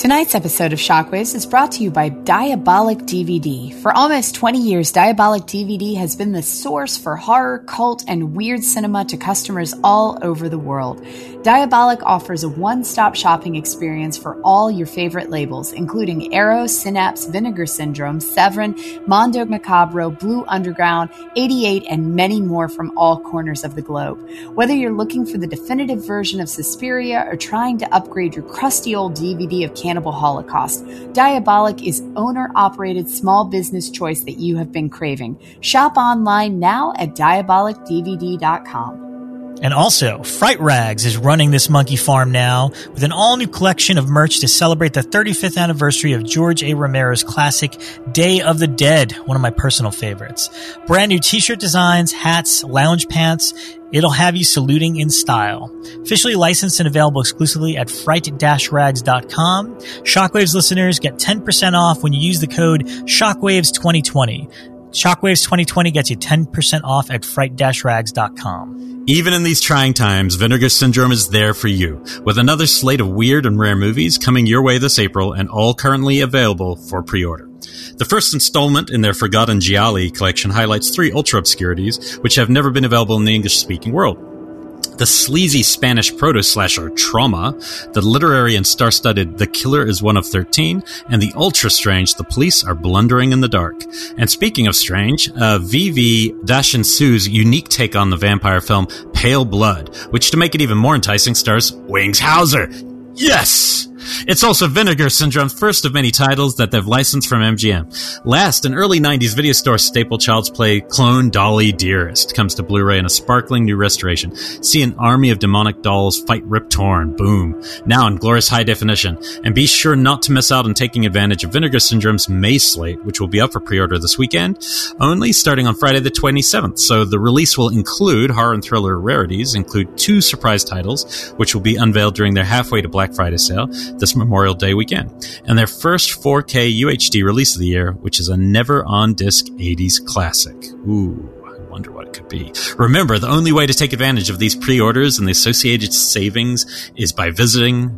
Tonight's episode of Shockwaves is brought to you by Diabolic DVD. For almost 20 years, Diabolic DVD has been the source for horror, cult, and weird cinema to customers all over the world. Diabolic offers a one-stop shopping experience for all your favorite labels, including Arrow, Synapse, Vinegar Syndrome, Severin, Mondo Macabro, Blue Underground, 88, and many more from all corners of the globe. Whether you're looking for the definitive version of Suspiria or trying to upgrade your crusty old DVD of Cannibal Holocaust, Diabolic is owner-operated small business choice that you have been craving. Shop online now at diabolicdvd.com. And also, Fright Rags is running this monkey farm now with an all-new collection of merch to celebrate the 35th anniversary of George A. Romero's classic Day of the Dead, one of my personal favorites. Brand new t-shirt designs, hats, lounge pants. It'll have you saluting in style. Officially licensed and available exclusively at fright-rags.com. Shockwaves listeners get 10% off when you use the code Shockwaves2020. Shockwaves 2020 gets you 10% off at fright-rags.com. Even in these trying times, Vinegar Syndrome is there for you, with another slate of weird and rare movies coming your way this April and all currently available for pre-order. The first installment in their Forgotten Gialli collection highlights 3 ultra-obscurities which have never been available in the English-speaking world. The sleazy Spanish proto-slasher Trauma, the literary and star-studded The Killer is One of 13, and the ultra-strange The Police Are Blundering in the Dark. And speaking of strange, Vivi Dashinsu's unique take on the vampire film Pale Blood, which to make it even more enticing stars Wings Hauser. Yes! It's also Vinegar Syndrome's first of many titles that they've licensed from MGM. Last, an early 90s video store staple Child's Play clone Dolly Dearest comes to Blu-ray in a sparkling new restoration. See an army of demonic dolls fight Rip Torn. Boom. Now in glorious high definition. And be sure not to miss out on taking advantage of Vinegar Syndrome's May slate, which will be up for pre-order this weekend, only starting on Friday the 27th. So the release will include horror and thriller rarities, include 2 surprise titles, which will be unveiled during their halfway to Black Friday sale this Memorial Day weekend, and their first 4K UHD release of the year, which is a never-on-disc 80s classic. Ooh, I wonder what it could be. Remember, the only way to take advantage of these pre-orders and the associated savings is by visiting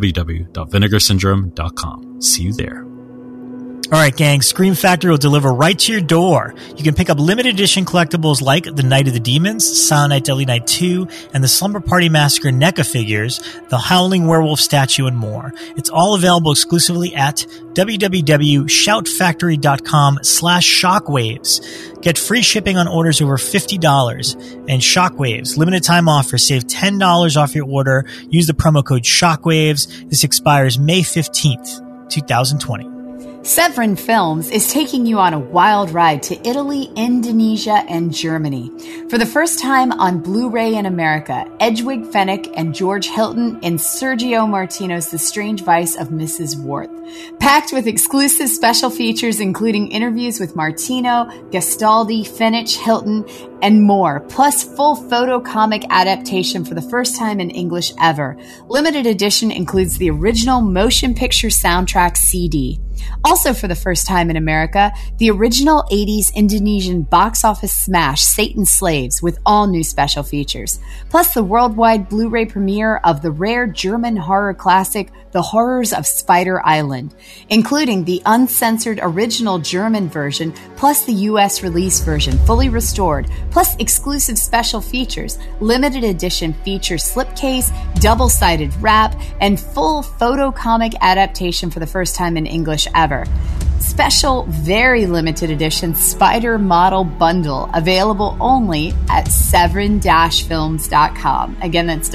www.vinegarsyndrome.com. See you there. All right, gang, Scream Factory will deliver right to your door. You can pick up limited edition collectibles like The Night of the Demons, Silent Night, Deadly Night 2, and the Slumber Party Massacre NECA figures, the Howling Werewolf statue, and more. It's all available exclusively at www.shoutfactory.com/shockwaves. Get free shipping on orders over $50. And Shockwaves, limited time offer, save $10 off your order. Use the promo code Shockwaves. This expires May 15th, 2020. Severin Films is taking you on a wild ride to Italy, Indonesia, and Germany. For the first time on Blu-ray in America, Edwige Fenech and George Hilton in Sergio Martino's The Strange Vice of Mrs. Worth. Packed with exclusive special features including interviews with Martino, Gastaldi, Fenech, Hilton, and more, plus full photo comic adaptation for the first time in English ever. Limited edition includes the original motion picture soundtrack CD. Also for the first time in America, the original 80s Indonesian box office smash Satan's Slaves with all new special features. Plus the worldwide Blu-ray premiere of the rare German horror classic The Horrors of Spider Island, including the uncensored original German version plus the US release version fully restored, plus exclusive special features, limited edition feature slipcase, double-sided wrap, and full photo comic adaptation for the first time in English ever. Special, very limited edition Spider Model Bundle, available only at severin-films.com. Again, that's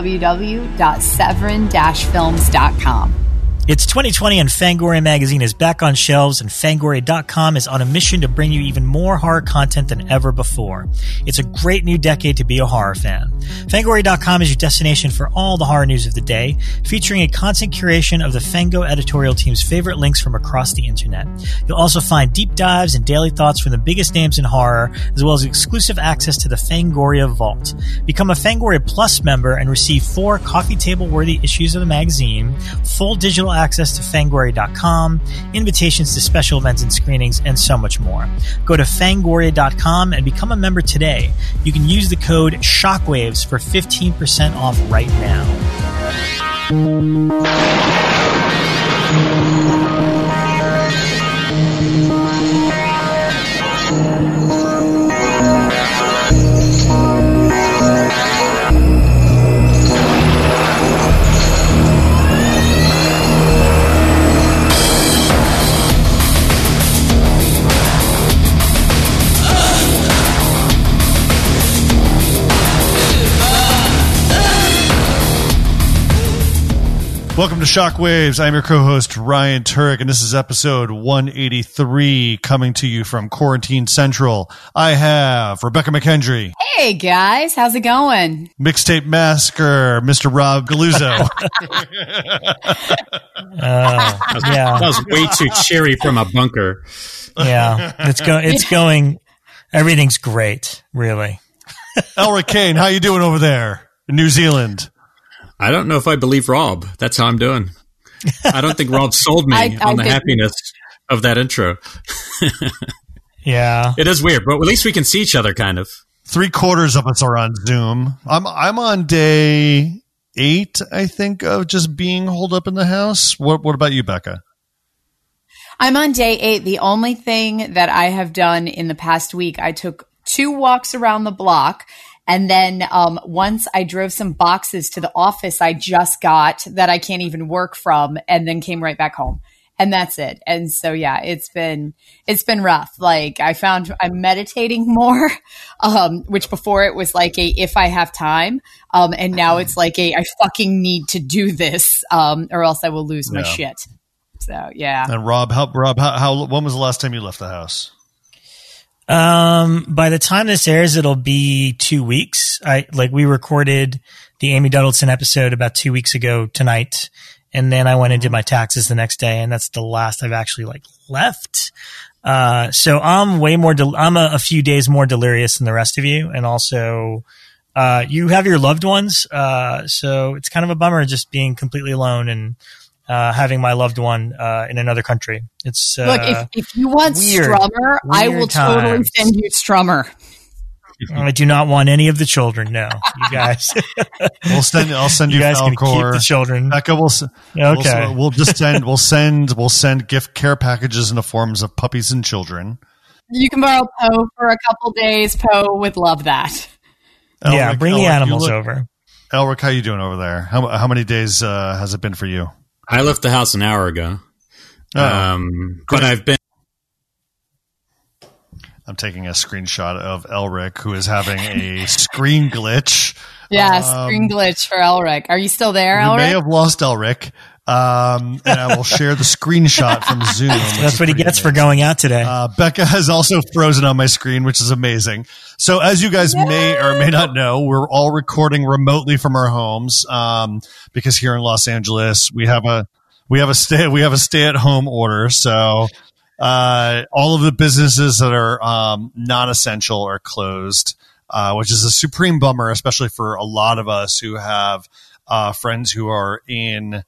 www.severin-films.com. It's 2020 and Fangoria magazine is back on shelves, and Fangoria.com is on a mission to bring you even more horror content than ever before. It's a great new decade to be a horror fan. Fangoria.com is your destination for all the horror news of the day, featuring a constant curation of the Fango editorial team's favorite links from across the internet. You'll also find deep dives and daily thoughts from the biggest names in horror, as well as exclusive access to the Fangoria Vault. Become a Fangoria Plus member and receive 4 coffee table-worthy issues of the magazine, full digital access to Fangoria.com, invitations to special events and screenings, and so much more. Go to Fangoria.com and become a member today. You can use the code SHOCKWAVES for 15% off right now. Welcome to Shockwaves. I'm your co-host, Ryan Turek, and this is episode 183 coming to you from Quarantine Central. I have Rebecca McKendry. Hey, guys. How's it going? Mixtape Massacre, Mr. Rob Galuzzo. Yeah. That was way too cheery from a bunker. Yeah. It's going. Everything's great, really. Elric Kane, how you doing over there in New Zealand? I don't know if I believe Rob. That's how I'm doing. I don't think Rob sold me on the happiness of that intro. Yeah. It is weird, but at least we can see each other, kind of. 3/4 of us are on Zoom. I'm on day 8, I think, of just being holed up in the house. What about you, Becca? I'm on day 8. The only thing that I have done in the past week, I took 2 walks around the block. And then once I drove some boxes to the office I just got that I can't even work from, and then came right back home. And that's it. And so, yeah, it's been rough. Like, I found I'm meditating more, which before it was like if I have time. And now it's like I fucking need to do this, or else I will lose my shit. So, yeah. And Rob, when was the last time you left the house? By the time this airs, it'll be 2 weeks. We recorded the Amy Duddleton episode about 2 weeks ago tonight. And then I went and did my taxes the next day. And that's the last I've actually left. So I'm way more, I'm a few days more delirious than the rest of you. And also, you have your loved ones. So it's kind of a bummer just being completely alone and, having my loved one in another country. It's look, if you want Strummer, I will totally send you Strummer. I do not want any of the children. No, you guys. I'll send you guys Falcor. Can keep the children. Becca, we'll send gift care packages in the forms of puppies and children. You can borrow Poe for a couple days. Poe would love that. Elric, bring the animals over. Elric, how you doing over there? How many days has it been for you? I left the house an hour ago. But I've been. I'm taking a screenshot of Elric, who is having a screen glitch. Yeah, screen glitch for Elric. Are you still there, Elric? We may have lost Elric. And I will share the screenshot from Zoom. That's what he gets for going out today. Becca has also frozen on my screen, which is amazing. So as you guys may or may not know, we're all recording remotely from our homes, because here in Los Angeles, we have a stay-at-home order. So, all of the businesses that are, non-essential are closed, which is a supreme bummer, especially for a lot of us who have, friends who are in,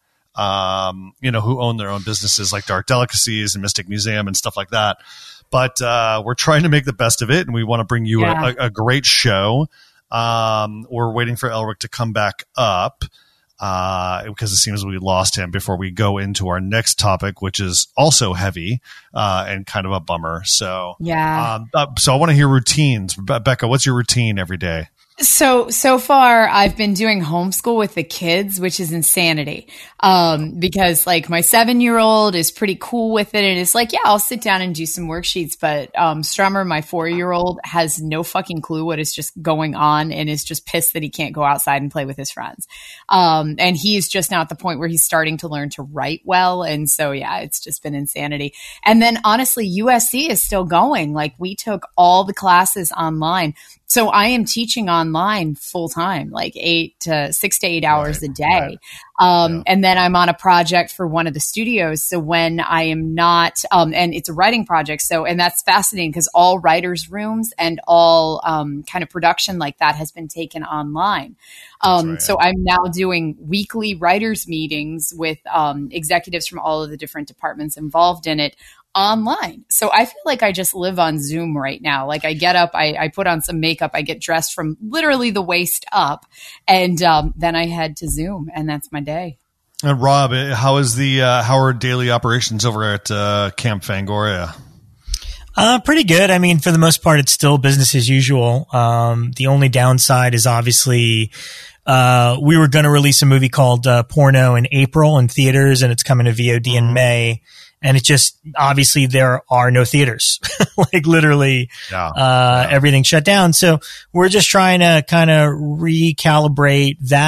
who own their own businesses like Dark Delicacies and Mystic Museum and stuff like that. But we're trying to make the best of it, and we want to bring you a great show. We're waiting for Elric to come back up because it seems we lost him before we go into our next topic, which is also heavy and kind of a bummer. So, so I want to hear routines. Becca, what's your routine every day? So far I've been doing homeschool with the kids, which is insanity. Because my 7-year-old is pretty cool with it. And it's like, yeah, I'll sit down and do some worksheets. But, Strummer, my 4-year-old, has no fucking clue what is just going on and is just pissed that he can't go outside and play with his friends. And he's just now at the point where he's starting to learn to write well. And so, yeah, it's just been insanity. And then honestly, USC is still going. We took all the classes online. So I am teaching online full time, 6 to 8 hours a day. And then I'm on a project for one of the studios. So when I am not, and it's a writing project. And that's fascinating because all writers' rooms and all kind of production like that has been taken online. So I'm now doing weekly writers' meetings with executives from all of the different departments involved in it online. So I feel like I just live on Zoom right now. I get up, I put on some makeup, I get dressed from literally the waist up, and then I head to Zoom, and that's my day. And Rob, how are daily operations over at Camp Fangoria? Pretty good. I mean, for the most part, it's still business as usual. The only downside is obviously we were going to release a movie called Porno in April in theaters, and it's coming to VOD in May. And it's just, obviously there are no theaters, literally, everything's shut down. So we're just trying to kind of recalibrate that.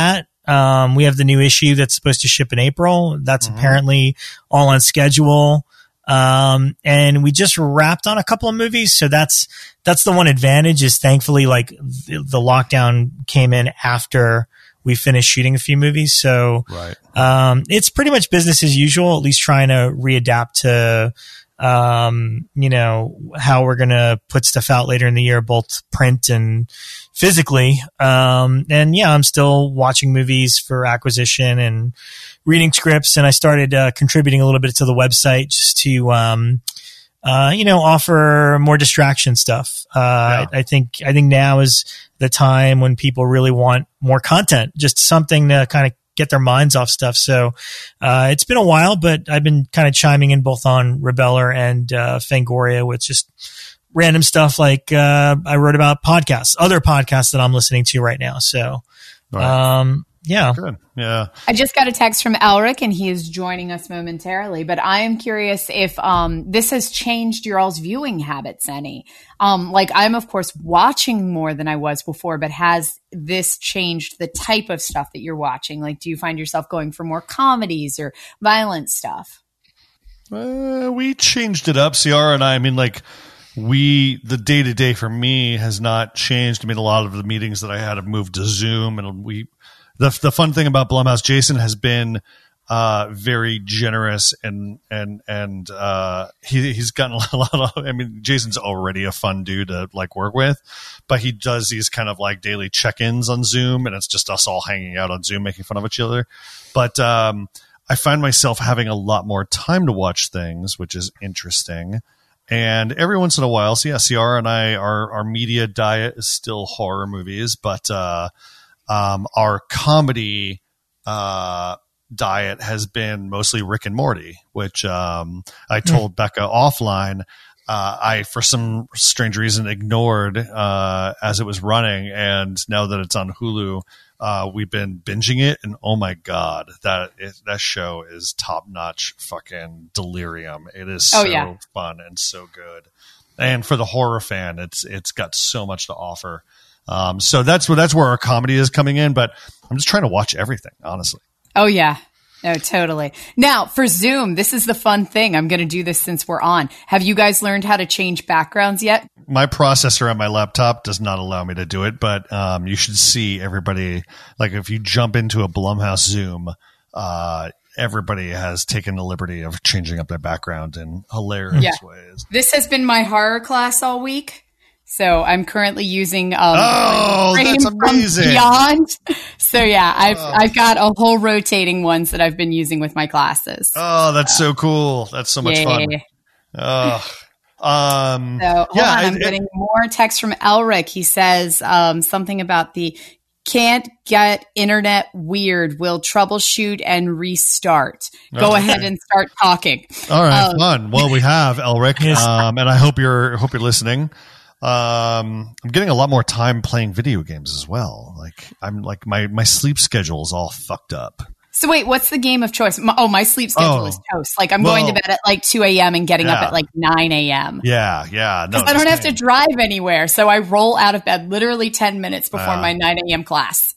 We have the new issue that's supposed to ship in April. That's apparently all on schedule. And we just wrapped on a couple of movies. So that's the one advantage is thankfully like the lockdown came in after we finished shooting a few movies. So, it's pretty much business as usual, at least trying to readapt to, how we're going to put stuff out later in the year, both print and physically. I'm still watching movies for acquisition and reading scripts. And I started contributing a little bit to the website just to, offer more distraction stuff. I think now is the time when people really want more content, just something to kind of get their minds off stuff. So, it's been a while, but I've been kind of chiming in both on Rebeller and, Fangoria with just random stuff. Like, I wrote about other podcasts that I'm listening to right now. So, yeah. Good. Yeah. I just got a text from Elric and he is joining us momentarily, but I am curious if this has changed your all's viewing habits any. I'm of course watching more than I was before, but has this changed the type of stuff that you're watching? Like, do you find yourself going for more comedies or violent stuff? We changed it up, Ciara and I. I mean, like, the day-to-day for me has not changed. I mean, a lot of the meetings that I had have moved to Zoom, and the fun thing about Blumhouse, Jason has been very generous and he's gotten a lot of, I mean, Jason's already a fun dude to like work with, but he does these kind of like daily check-ins on Zoom, and it's just us all hanging out on Zoom, making fun of each other. But I find myself having a lot more time to watch things, which is interesting. And every once in a while, so yeah, Ciara and I, our media diet is still horror movies, but our comedy diet has been mostly Rick and Morty, which I told Becca offline. I, for some strange reason, ignored as it was running, and now that it's on Hulu, we've been binging it, and oh my god, that show is top notch, fucking delirium. It is so fun and so good, and for the horror fan, it's got so much to offer. So that's where our comedy is coming in, but I'm just trying to watch everything, honestly. Oh yeah. No, totally. Now for Zoom, this is the fun thing. I'm going to do this since we're on. Have you guys learned how to change backgrounds yet? My processor on my laptop does not allow me to do it, but you should see everybody. Like if you jump into a Blumhouse Zoom, everybody has taken the liberty of changing up their background in hilarious ways. This has been my horror class all week. So I'm currently using that's amazing. Beyond. So yeah, I've got a whole rotating ones that I've been using with my classes. Oh, that's so cool. That's so much fun. I'm getting more text from Elric. He says something about the can't get internet weird. Will troubleshoot and restart. Go ahead and start talking. All right, fun. Well, we have Elric, and I hope you're listening. I'm getting a lot more time playing video games as well. Like I'm like my sleep schedule is all fucked up. So wait, what's the game of choice? My sleep schedule is toast. Like I'm going to bed at like 2 a.m. and getting up at like 9 a.m. Yeah. No, I don't have to drive anywhere. So I roll out of bed literally 10 minutes before my 9 a.m. class.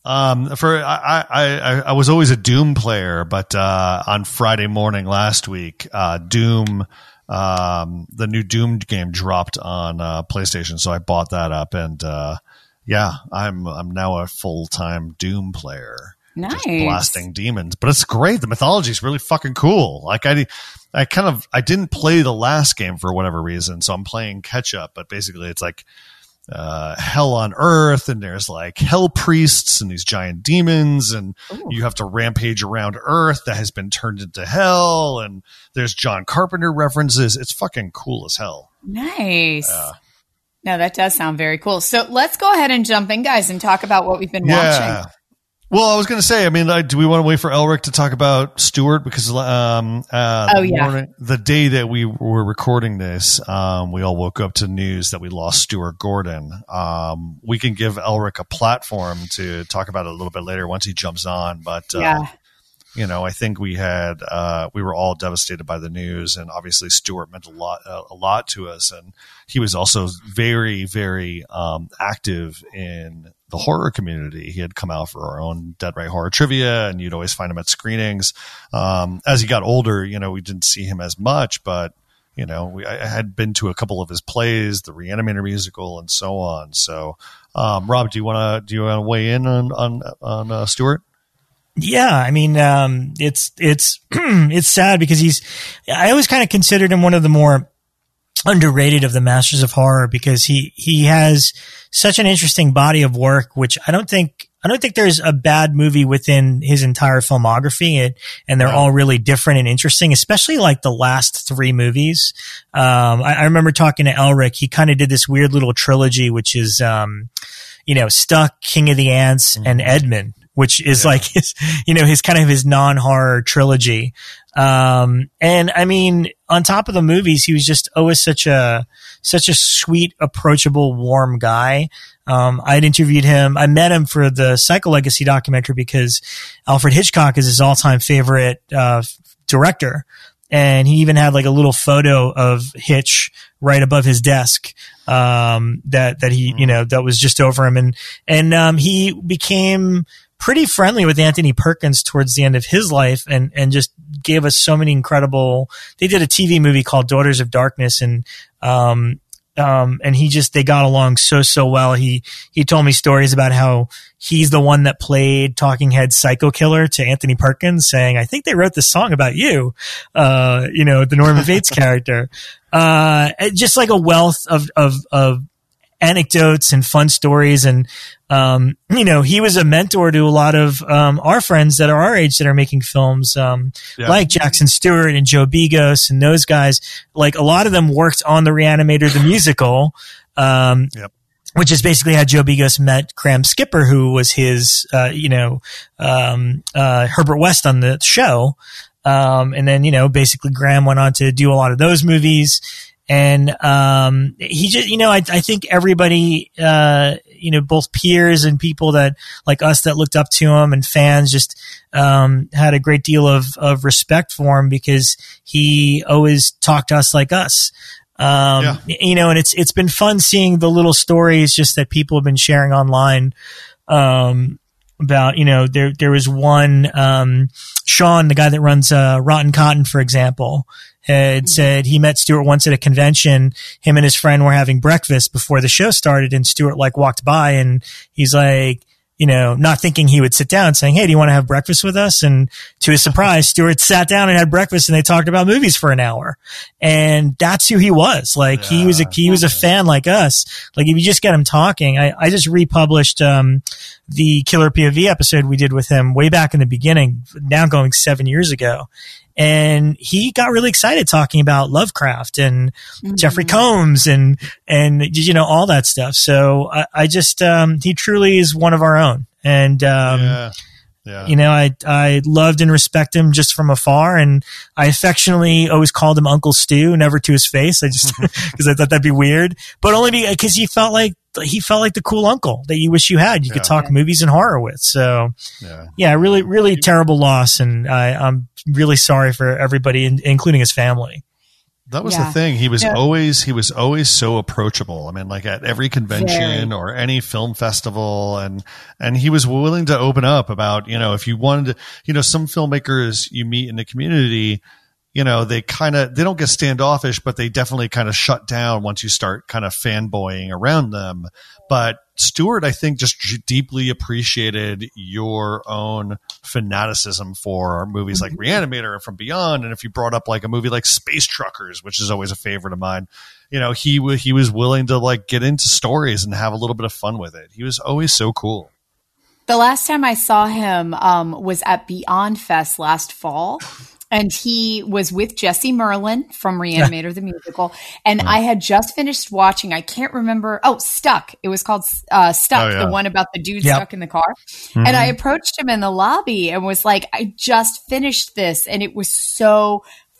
I was always a Doom player, but on Friday morning last week, Doom, the new Doom game dropped on PlayStation, so I bought that up, and I'm now a full-time Doom player. Nice. Just blasting demons, but it's great. The mythology is really fucking cool. Like I didn't play the last game for whatever reason, so I'm playing catch up. But basically, it's like hell on earth, and there's like hell priests and these giant demons, and you have to rampage around Earth that has been turned into hell, and there's John Carpenter references. It's fucking cool as hell. Nice. No, that does sound very cool. So let's go ahead and jump in, guys, and talk about what we've been watching. Well, I was going to say, I mean, do we want to wait for Elric to talk about Stewart? Because the day that we were recording this, we all woke up to news that we lost Stuart Gordon. We can give Elric a platform to talk about it a little bit later once he jumps on. But I think we were all devastated by the news, and obviously Stuart meant a lot to us. And he was also very, very active in the horror community. He had come out for our own Dead Right Horror Trivia, and you'd always find him at screenings. As he got older, we didn't see him as much, but I had been to a couple of his plays, the Reanimator musical, and so on. So, Rob, do you want to weigh in on Stuart? Yeah, I mean, it's it's sad because I always kind of considered him one of the more underrated of the masters of horror, because he has such an interesting body of work, which I don't think there's a bad movie within his entire filmography, and they're all really different and interesting, especially like the last 3 movies. I remember talking to Elric. He kind of did this weird little trilogy, which is, Stuck, King of the Ants, and Edmund, which is like his kind of his non-horror trilogy. And I mean, on top of the movies, he was just always such a sweet, approachable, warm guy. I'd interviewed him. I met him for the Psycho Legacy documentary because Alfred Hitchcock is his all-time favorite director. And he even had like a little photo of Hitch right above his desk, that was just over him. And he became pretty friendly with Anthony Perkins towards the end of his life, and just gave us so many incredible. They did a TV movie called Daughters of Darkness, and they got along so well. He told me stories about how he's the one that played Talking Head's Psycho Killer to Anthony Perkins, saying, "I think they wrote this song about you," the Norman Bates character. Just like a wealth of anecdotes and fun stories. And, he was a mentor to a lot of, our friends that are our age that are making films, like Jackson Stewart and Joe Begos and those guys. Like, a lot of them worked on the Reanimator, the musical, which is basically how Joe Begos met Graham Skipper, who was his, Herbert West on the show. And then, basically Graham went on to do a lot of those movies. And, he just, I think everybody, both peers and people that like us that looked up to him and fans just, had a great deal of respect for him, because he always talked to us like us. And it's been fun seeing the little stories just that people have been sharing online, about, there was one, Sean, the guy that runs, Rotten Cotton, for example, had said he met Stuart once at a convention. Him and his friend were having breakfast before the show started, and Stuart walked by, and he's like, not thinking he would sit down, saying, "Hey, do you want to have breakfast with us?" And to his surprise, Stuart sat down and had breakfast, and they talked about movies for an hour. And that's who he was. Like, he was a fan like us. Like, if you just get him talking, I just republished, the Killer POV episode we did with him way back in the beginning, now going 7 years ago. And he got really excited talking about Lovecraft and Jeffrey Combs and all that stuff. So I just, he truly is one of our own. And, I loved and respect him just from afar. And I affectionately always called him Uncle Stu, never to his face. Cause I thought that'd be weird, but only because he felt like the cool uncle that you wish you had. You could talk movies and horror with. So really, really terrible loss. And I'm really sorry for everybody, including his family. That was the thing. He was always so approachable. I mean, like at every convention or any film festival, and he was willing to open up about, if you wanted to, some filmmakers you meet in the community, they don't get standoffish, but they definitely kind of shut down once you start kind of fanboying around them. But Stuart, I think, just deeply appreciated your own fanaticism for movies like Reanimator and From Beyond. And if you brought up like a movie like Space Truckers, which is always a favorite of mine, he was willing to like get into stories and have a little bit of fun with it. He was always so cool. The last time I saw him was at Beyond Fest last fall. And he was with Jesse Merlin from Reanimator, the musical. And I had just finished watching, I can't remember. Stuck. It was called Stuck, the one about the dude stuck in the car. Mm-hmm. And I approached him in the lobby and was like, I just finished this. And it was so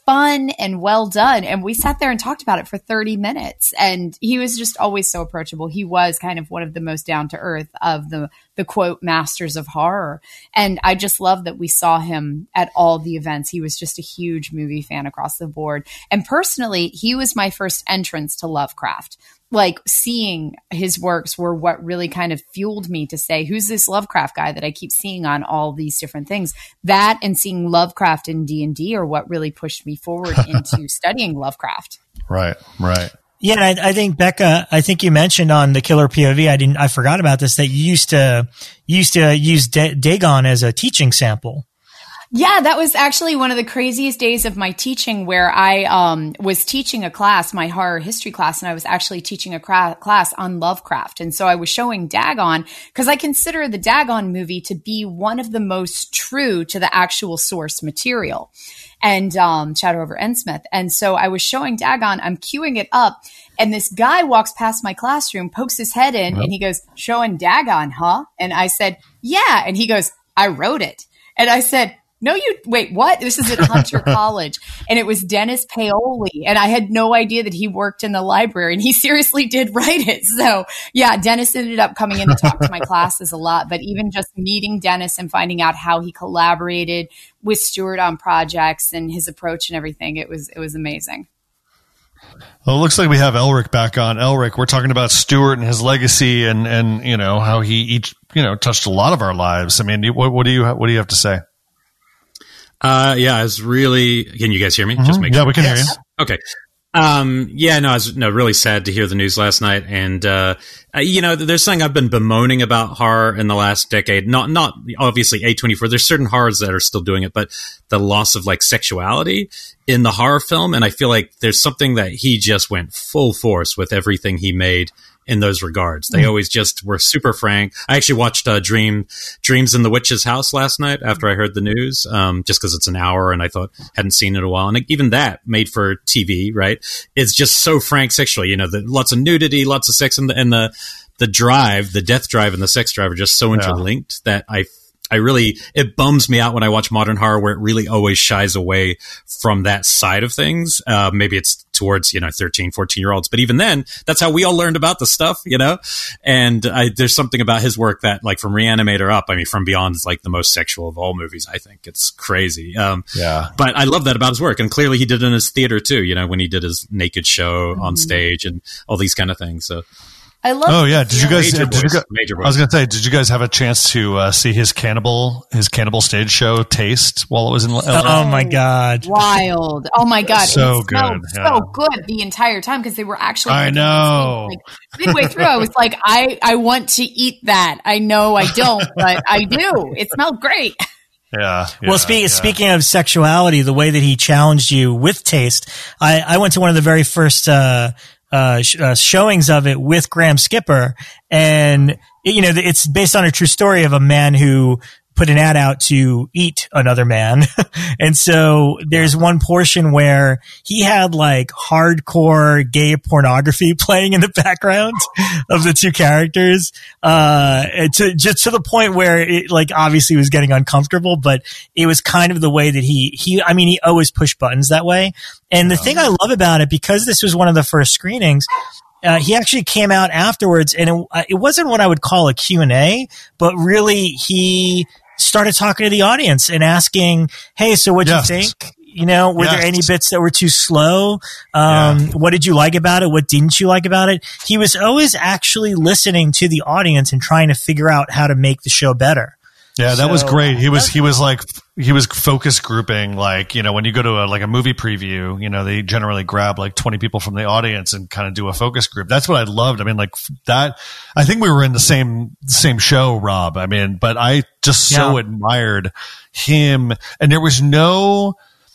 fun and well done. And we sat there and talked about it for 30 minutes. And he was just always so approachable. He was kind of one of the most down to earth of the quote masters of horror. And I just love that we saw him at all the events. He was just a huge movie fan across the board. And personally, he was my first entrance to Lovecraft. Like, seeing his works were what really kind of fueled me to say, who's this Lovecraft guy that I keep seeing on all these different things? That and seeing Lovecraft in D&D are what really pushed me forward into studying Lovecraft. Right. Yeah, and I think, Becca, I think you mentioned on the Killer POV, I forgot about this, that you used to use Dagon as a teaching sample. Yeah, that was actually one of the craziest days of my teaching, where I was teaching a class, my horror history class, and I was actually teaching a class on Lovecraft. And so I was showing Dagon, because I consider the Dagon movie to be one of the most true to the actual source material, and Shadow over Innsmouth. And so I was showing Dagon, I'm queuing it up, and this guy walks past my classroom, pokes his head in, and he goes, "Showing Dagon, huh?" And I said, "Yeah." And he goes, "I wrote it." And I said, "No, wait, what?" This is at Hunter College. And it was Dennis Paoli. And I had no idea that he worked in the library, and he seriously did write it. So yeah, Dennis ended up coming in to talk to my classes a lot, but even just meeting Dennis and finding out how he collaborated with Stuart on projects and his approach and everything, it was amazing. Well, it looks like we have Elric back on. Elric, we're talking about Stuart and his legacy and you know, how he touched a lot of our lives. I mean, what do you have to say? Yeah, I was really. Can you guys hear me? Just make sure. Yeah, we can hear you. Okay. Yeah, no, I was really sad to hear the news last night, and there's something I've been bemoaning about horror in the last decade. Not obviously A24. There's certain horrors that are still doing it, but the loss of like sexuality in the horror film, and I feel like there's something that he just went full force with everything he made in those regards. They always just were super frank. I actually watched Dreams in the Witch's House last night after I heard the news, just because it's an hour and I thought hadn't seen it in a while. And even that, made for TV, right? It's just so frank sexually. Lots of nudity, lots of sex, and the drive, the death drive and the sex drive are just so interlinked that it bums me out when I watch modern horror, where it really always shies away from that side of things. Maybe it's towards, 13, 14-year-olds. But even then, that's how we all learned about the stuff, And there's something about his work that, like, from Reanimator up, From Beyond is like the most sexual of all movies, I think. It's crazy. But I love that about his work. And clearly he did it in his theater too, when he did his naked show on stage and all these kind of things. So I love. Oh yeah, did you guys? Major voice. I was going to say, did you guys have a chance to see his cannibal stage show Taste while it was in? LA? Oh my god, wild! Oh my god, so good, so good the entire time, because they were actually. I know. Midway through, I was like, I want to eat that. I know I don't, but I do. It smelled great. Yeah. Well, speaking of sexuality, the way that he challenged you with Taste, I went to one of the very first showings of it with Graham Skipper, and it's based on a true story of a man who put an ad out to eat another man. And so there's one portion where he had like hardcore gay pornography playing in the background of the two characters, just to the point where it like obviously was getting uncomfortable, but it was kind of the way that he always pushed buttons that way. And the thing I love about it, because this was one of the first screenings, he actually came out afterwards, and it wasn't what I would call a Q&A, but really he started talking to the audience and asking, "Hey, so what'd you think? Were there any bits that were too slow? What did you like about it? What didn't you like about it?" He was always actually listening to the audience and trying to figure out how to make the show better. Yeah, that was great. He was focus grouping, like, when you go to a movie preview, they generally grab like 20 people from the audience and kind of do a focus group. That's what I loved. That, I think we were in the same show, Rob. But I just so admired him, and there was no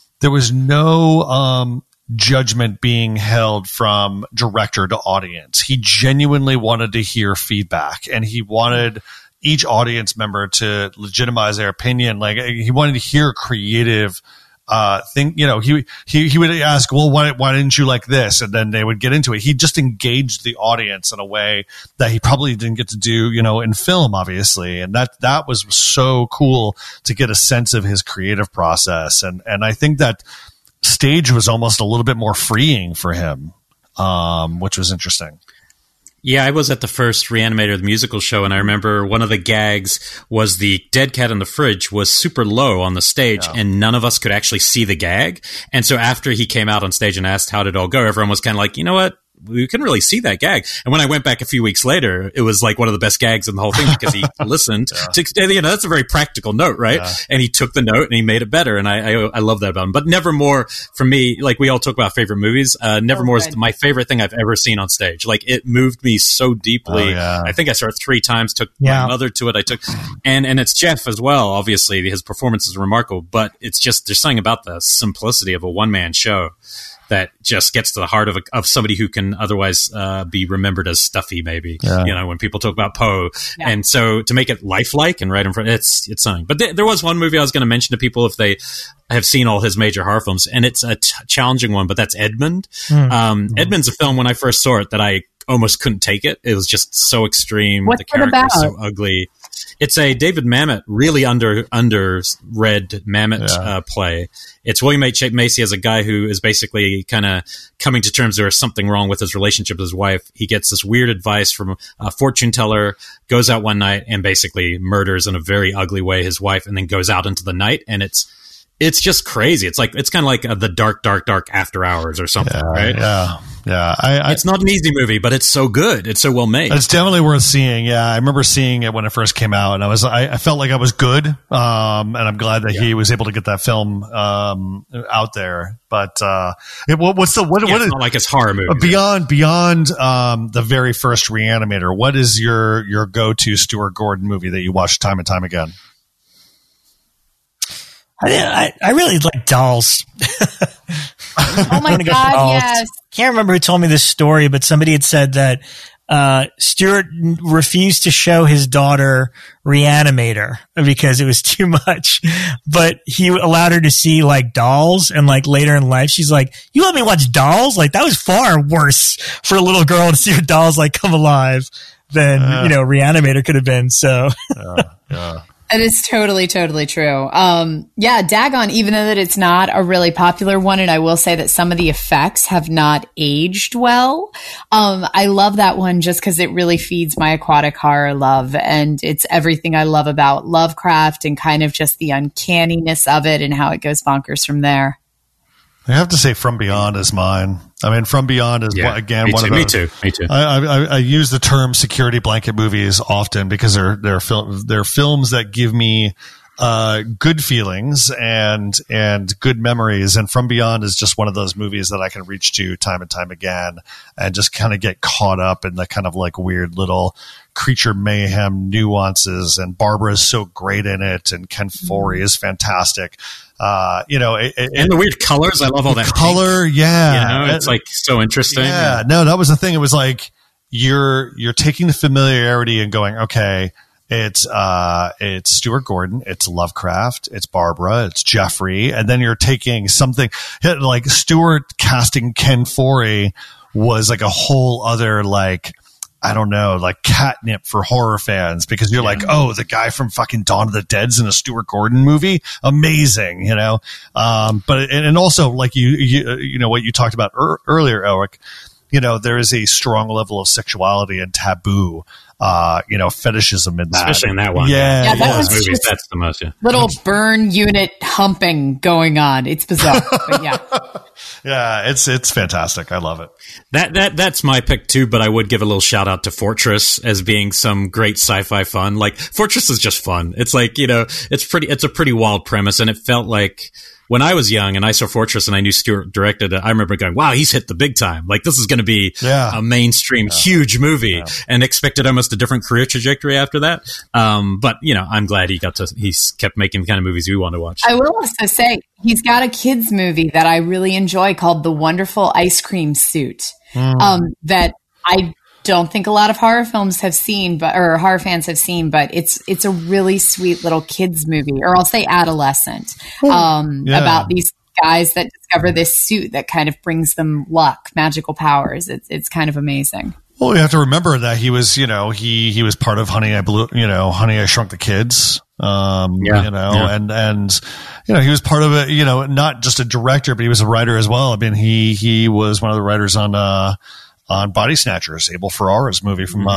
judgment being held from director to audience. He genuinely wanted to hear feedback, and he wanted each audience member to legitimize their opinion. Like, he wanted to hear creative thing. He would ask, "Well, why didn't you like this?" And then they would get into it. He just engaged the audience in a way that he probably didn't get to do, in film, obviously. And that was so cool to get a sense of his creative process. And I think that stage was almost a little bit more freeing for him, which was interesting. Yeah, I was at the first Reanimator, the musical show, and I remember one of the gags was the dead cat in the fridge was super low on the stage, and none of us could actually see the gag. And so after he came out on stage and asked how did it all go, everyone was kind of like, you know what? We couldn't really see that gag. And when I went back a few weeks later, it was like one of the best gags in the whole thing because he listened to, you know, that's a very practical note, right? Yeah. And he took the note and he made it better. And I love that about him. But Nevermore, for me, like we all talk about favorite movies, Nevermore is my favorite thing I've ever seen on stage. Like it moved me so deeply. I think I saw it 3 times, took my mother to it. And it's Jeff as well. Obviously his performance is remarkable, but it's just, there's something about the simplicity of a one-man show that just gets to the heart of somebody who can otherwise be remembered as stuffy, maybe, you know, when people talk about Poe. Yeah. And so to make it lifelike and right in front, it's something. But there was one movie I was going to mention to people if they have seen all his major horror films, and it's a challenging one, but that's Edmund. Edmund's a film when I first saw it that I almost couldn't take it. It was just so extreme. What's the character's so ugly. It's a David Mamet, really underread Mamet play. It's William H. Macy as a guy who is basically kind of coming to terms there's something wrong with his relationship with his wife. He gets this weird advice from a fortune teller, goes out one night and basically murders in a very ugly way his wife, and then goes out into the night, and it's just crazy. It's kind of like the dark After Hours or something, right? Yeah. It's not an easy movie, but it's so good. It's so well made. It's definitely worth seeing. Yeah, I remember seeing it when it first came out, and I felt like I was good. And I'm glad that he was able to get that film out there. But it's not like it's horror movie. Beyond the very first Reanimator, what is your go-to Stuart Gordon movie that you watch time and time again? I really like Dolls. Oh my God, yes. Can't remember who told me this story, but somebody had said that Stuart refused to show his daughter Reanimator because it was too much, but he allowed her to see like Dolls, and like later in life she's like, you let me watch Dolls? Like that was far worse for a little girl to see her dolls like come alive than Reanimator could have been. So yeah. It is totally, totally true. Dagon, even though that it's not a really popular one, and I will say that some of the effects have not aged well. I love that one just because it really feeds my aquatic horror love, and it's everything I love about Lovecraft and kind of just the uncanniness of it and how it goes bonkers from there. I have to say From Beyond is mine. I mean, From Beyond is, one of those. Me too. I use the term security blanket movies often because they're films that give me good feelings and good memories. And From Beyond is just one of those movies that I can reach to time and time again and just kind of get caught up in the kind of like weird little creature mayhem nuances. And Barbara is so great in it, and Ken Foree is fantastic. And the weird colors. I love all that color. Pink. Yeah. It's like so interesting. Yeah. No, that was the thing. It was like, you're taking the familiarity and going, okay, it's Stuart Gordon, it's Lovecraft, it's Barbara, it's Jeffrey. And then you're taking something like Stuart casting Ken Foree was like a whole other, like, I don't know, like catnip for horror fans, because you're like, oh, the guy from fucking Dawn of the Dead's in a Stuart Gordon movie. Amazing. But also like you know what you talked about earlier, Eric, there is a strong level of sexuality and taboo, fetishism in that. Especially in that one. Yeah. Those movies, that's the most, little burn unit humping going on. It's bizarre, but yeah. Yeah, it's fantastic. I love it. That's my pick too, but I would give a little shout out to Fortress as being some great sci-fi fun. Like Fortress is just fun. It's like, it's a pretty wild premise, and it felt like when I was young and I saw Fortress and I knew Stuart directed it, I remember going, wow, he's hit the big time. Like this is going to be a mainstream huge movie, and expected almost a different career trajectory after that. But I'm glad he's kept making the kind of movies we want to watch. I will also say he's got a kids movie that I really enjoy called The Wonderful Ice Cream Suit. That I don't think a lot of horror films have seen, or horror fans have seen, but it's a really sweet little kids movie, or I'll say adolescent, about these guys that discover this suit that kind of brings them luck, magical powers. It's kind of amazing. Well, you have to remember that he was, he was part of Honey, I Shrunk the Kids. And he was part of it, not just a director, but he was a writer as well. I mean, he was one of the writers on Body Snatchers, Abel Ferrara's movie from,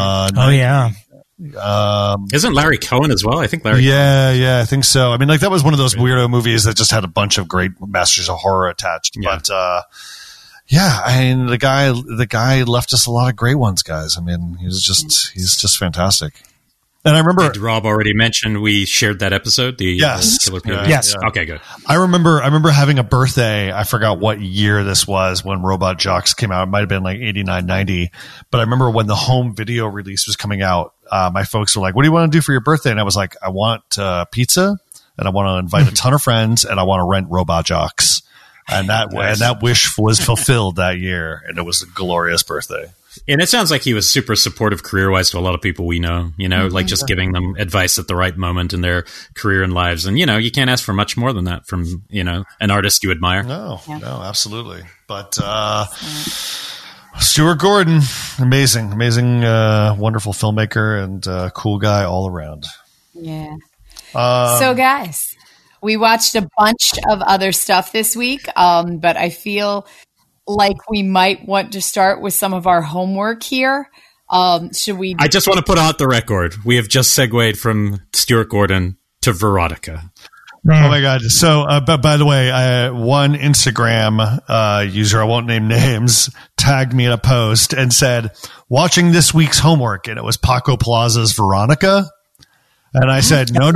isn't Larry Cohen as well? I think Larry. Yeah, I think so. I mean, like that was one of those weirdo movies that just had a bunch of great masters of horror attached. Yeah. But I mean, the guy left us a lot of great ones, guys. I mean, he's just fantastic. And I remember, did Rob already mention we shared that episode? The Killer POV? Yes. Yeah. Okay, good. I remember having a birthday. I forgot what year this was when Robot Jox came out. It might have been like 89, 90. But I remember when the home video release was coming out, my folks were like, what do you want to do for your birthday? And I was like, I want pizza, and I want to invite a ton of friends, and I want to rent Robot Jox. And that wish was fulfilled that year, and it was a glorious birthday. And it sounds like he was super supportive career-wise to a lot of people we know, like just giving them advice at the right moment in their career and lives. And, you can't ask for much more than that from, an artist you admire. No, absolutely. But Stuart Gordon, amazing, wonderful filmmaker and cool guy all around. Yeah. So, guys, we watched a bunch of other stuff this week, but I feel like we might want to start with some of our homework here. Should we? I just want to put out the record. We have just segued from Stuart Gordon to Veronica. Oh my God. So, but by the way, one Instagram user, I won't name names, tagged me in a post and said, watching this week's homework, and it was Paco Plaza's Veronica. And I said, no.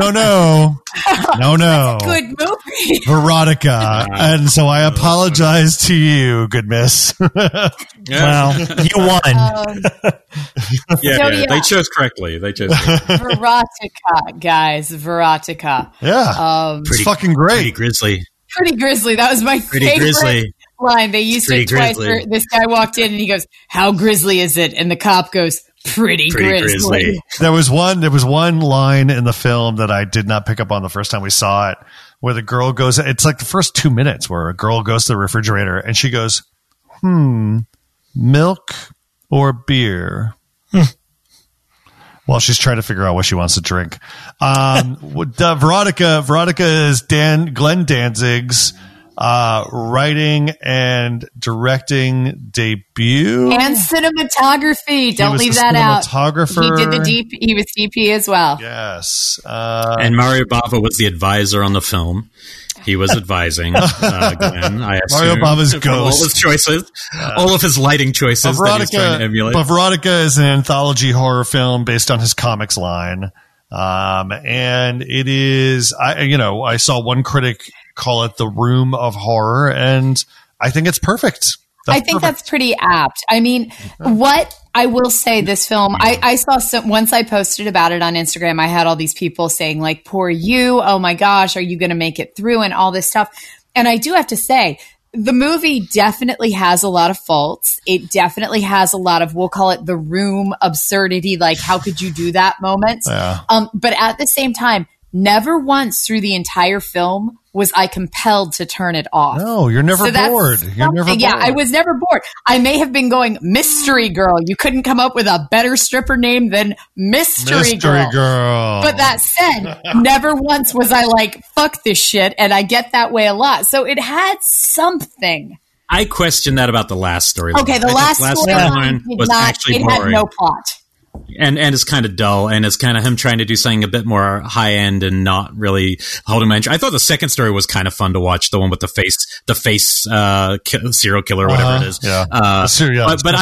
Good movie. Veronica. And so I apologize to you, good miss. Well, you won. They chose correctly. Verotica, guys. Verotica. Yeah. It's fucking great. Pretty grisly. That was my favorite line. They used it twice. This guy walked in and he goes, how grisly is it? And the cop goes, pretty grisly. There was one line in the film that I did not pick up on the first time we saw it, where the girl goes, it's like the first 2 minutes where a girl goes to the refrigerator and she goes, milk or beer? While she's trying to figure out what she wants to drink. Veronica is Glenn Danzig's writing and directing debut and cinematography. Don't leave that out. Cinematographer. He was DP as well. Yes. And Mario Bava was the advisor on the film. He was advising Glenn, I assume. Mario Bava's ghost. All his choices, all of his lighting choices that he's trying to emulate. But Veronica is an anthology horror film based on his comics line. And it is, I saw one critic call it the Room of Horror, and I think it's perfect. That's pretty apt. I mean, what I will say, this film, I saw once I posted about it on Instagram, I had all these people saying like, poor you, oh my gosh, are you going to make it through, and all this stuff. And I do have to say, the movie definitely has a lot of faults. It definitely has a lot of, we'll call it the Room absurdity, like how could you do that moments. Yeah. But at the same time, never once through the entire film was I compelled to turn it off. No, you're never bored. You're never bored. Yeah, I was never bored. I may have been going, Mystery Girl. You couldn't come up with a better stripper name than Mystery Girl. But that said, never once was I like, fuck this shit, and I get that way a lot. So it had something. I question that about the last storyline. Okay, the last storyline was actually boring. It had no plot. And it's kind of dull, and it's kind of him trying to do something a bit more high end and not really holding my interest. I thought the second story was kind of fun to watch, the one with the face serial killer, or whatever it is. Yeah, but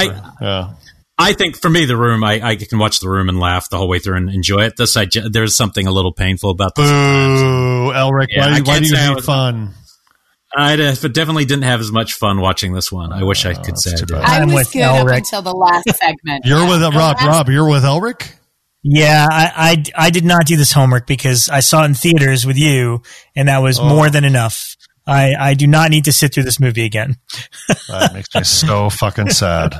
I think for me, The Room, I can watch The Room and laugh the whole way through and enjoy it. There's something a little painful about this. Boo, Elric, why do you hate fun? I definitely didn't have as much fun watching this one. I wish I could say I did. I was good up until the last segment. You're with Rob. You're with Elric? Yeah, I did not do this homework because I saw it in theaters with you, and that was more than enough. I do not need to sit through this movie again. That makes me so fucking sad.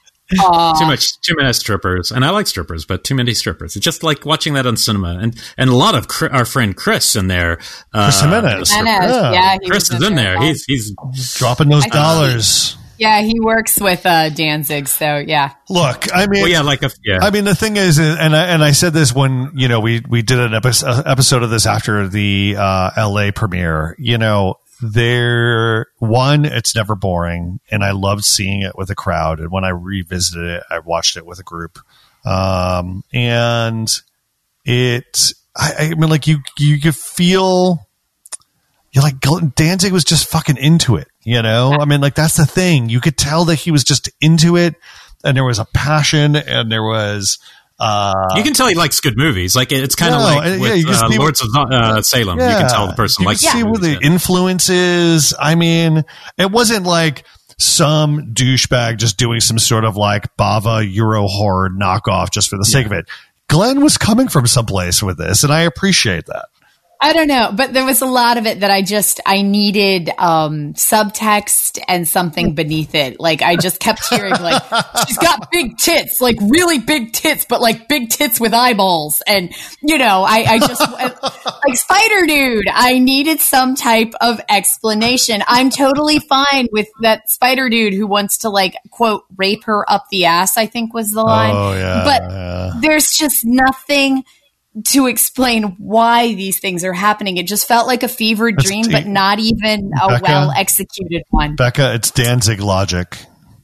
Too many strippers, and I like strippers, but too many strippers. It's just like watching that on cinema, and a lot of our friend Chris in there. Chris Jimenez, Chris is in there. He's dropping those dollars. Yeah, he works with Danzig, so yeah. Look, I mean, I mean, the thing is, and I said this when we did an episode of this after the LA premiere. It's never boring, and I loved seeing it with a crowd. And when I revisited it, I watched it with a group, and I mean, like you could feel. Like Danzig was just fucking into it, I mean, like that's the thing. You could tell that he was just into it, and there was a passion, and there was. You can tell he likes good movies. Like it's kind of like with Lords of Salem. You can tell the person likes. You can see where the influence is. I mean, it wasn't like some douchebag just doing some sort of like Bava Euro horror knockoff just for the sake of it. Glenn was coming from someplace with this, and I appreciate that. I don't know, but there was a lot of it that I needed subtext and something beneath it. Like I just kept hearing like, she's got big tits, like really big tits, but like big tits with eyeballs. And, I just, like Spider Dude, I needed some type of explanation. I'm totally fine with that Spider Dude who wants to like, quote, rape her up the ass, I think was the line. Oh, yeah. But there's just nothing to explain why these things are happening. It just felt like a fever dream, but not even a well-executed one. Becca, it's Danzig logic.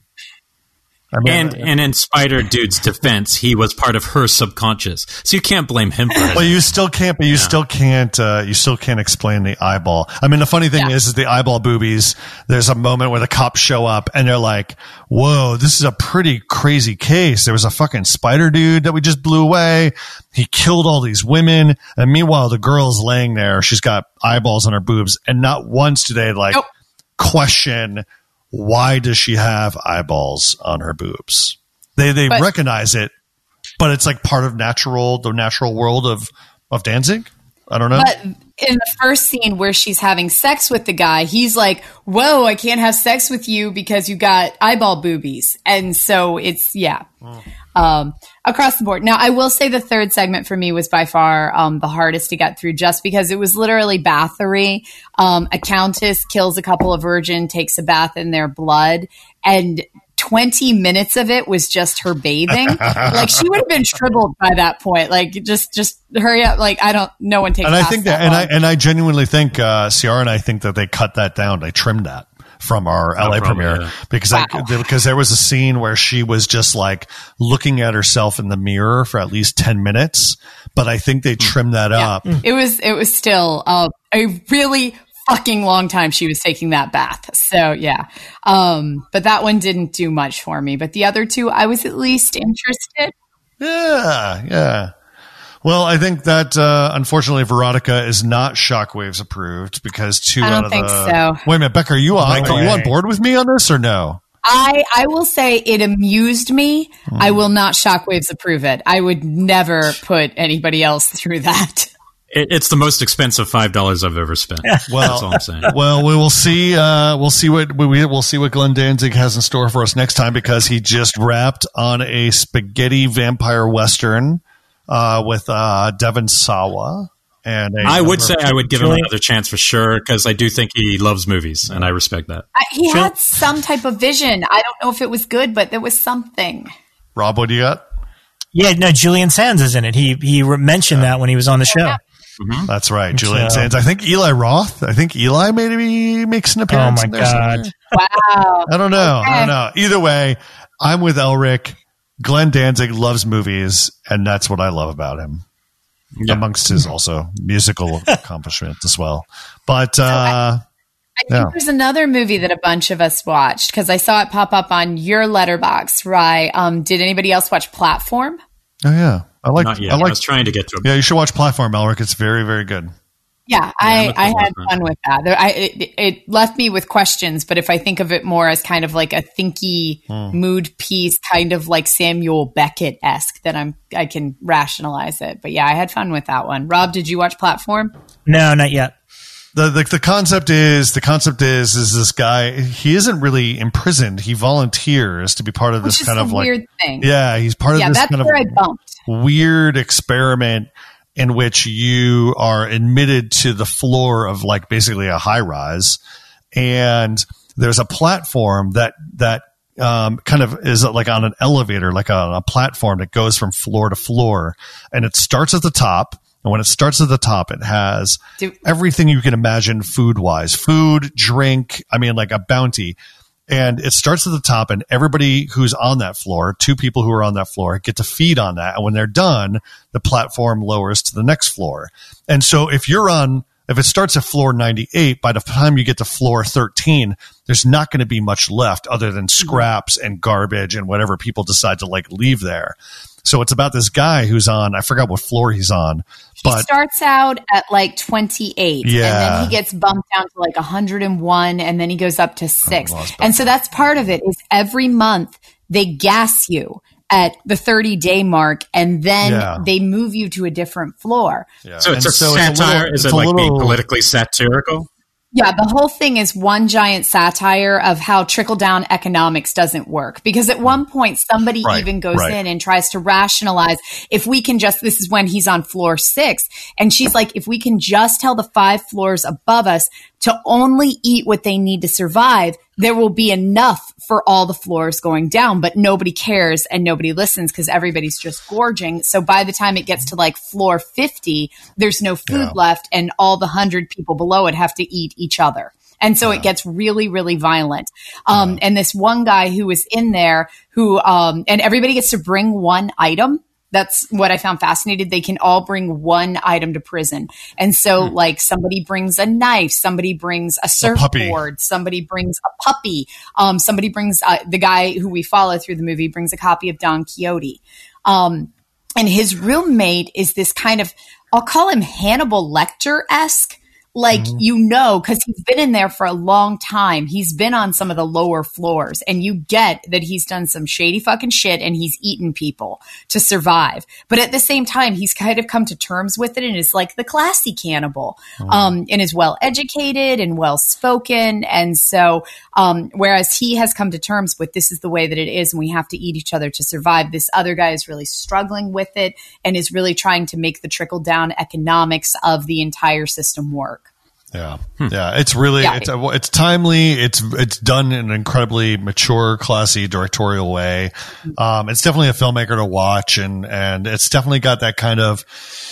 And in Spider Dude's defense, he was part of her subconscious, so you can't blame him for it. Well, you still can't. But you still can't. You still can't explain the eyeball. I mean, the funny thing is the eyeball boobies. There's a moment where the cops show up and they're like, "Whoa, this is a pretty crazy case. There was a fucking Spider Dude that we just blew away. He killed all these women, and meanwhile, the girl's laying there. She's got eyeballs on her boobs, and not once do they question." Why does she have eyeballs on her boobs? They recognize it, but it's like part of the natural world of Danzig. I don't know. But in the first scene where she's having sex with the guy, he's like, "Whoa, I can't have sex with you because you got eyeball boobies." And so it's across the board. Now, I will say the third segment for me was by far the hardest to get through, just because it was literally bathery. A countess kills a couple of virgin, takes a bath in their blood, and 20 minutes of it was just her bathing. Like she would have been shriveled by that point. Like just hurry up. Like no one takes. And I think I genuinely think Ciara and I think that they cut that down. They trimmed that from our LA premiere because there was a scene where she was just like looking at herself in the mirror for at least 10 minutes, but I think they trimmed that up. It was still a really fucking long time she was taking that bath. So but that one didn't do much for me, but the other two I was at least interested. Yeah. Well, I think that unfortunately Veronica is not Shockwaves approved because I don't think so. Wait a minute, Becca, are you on board with me on this or no? I will say it amused me. I will not Shockwaves approve it. I would never put anybody else through that. It's the most expensive $5 I've ever spent. Well, that's all I'm saying. Well, we will see. We'll see what Glenn Danzig has in store for us next time, because he just wrapped on a spaghetti vampire western with Devon Sawa. And I would say I would give him another chance for sure, because I do think he loves movies, and I respect that. He had some type of vision. I don't know if it was good, but there was something. Rob, what do you got? Yeah, no, Julian Sands is in it. He mentioned that when he was on the show. Yeah. Mm-hmm. That's right, Julian Sands. I think Eli Roth. I think Eli maybe makes an appearance. Oh my god! Wow. I don't know. Either way, I'm with Elric. Glenn Danzig loves movies, and that's what I love about him. Yeah. Amongst his also musical accomplishments as well. But I think there's another movie that a bunch of us watched, because I saw it pop up on your letterbox, Rye. Did anybody else watch Platform? Oh yeah, I was trying to get to it. Yeah, you should watch Platform, Elric. It's very, very good. Yeah, I had fun with that. It left me with questions, but if I think of it more as kind of like a thinky mood piece, kind of like Samuel Beckett-esque, then I can rationalize it. But yeah, I had fun with that one. Rob, did you watch Platform? No, not yet. The concept is this guy, he isn't really imprisoned. He volunteers to be part of this kind of like weird thing. Yeah, he's part of this that's kind of where I bumped. Weird experiment in which you are admitted to the floor of like basically a high rise, and there's a platform that kind of is like on an elevator, like a platform that goes from floor to floor, and it starts at the top. And when it starts at the top, it has everything you can imagine food-wise. Food, drink, I mean, like a bounty. And it starts at the top, and everybody who's on that floor, 2 people who are on that floor, get to feed on that. And when they're done, the platform lowers to the next floor. And so if it starts at floor 98, by the time you get to floor 13, there's not going to be much left other than scraps and garbage and whatever people decide to like leave there. So it's about this guy who's on, I forgot what floor he's on. But he starts out at like 28, and then he gets bumped down to like 101, and then he goes up to 6. And so that's part of it, is every month they gas you at the 30-day mark, and then they move you to a different floor. Yeah. So it's a satire? Is it like being politically satirical? Yeah, the whole thing is one giant satire of how trickle-down economics doesn't work. Because at one point, somebody even goes in and tries to rationalize, if we can just, this is when he's on floor 6, and she's like, if we can just tell the 5 floors above us to only eat what they need to survive, there will be enough for all the floors going down. But nobody cares and nobody listens because everybody's just gorging. So by the time it gets to like floor 50, there's no food left, and all the 100 people below it have to eat each other. And so it gets really, really violent. And this one guy who was in there who, and everybody gets to bring one item. That's what I found fascinating. They can all bring one item to prison. And so like somebody brings a knife, somebody brings a surfboard, somebody brings a puppy. Somebody brings the guy who we follow through the movie brings a copy of Don Quixote. And his roommate is this kind of, I'll call him Hannibal Lecter-esque. Like, because he's been in there for a long time. He's been on some of the lower floors, and you get that he's done some shady fucking shit and he's eaten people to survive. But at the same time, he's kind of come to terms with it and is like the classy cannibal, and is well educated and well spoken. And so, whereas he has come to terms with this is the way that it is and we have to eat each other to survive, this other guy is really struggling with it and is really trying to make the trickle down economics of the entire system work. Yeah. Yeah. It's really, it's timely. It's done in an incredibly mature, classy directorial way. It's definitely a filmmaker to watch, and it's definitely got that kind of,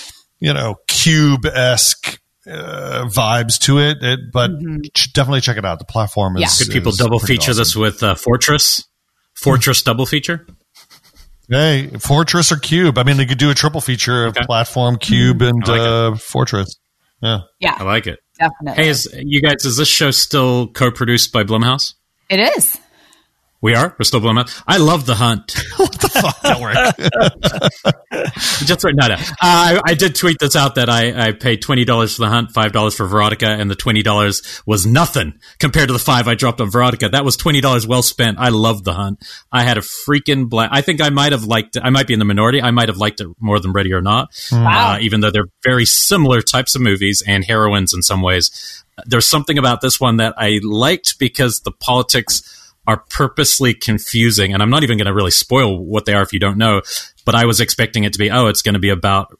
Cube-esque, vibes to it. But definitely check it out. The platform is. Could people double feature this with Fortress? Fortress double feature? Hey, Fortress or Cube. I mean, they could do a triple feature of Platform, Cube, and Fortress. Yeah. I like it. Definitely. Hey, is this show still co-produced by Blumhouse? It is. We are? We're still Blumhouse? I love The Hunt. What the fuck? That work. Just right. No. I did tweet this out that I paid $20 for The Hunt, $5 for Veronica, and the $20 was nothing compared to the $5 I dropped on Veronica. That was $20 well spent. I love The Hunt. I had a freaking blast. I think I might have liked it. I might be in the minority. I might have liked it more than Ready or Not. Wow. Even though they're very similar types of movies and heroines in some ways. There's something about this one that I liked because the politics are purposely confusing, and I'm not even going to really spoil what they are if you don't know, but I was expecting it to be, it's going to be about,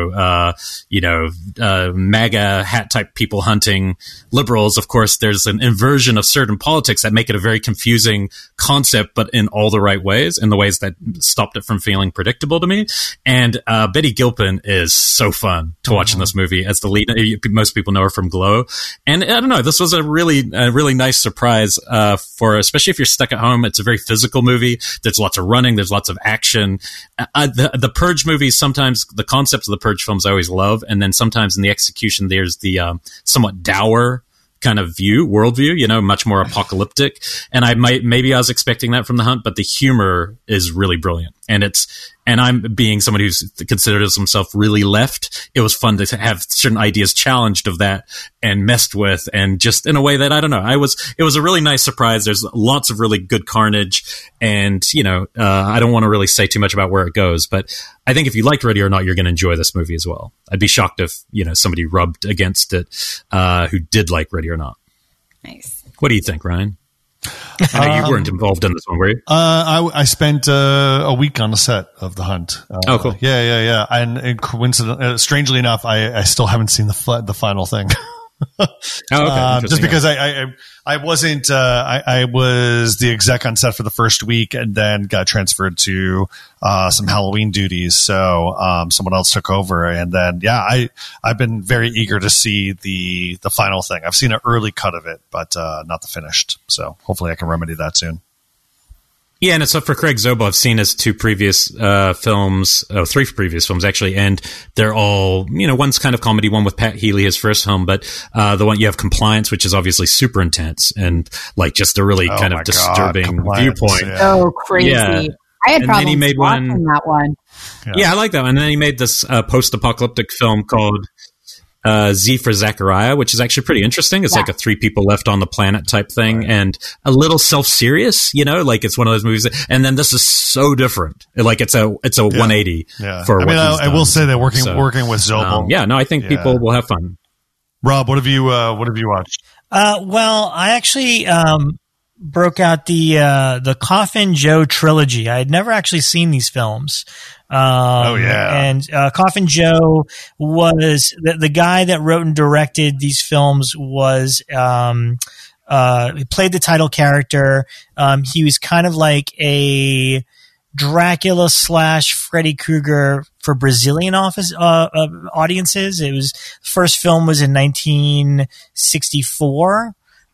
MAGA hat type people hunting liberals. Of course, there's an inversion of certain politics that make it a very confusing concept, but in all the right ways, in the ways that stopped it from feeling predictable to me. And Betty Gilpin is so fun to watch in this movie as the lead. Most people know her from Glow. And I don't know, this was a really nice surprise especially if you're stuck at home. It's a very physical movie. There's lots of running. There's lots of action. The Purge movies, sometimes the concepts of the Purge films I always love, and then sometimes in the execution there's the somewhat dour kind of worldview, much more apocalyptic. And maybe I was expecting that from The Hunt, but the humor is really brilliant. And I'm being someone who's considers himself really left. It was fun to have certain ideas challenged of that and messed with, and just in a way that, I don't know, it was a really nice surprise. There's lots of really good carnage, and, I don't want to really say too much about where it goes, but I think if you liked Ready or Not, you're going to enjoy this movie as well. I'd be shocked if, somebody rubbed against it, who did like Ready or Not. Nice. What do you think, Ryan? I know you weren't involved in this one, were you? I spent a week on the set of The Hunt. Cool. Yeah. And strangely enough, I still haven't seen the final thing. Just because I wasn't I was the exec on set for the first week and then got transferred to some Halloween duties, so someone else took over, and then I've been very eager to see the final thing. I've seen an early cut of it, but not the finished, so hopefully I can remedy that soon. Yeah, and it's up for Craig Zobo. I've seen his three previous films actually, and they're all, one's kind of comedy, one with Pat Healy, his first film, but the one you have Compliance, which is obviously super intense and like just a really kind of disturbing viewpoint. Yeah. So crazy. Yeah. I had problems watching that one. Yeah, I like that one. And then he made this post-apocalyptic film called Z for Zachariah, which is actually pretty interesting. It's like a 3 people left on the planet type thing, and a little self-serious, like it's one of those movies. And then this is so different. Like it's a 180 for what I will say that working with Zobel. I think people will have fun. Rob, what have you watched? Well, I actually broke out the Coffin Joe trilogy. I had never actually seen these films. And Coffin Joe was the guy that wrote and directed these films. Was he played the title character. He was kind of like a Dracula / Freddy Krueger for Brazilian audiences. It was first film was in 1964.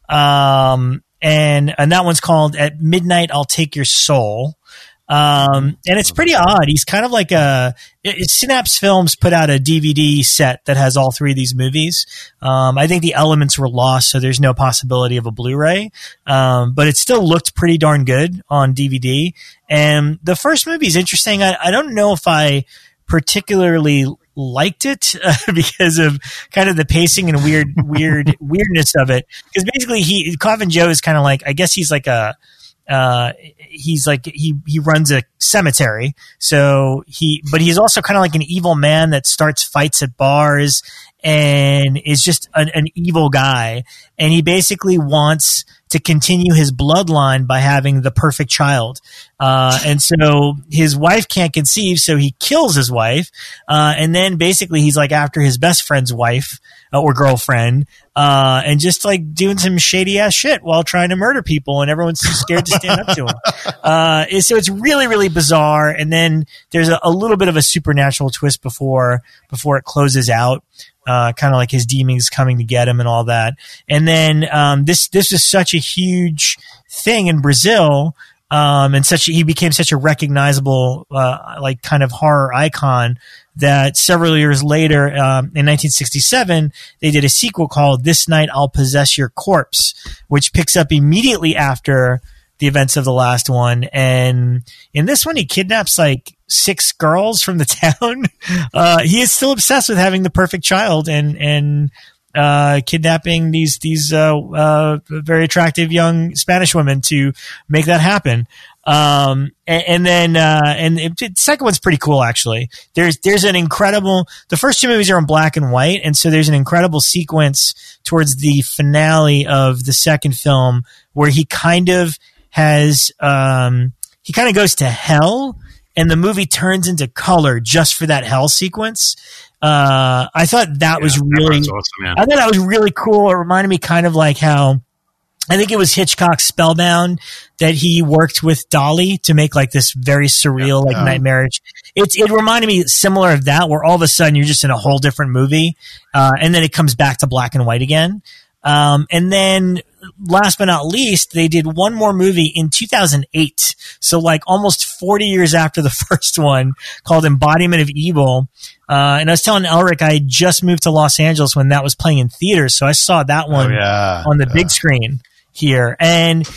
And that one's called At Midnight I'll Take Your Soul. And it's pretty odd. He's kind of like Synapse Films put out a DVD set that has all 3 of these movies. I think the elements were lost, so there's no possibility of a Blu-ray. But it still looked pretty darn good on DVD. And the first movie is interesting. I don't know if I particularly liked it because of kind of the pacing and weirdness of it. Because basically Coffin Joe is kind of like, I guess he's like he runs a cemetery. But he's also kind of like an evil man that starts fights at bars and is just an evil guy. And he basically wants to continue his bloodline by having the perfect child. And so his wife can't conceive, so he kills his wife. And then basically he's like after his best friend's wife or girlfriend, and just like doing some shady ass shit while trying to murder people, and everyone's too scared to stand up to him. So it's really, really bizarre. And then there's a little bit of a supernatural twist before it closes out. Kind of like his demons coming to get him and all that. And then this is such a huge thing in Brazil, and he became such a recognizable like kind of horror icon that several years later, in 1967, they did a sequel called This Night I'll Possess Your Corpse, which picks up immediately after the events of the last one. And in this one, he kidnaps like 6 girls from the town. He is still obsessed with having the perfect child and kidnapping these very attractive young Spanish women to make that happen. And the second one's pretty cool, actually. There's an incredible, the first 2 movies are in black and white. And so there's an incredible sequence towards the finale of the second film where he kind of goes to hell, and the movie turns into color just for that hell sequence. I thought that was really, awesome, I thought that was really cool. It reminded me kind of like how, I think it was Hitchcock's Spellbound that he worked with Dolly to make like this very surreal, nightmarish. It reminded me similar of that, where all of a sudden you're just in a whole different movie. And then it comes back to black and white again. And then last but not least, they did one more movie in 2008. So like almost 40 years after the first one, called Embodiment of Evil. And I was telling Elric, I had just moved to Los Angeles when that was playing in theaters. So I saw that one on the big screen here. And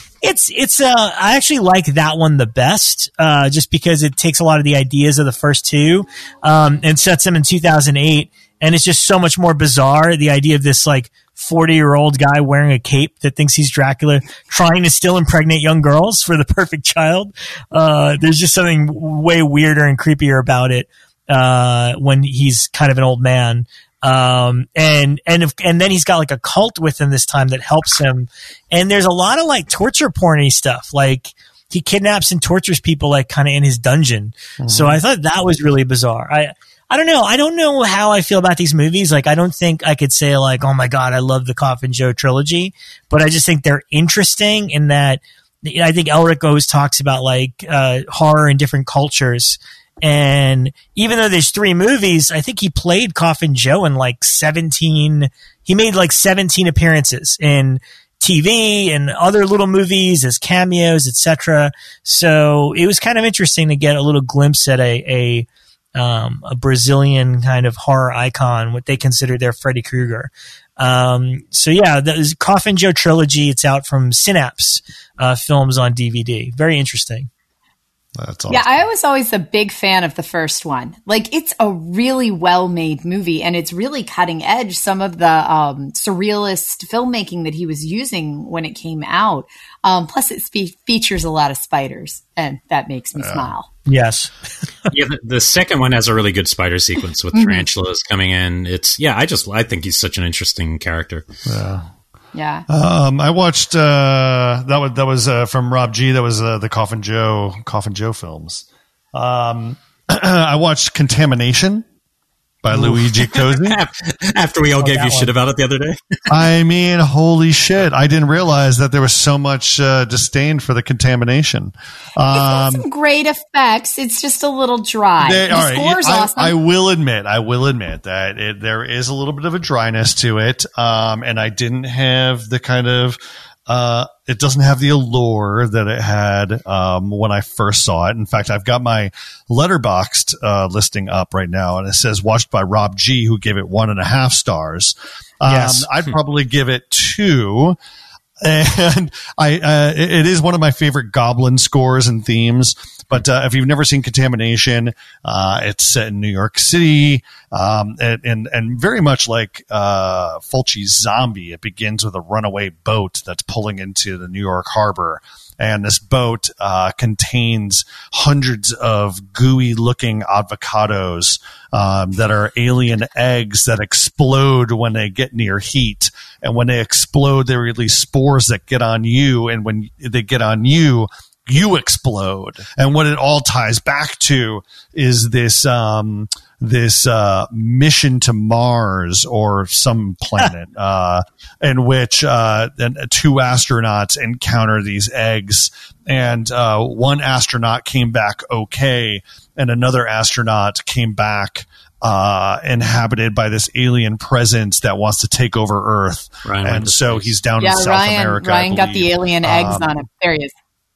I actually like that one the best, just because it takes a lot of the ideas of the first 2, and sets them in 2008. And it's just so much more bizarre. The idea of this like 40-year-old guy wearing a cape that thinks he's Dracula, trying to still impregnate young girls for the perfect child. There's just something way weirder and creepier about it, when he's kind of an old man. And then he's got like a cult with him this time that helps him. And there's a lot of like torture porny stuff. Like he kidnaps and tortures people like kind of in his dungeon. Mm-hmm. So I thought that was really bizarre. I don't know. I don't know how I feel about these movies. Like, I don't think I could say like, oh my God, I love the Coffin Joe trilogy, but I just think they're interesting in that, I think Elric always talks about like horror in different cultures. And even though there's 3 movies, I think he played Coffin Joe in like 17, he made like 17 appearances in TV and other little movies as cameos, etc. So it was kind of interesting to get a little glimpse at a Brazilian kind of horror icon, what they consider their Freddy Krueger. So yeah, the Coffin Joe trilogy, it's out from Synapse Films on DVD. Very interesting. That's awesome. Yeah, I was always a big fan of the first one. Like, it's a really well-made movie, and it's really cutting edge. Some of the surrealist filmmaking that he was using when it came out. Plus, it features a lot of spiders, and that makes me smile. Yes. Yeah, the second one has a really good spider sequence with tarantulas coming in. I think he's such an interesting character. Yeah. I watched that was from Rob G. That was the Coffin Joe films. I watched Contamination by Luigi Cozzi. After we all gave you shit about it the other day. I mean, holy shit. I didn't realize that there was so much disdain for the Contamination. It's got some great effects. It's just a little dry. The score's awesome. I will admit that there is a little bit of a dryness to it. And I didn't have the kind of it doesn't have the allure that it had when I first saw it. In fact, I've got my Letterboxd listing up right now, and it says watched by Rob G, who gave it 1.5 stars. Yes. I'd probably give it 2. And it is one of my favorite Goblin scores and themes. But if you've never seen Contamination, it's set in New York City, and very much like Fulci's Zombie. It begins with a runaway boat that's pulling into the New York harbor, and this boat contains hundreds of gooey-looking avocados that are alien eggs that explode when they get near heat. And when they explode, they release spores that get on you, and when they get on you, you explode. And what it all ties back to is this mission to Mars or some planet in which 2 astronauts encounter these eggs, and one astronaut came back okay, and another astronaut came back inhabited by this alien presence that wants to take over Earth. And so he's down in South America. Ryan got the alien eggs on him. There he is.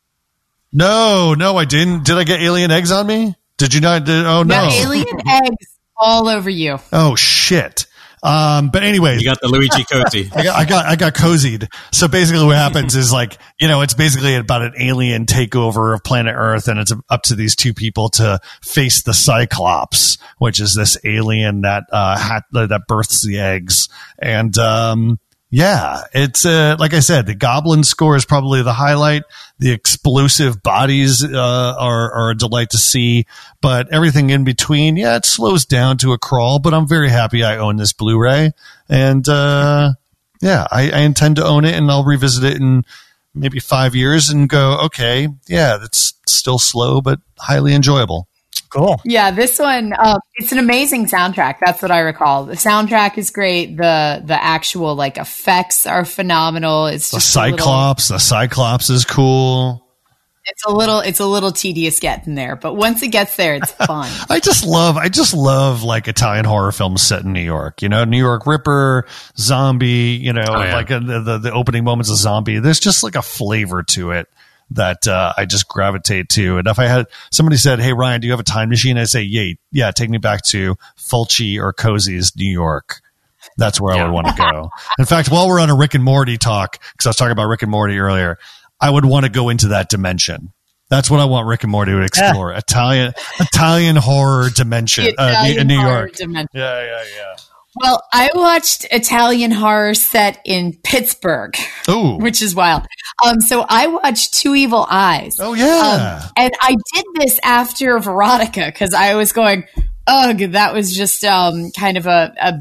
No, I didn't. Did I get alien eggs on me? Did you not? Oh, no. Got alien eggs all over you. Oh, shit. But anyways. You got the Luigi Cozzi. I got cozied. So basically what happens is like, it's basically about an alien takeover of planet Earth, and it's up to these 2 people to face the Cyclops, which is this alien that births the eggs. And, yeah, it's like I said, the Goblin score is probably the highlight. The explosive bodies are a delight to see, but everything in between, yeah, it slows down to a crawl. But I'm very happy I own this Blu-ray, and yeah, I intend to own it, and I'll revisit it in maybe 5 years and go, okay, yeah, that's still slow but highly enjoyable. Cool. Yeah, this one, it's an amazing soundtrack. That's what I recall. The soundtrack is great. The actual like effects are phenomenal. It's just the Cyclops is cool. It's a little tedious getting there, but once it gets there, it's fun. I just love like Italian horror films set in New York. New York Ripper, Zombie. Like the opening moments of Zombie. There's just like a flavor to it that I just gravitate to. And if I had somebody said, "Hey Ryan, do you have a time machine?" I say, "Yeah, take me back to Fulci or Cozzi's New York." That's where I would want to go. In fact, while we're on a Rick and Morty talk, because I was talking about Rick and Morty earlier, I would want to go into that dimension. That's what I want Rick and Morty to explore. Italian horror dimension in New York. Dimension. Yeah. Well, I watched Italian horror set in Pittsburgh, which is wild. So I watched Two Evil Eyes. Oh, yeah. And I did this after Veronica because I was going, ugh, that was just kind of a bit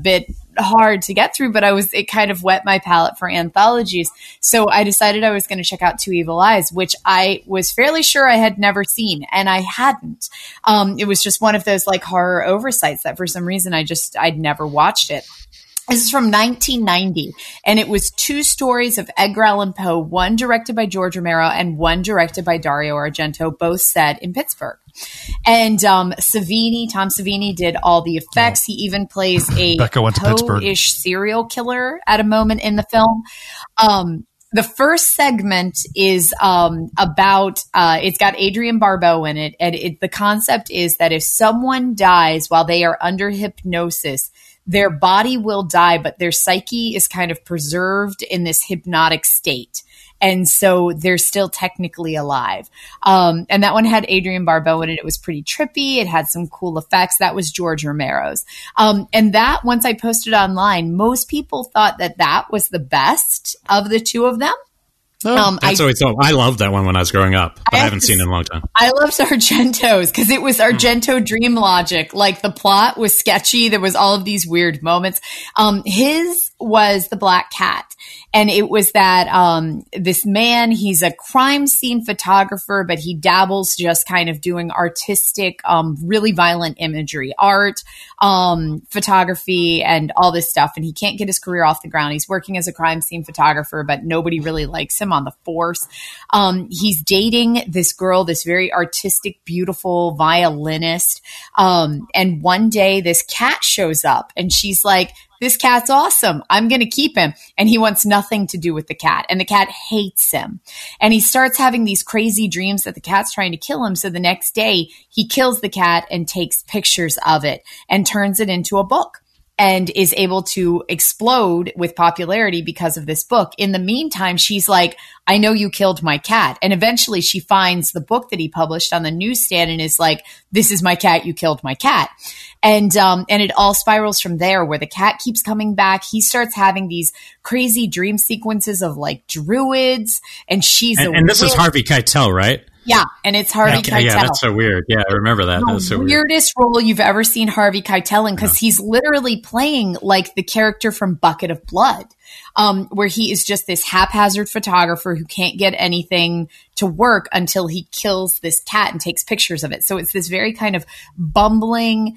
hard to get through, but it kind of whet my palate for anthologies. So I decided I was going to check out Two Evil Eyes, which I was fairly sure I had never seen, and I hadn't. It was just one of those like horror oversights that for some reason I'd never watched it. This is from 1990, and it was two stories of Edgar Allan Poe, one directed by George Romero and one directed by Dario Argento, both set in Pittsburgh. And Tom Savini did all the effects. He even plays a Poe-ish serial killer at a moment in the film. The first segment is about it's got Adrienne Barbeau in it, and the concept is that if someone dies while they are under hypnosis, their body will die, but their psyche is kind of preserved in this hypnotic state. And so they're still technically alive. And that one had Adrienne Barbeau in it. It was pretty trippy. It had some cool effects. That was George Romero's. And that, once I posted online, most people thought that was the best of the two of them. That's what I thought. I loved that one when I was growing up, but I haven't seen it in a long time. I loved Argento's because it was Argento dream logic. Like the plot was sketchy. There was all of these weird moments. His was The Black Cat. And it was that this man, he's a crime scene photographer, but he dabbles just kind of doing artistic, really violent imagery, art, photography, and all this stuff. And he can't get his career off the ground. He's working as a crime scene photographer, but nobody really likes him on the force. He's dating this girl, this very artistic, beautiful violinist. And one day this cat shows up and she's like, this cat's awesome. I'm going to keep him. And he wants nothing to do with the cat. And the cat hates him. And he starts having these crazy dreams that the cat's trying to kill him. So the next day he kills the cat and takes pictures of it and turns it into a book and is able to explode with popularity because of this book. In the meantime, she's like, I know you killed my cat. And eventually she finds the book that he published on the newsstand and is like, this is my cat. You killed my cat. And it all spirals from there where the cat keeps coming back. He starts having these crazy dream sequences of like druids and and this is Harvey Keitel, right? Yeah, and it's Harvey Keitel. Yeah, that's so weird. Yeah, I remember that. That was so weirdest role you've ever seen Harvey Keitel in because he's literally playing like the character from Bucket of Blood, where he is just this haphazard photographer who can't get anything to work until he kills this cat and takes pictures of it. So it's this very kind of bumbling,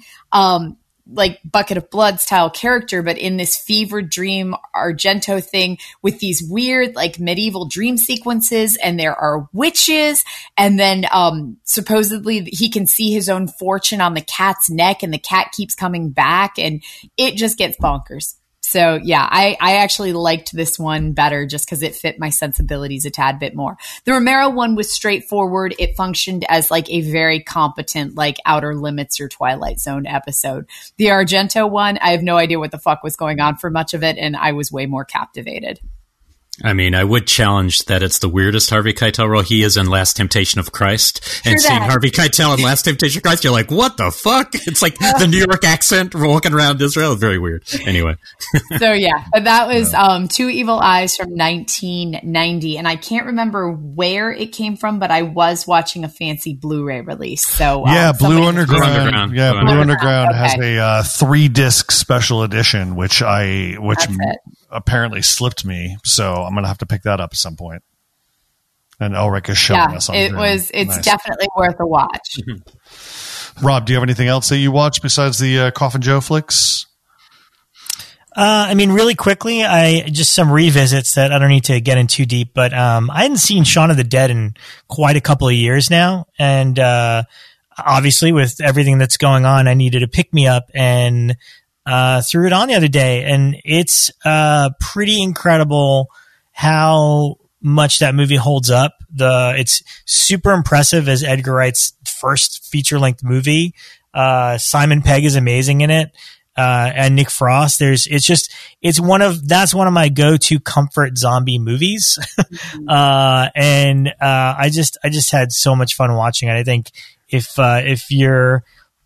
like Bucket of Blood style character, but in this fevered dream Argento thing with these weird like medieval dream sequences, and there are witches, and then supposedly he can see his own fortune on the cat's neck, and the cat keeps coming back, and it just gets bonkers. So yeah, I actually liked this one better just because it fit my sensibilities a tad bit more. The Romero one was straightforward. It functioned as like a very competent like Outer Limits or Twilight Zone episode. The Argento one, I have no idea what the fuck was going on for much of it, and I was way more captivated. I mean, I would challenge that it's the weirdest Harvey Keitel role. He is in Last Temptation of Christ. And seeing Harvey Keitel in Last Temptation of Christ, you're like, what the fuck? It's like the New York accent walking around Israel. Very weird. Anyway. So, yeah, that was Two Evil Eyes from 1990. And I can't remember where it came from, but I was watching a fancy Blu-ray release. So yeah, Blue Underground. Yeah, Blue Underground has a 3-disc special edition, which apparently slipped me, so I'm gonna have to pick that up at some point. And Ulrich showing us on it's nice. Definitely worth a watch. Rob, do you have anything else that you watch besides the Coffin Joe flicks? I mean, really quickly, just some revisits that I don't need to get in too deep, but I hadn't seen Shaun of the Dead in quite a couple of years now, and obviously with everything that's going on, I needed to pick me up and threw it on the other day, and it's pretty incredible how much that movie holds up. It's super impressive as Edgar Wright's first feature-length movie. Simon Pegg is amazing in it, and Nick Frost. That's one of my go-to comfort zombie movies, and I just had so much fun watching it. I think if you're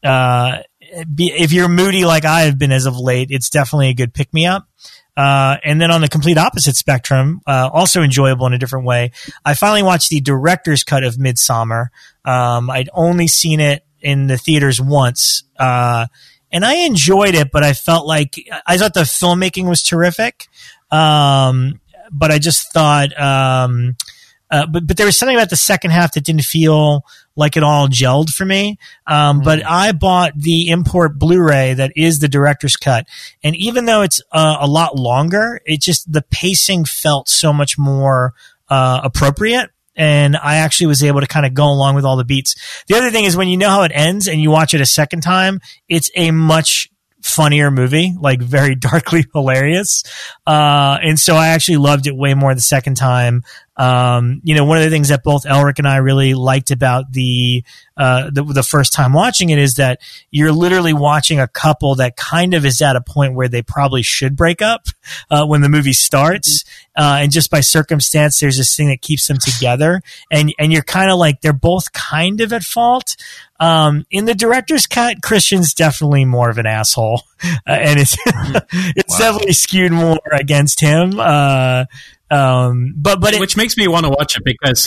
moody like I have been as of late, it's definitely a good pick-me-up. And then on the complete opposite spectrum, also enjoyable in a different way, I finally watched the director's cut of Midsommar. I'd only seen it in the theaters once, and I enjoyed it, but I felt like I thought the filmmaking was terrific. But I just thought, but there was something about the second half that didn't feel like it all gelled for me. But I bought the import Blu-ray that is the director's cut. And even though it's a lot longer, it just, the pacing felt so much more appropriate. And I actually was able to kind of go along with all the beats. The other thing is when you know how it ends and you watch it a second time, it's a much funnier movie, like very darkly hilarious. And so I actually loved it way more the second time. One of the things that both Elric and I really liked about the first time watching it is that you're literally watching a couple that kind of is at a point where they probably should break up, when the movie starts. And just by circumstance, there's this thing that keeps them together. And you're kind of like, they're both kind of at fault. In the director's cut, Christian's definitely more of an asshole. And it's definitely skewed more against him. But which makes me want to watch it because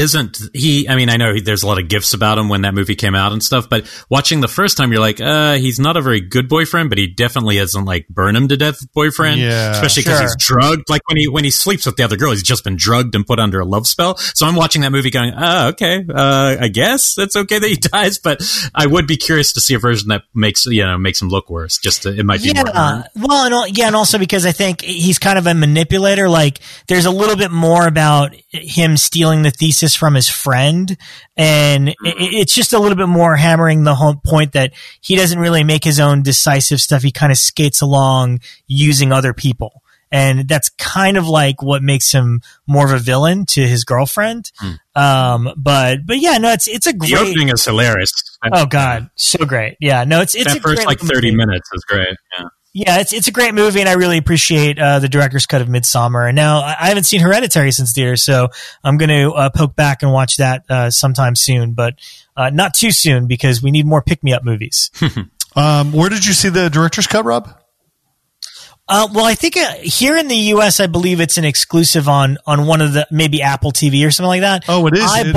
I know there's a lot of gifs about him when that movie came out and stuff, but watching the first time, you're like, he's not a very good boyfriend, but he definitely isn't like burn him to death boyfriend. Yeah, especially because he's drugged. Like when he sleeps with the other girl, he's just been drugged and put under a love spell. So I'm watching that movie going, okay, I guess it's okay that he dies, but I would be curious to see a version that makes him look worse. It might be more. And also because I think he's kind of a manipulator. Like, there's a little bit more about him stealing the thesis from his friend, and it's just a little bit more hammering the whole point that he doesn't really make his own decisive stuff. He kind of skates along using other people. And that's kind of like what makes him more of a villain to his girlfriend. But yeah, no, it's a great. The opening is hilarious. Oh God, so great. Yeah, no, it's that a first great 30 minutes is great. Yeah. Yeah, it's a great movie, and I really appreciate the director's cut of Midsommar. And now I haven't seen Hereditary since theaters, so I'm going to poke back and watch that sometime soon, but not too soon because we need more pick-me-up movies. Where did you see the director's cut, Rob? Well, I think here in the U.S., I believe it's an exclusive on one of the maybe Apple TV or something like that. Oh, it is. I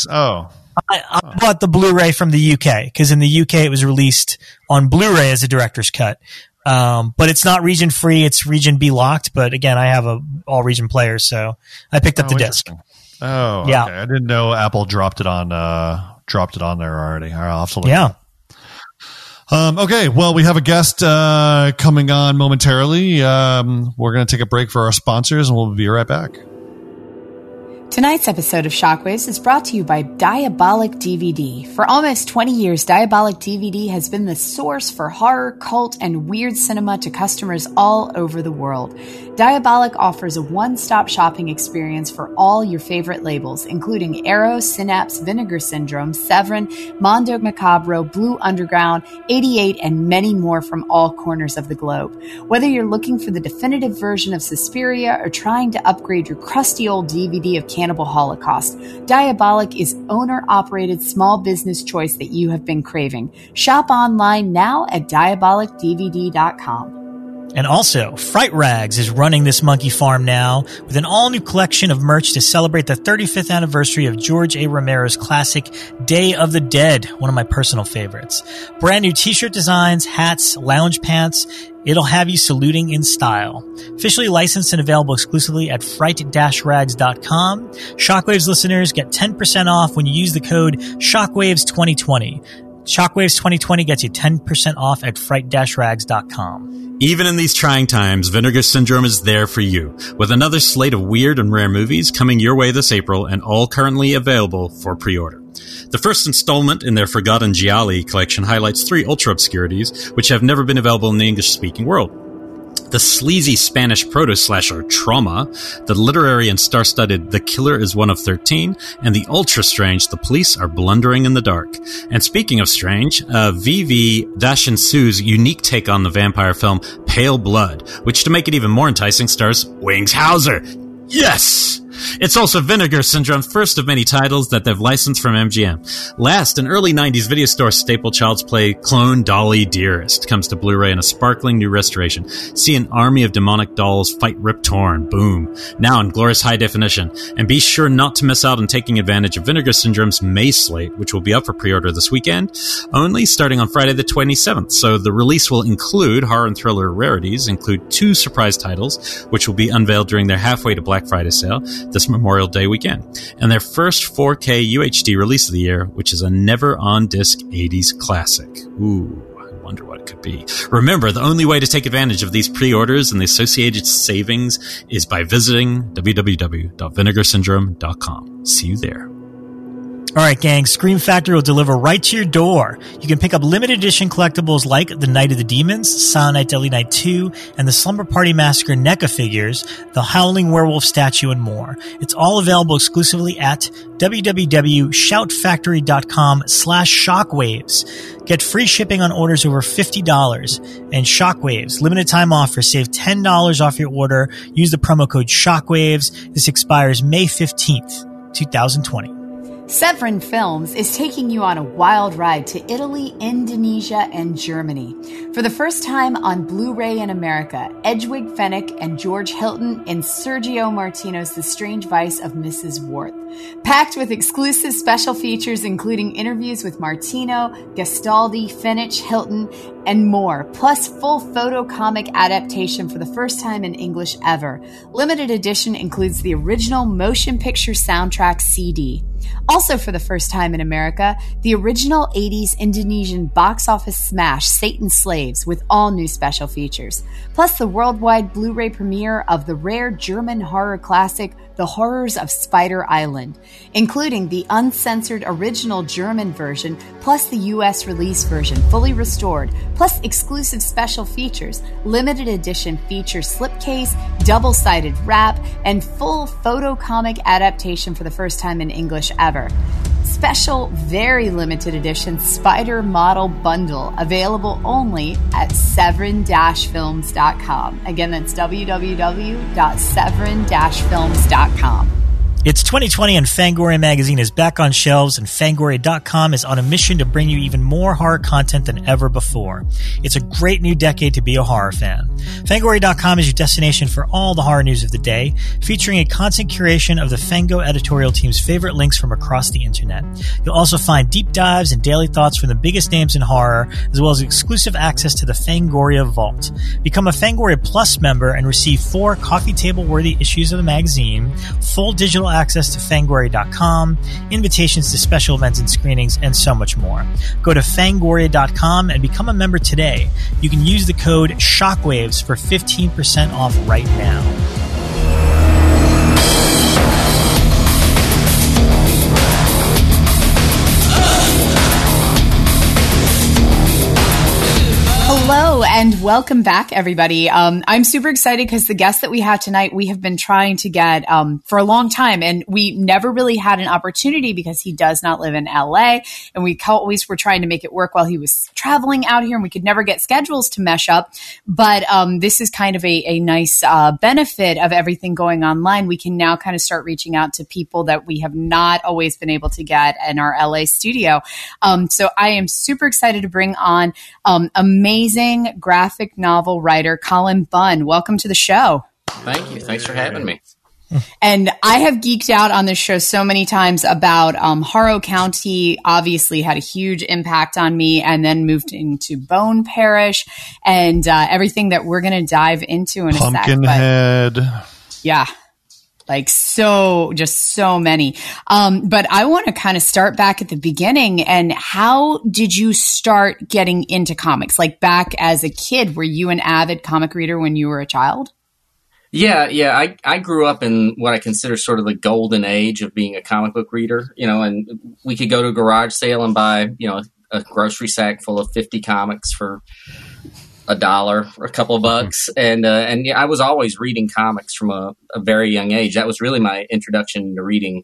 bought the Blu-ray from the UK because in the UK it was released on Blu-ray as a director's cut. But it's not region free; it's region B locked. But again, I have a all region player, so I picked up the disc. Oh, yeah. Okay. I didn't know Apple dropped it on there already. All right, I'll have to look. Yeah. Okay, well, we have a guest coming on momentarily. We're going to take a break for our sponsors, and we'll be right back. Tonight's episode of Shockwaves is brought to you by Diabolic DVD. For almost 20 years, Diabolic DVD has been the source for horror, cult, and weird cinema to customers all over the world. Diabolic offers a one-stop shopping experience for all your favorite labels, including Arrow, Synapse, Vinegar Syndrome, Severin, Mondo Macabro, Blue Underground, 88, and many more from all corners of the globe. Whether you're looking for the definitive version of Suspiria or trying to upgrade your crusty old DVD of Cannibal Holocaust, Diabolic is owner-operated small business choice that you have been craving. Shop online now at diabolicdvd.com. And also, Fright Rags is running this monkey farm now with an all-new collection of merch to celebrate the 35th anniversary of George A. Romero's classic Day of the Dead, one of my personal favorites. Brand new t-shirt designs, hats, lounge pants. It'll have you saluting in style. Officially licensed and available exclusively at fright-rags.com. Shockwaves listeners get 10% off when you use the code SHOCKWAVES2020. Shockwaves 2020 gets you 10% off at fright-rags.com. Even in these trying times, Vinegar Syndrome is there for you, with another slate of weird and rare movies coming your way this April and all currently available for pre-order. The first installment in their Forgotten Gialli collection highlights 3 ultra-obscurities which have never been available in the English-speaking world. The sleazy Spanish proto-slasher Trauma, the literary and star-studded The Killer is One of 13, and the ultra-strange The Police Are Blundering in the Dark. And speaking of strange, Vivi Dashinsu's unique take on the vampire film Pale Blood, which to make it even more enticing stars Wings Hauser. Yes! It's also Vinegar Syndrome's first of many titles that they've licensed from MGM. Last, an early 90s video store staple Child's Play clone Dolly Dearest comes to Blu-ray in a sparkling new restoration. See an army of demonic dolls fight Rip Torn. Boom. Now in glorious high definition. And be sure not to miss out on taking advantage of Vinegar Syndrome's May slate, which will be up for pre-order this weekend, only starting on Friday the 27th. So the release will include horror and thriller rarities, include 2 surprise titles, which will be unveiled during their halfway to Black Friday sale this Memorial Day weekend, and their first 4K UHD release of the year, which is a never-on-disc 80s classic. Ooh, I wonder what it could be. Remember, the only way to take advantage of these pre-orders and the associated savings is by visiting www.vinegarsyndrome.com. See you there. All right, gang, Scream Factory will deliver right to your door. You can pick up limited edition collectibles like The Night of the Demons, Silent Night, Deadly Night 2, and the Slumber Party Massacre NECA figures, the Howling Werewolf statue, and more. It's all available exclusively at www.shoutfactory.com/shockwaves. Get free shipping on orders over $50. And Shockwaves, limited time offer. Save $10 off your order. Use the promo code Shockwaves. This expires May 15th, 2020. Severin Films is taking you on a wild ride to Italy, Indonesia, and Germany. For the first time on Blu-ray in America, Edwige Fenech and George Hilton in Sergio Martino's The Strange Vice of Mrs. Worth. Packed with exclusive special features including interviews with Martino, Gastaldi, Fenech, Hilton, and more, plus full photo comic adaptation for the first time in English ever. Limited edition includes the original motion picture soundtrack CD. Also for the first time in America, the original 80s Indonesian box office smash Satan's Slaves with all new special features. Plus the worldwide Blu-ray premiere of the rare German horror classic The Horrors of Spider Island, including the uncensored original German version plus the US release version fully restored, plus exclusive special features, limited edition feature slipcase, double-sided wrap, and full photo comic adaptation for the first time in English ever. Special, very limited edition Spider Model Bundle available only at severin-films.com. Again, that's www.severin-films.com. It's 2020 and Fangoria magazine is back on shelves, and Fangoria.com is on a mission to bring you even more horror content than ever before. It's a great new decade to be a horror fan. Fangoria.com is your destination for all the horror news of the day, featuring a constant curation of the Fango editorial team's favorite links from across the internet. You'll also find deep dives and daily thoughts from the biggest names in horror, as well as exclusive access to the Fangoria Vault. Become a Fangoria Plus member and receive 4 coffee table-worthy issues of the magazine, full digital access to Fangoria.com, invitations to special events and screenings, and so much more. Go to Fangoria.com and become a member today. You can use the code SHOCKWAVES for 15% off right now. Hello and welcome back, everybody. I'm super excited because the guest that we have tonight, we have been trying to get for a long time, and we never really had an opportunity because he does not live in LA, and we always were trying to make it work while he was traveling out here, and we could never get schedules to mesh up. But this is kind of a nice benefit of everything going online. We can now kind of start reaching out to people that we have not always been able to get in our LA studio. So I am super excited to bring on amazing graphic novel writer Colin Bunn. Welcome to the show. Thank you. Thanks for having me. And I have geeked out on this show so many times about Harrow County. Obviously had a huge impact on me, and then moved into Bone Parish and everything that we're going to dive into in a sec. Pumpkinhead. Yeah. Like just so many. But I want to kind of start back at the beginning. And how did you start getting into comics? Like back as a kid, were you an avid comic reader when you were a child? Yeah. I grew up in what I consider sort of the golden age of being a comic book reader, and we could go to a garage sale and buy, a grocery sack full of 50 comics for $1 or a couple of bucks. And yeah, I was always reading comics from a very young age. That was really my introduction to reading,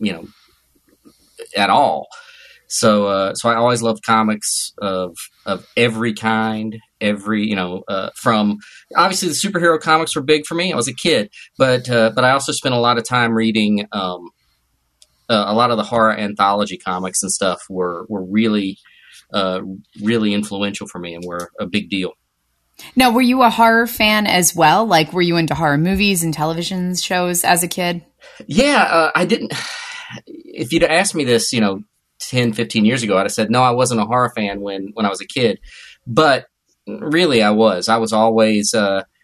at all. So I always loved comics of every kind. every, from obviously the superhero comics were big for me. I was a kid, but I also spent a lot of time reading a lot of the horror anthology comics and stuff were really, really influential for me and were a big deal. Now, were you a horror fan as well? Like, were you into horror movies and television shows as a kid? Yeah, I didn't. If you'd asked me this, 10, 15 years ago, I'd have said, no, I wasn't a horror fan when I was a kid. But really, I was. I was always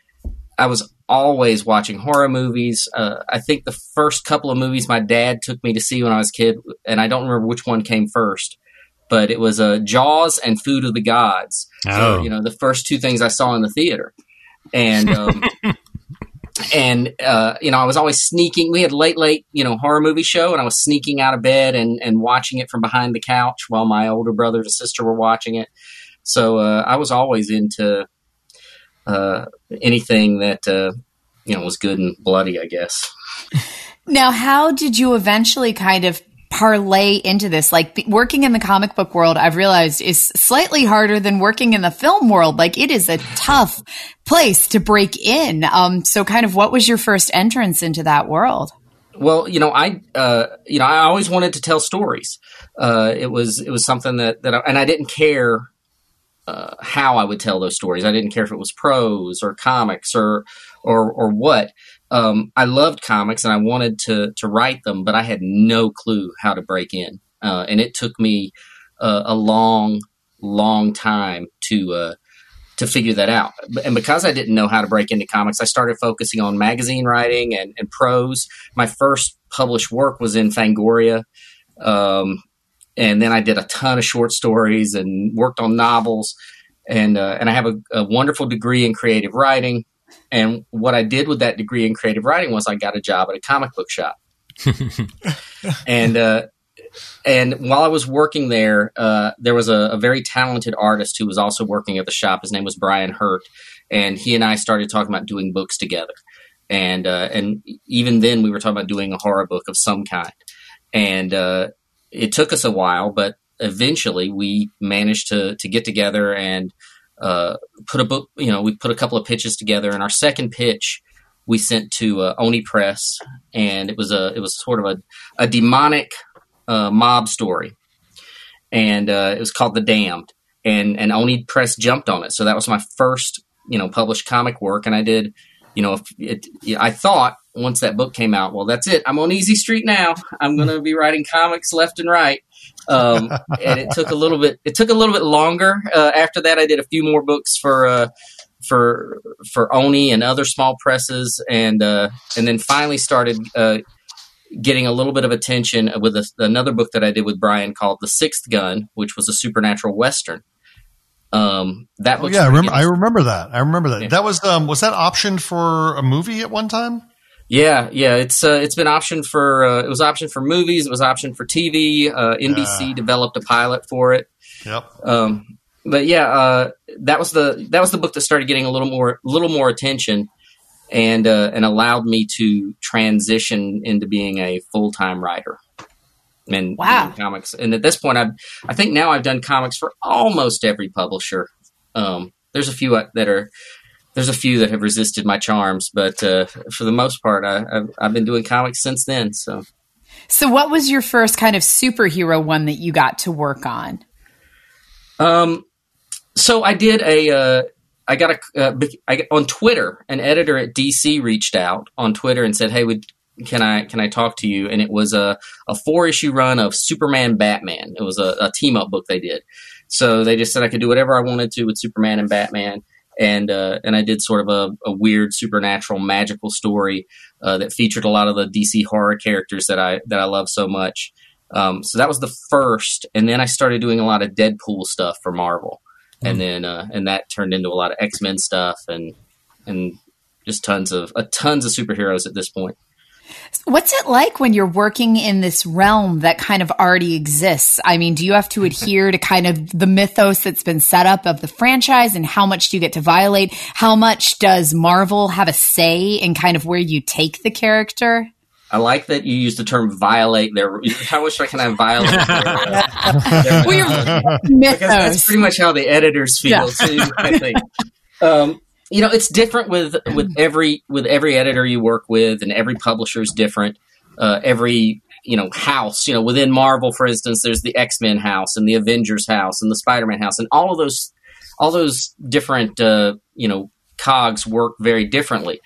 watching horror movies. I think the first couple of movies my dad took me to see when I was a kid, and I don't remember which one came first, but it was Jaws and Food of the Gods. Oh. So, the first two things I saw in the theater. And, I was always sneaking. We had late, horror movie show, and I was sneaking out of bed and watching it from behind the couch while my older brother and sister were watching it. So I was always into anything that, was good and bloody, I guess. Now, how did you eventually kind of parlay into this? Like, working in the comic book world, I've realized, is slightly harder than working in the film world. Like, it is a tough place to break in. So kind of what was your first entrance into that world? Well, I always wanted to tell stories. It was something that I didn't care how I would tell those stories. I didn't care if it was prose or comics or what. I loved comics and I wanted to write them, but I had no clue how to break in. And it took me a long, long time to figure that out. And because I didn't know how to break into comics, I started focusing on magazine writing and prose. My first published work was in Fangoria. And then I did a ton of short stories and worked on novels. And I have a wonderful degree in creative writing. And what I did with that degree in creative writing was I got a job at a comic book shop. And while I was working there, there was a very talented artist who was also working at the shop. His name was Brian Hurt. And he and I started talking about doing books together. And even then we were talking about doing a horror book of some kind. And it took us a while, but eventually we managed to get together and put a book, we put a couple of pitches together, and our second pitch we sent to Oni Press, and it was sort of a demonic mob story, and it was called The Damned, and Oni Press jumped on it. So that was my first, published comic work, and I did, I thought once that book came out, well, that's it. I'm on Easy Street now. I'm going to be writing comics left and right. And it took a little bit longer. After that, I did a few more books for Oni and other small presses. And then finally started, getting a little bit of attention with another book that I did with Brian called The Sixth Gun, which was a supernatural Western. That book. I remember that. Yeah. That was that optioned for a movie at one time? Yeah. It's been optioned for, it was optioned for movies. It was optioned for TV. NBC developed a pilot for it. Yep. But yeah, that was the book that started getting a little more attention and allowed me to transition into being a full-time writer and doing comics. And at this point, I think now I've done comics for almost every publisher. There's a few that have resisted my charms, but for the most part, I've been doing comics since then. So what was your first kind of superhero one that you got to work on? So I did on Twitter, an editor at DC reached out on Twitter and said, "Hey, can I talk to you?" And it was a 4-issue run of Superman Batman. It was a team up book they did. So they just said I could do whatever I wanted to with Superman and Batman. And I did sort of a weird supernatural magical story that featured a lot of the DC horror characters that I love so much. So that was the first, and then I started doing a lot of Deadpool stuff for Marvel, and then and that turned into a lot of X-Men stuff and just tons of superheroes at this point. What's it like when you're working in this realm that kind of already exists? I mean, do you have to adhere to kind of the mythos that's been set up of the franchise, and how much do you get to violate? How much does Marvel have a say in kind of where you take the character? I like that you use the term violate their. How much can I violate their because that's pretty much how the editors feel too. I think. It's different with every editor you work with, and every publisher is different. Every house, within Marvel, for instance, there's the X-Men house and the Avengers house and the Spider-Man house, and all those different cogs work very differently.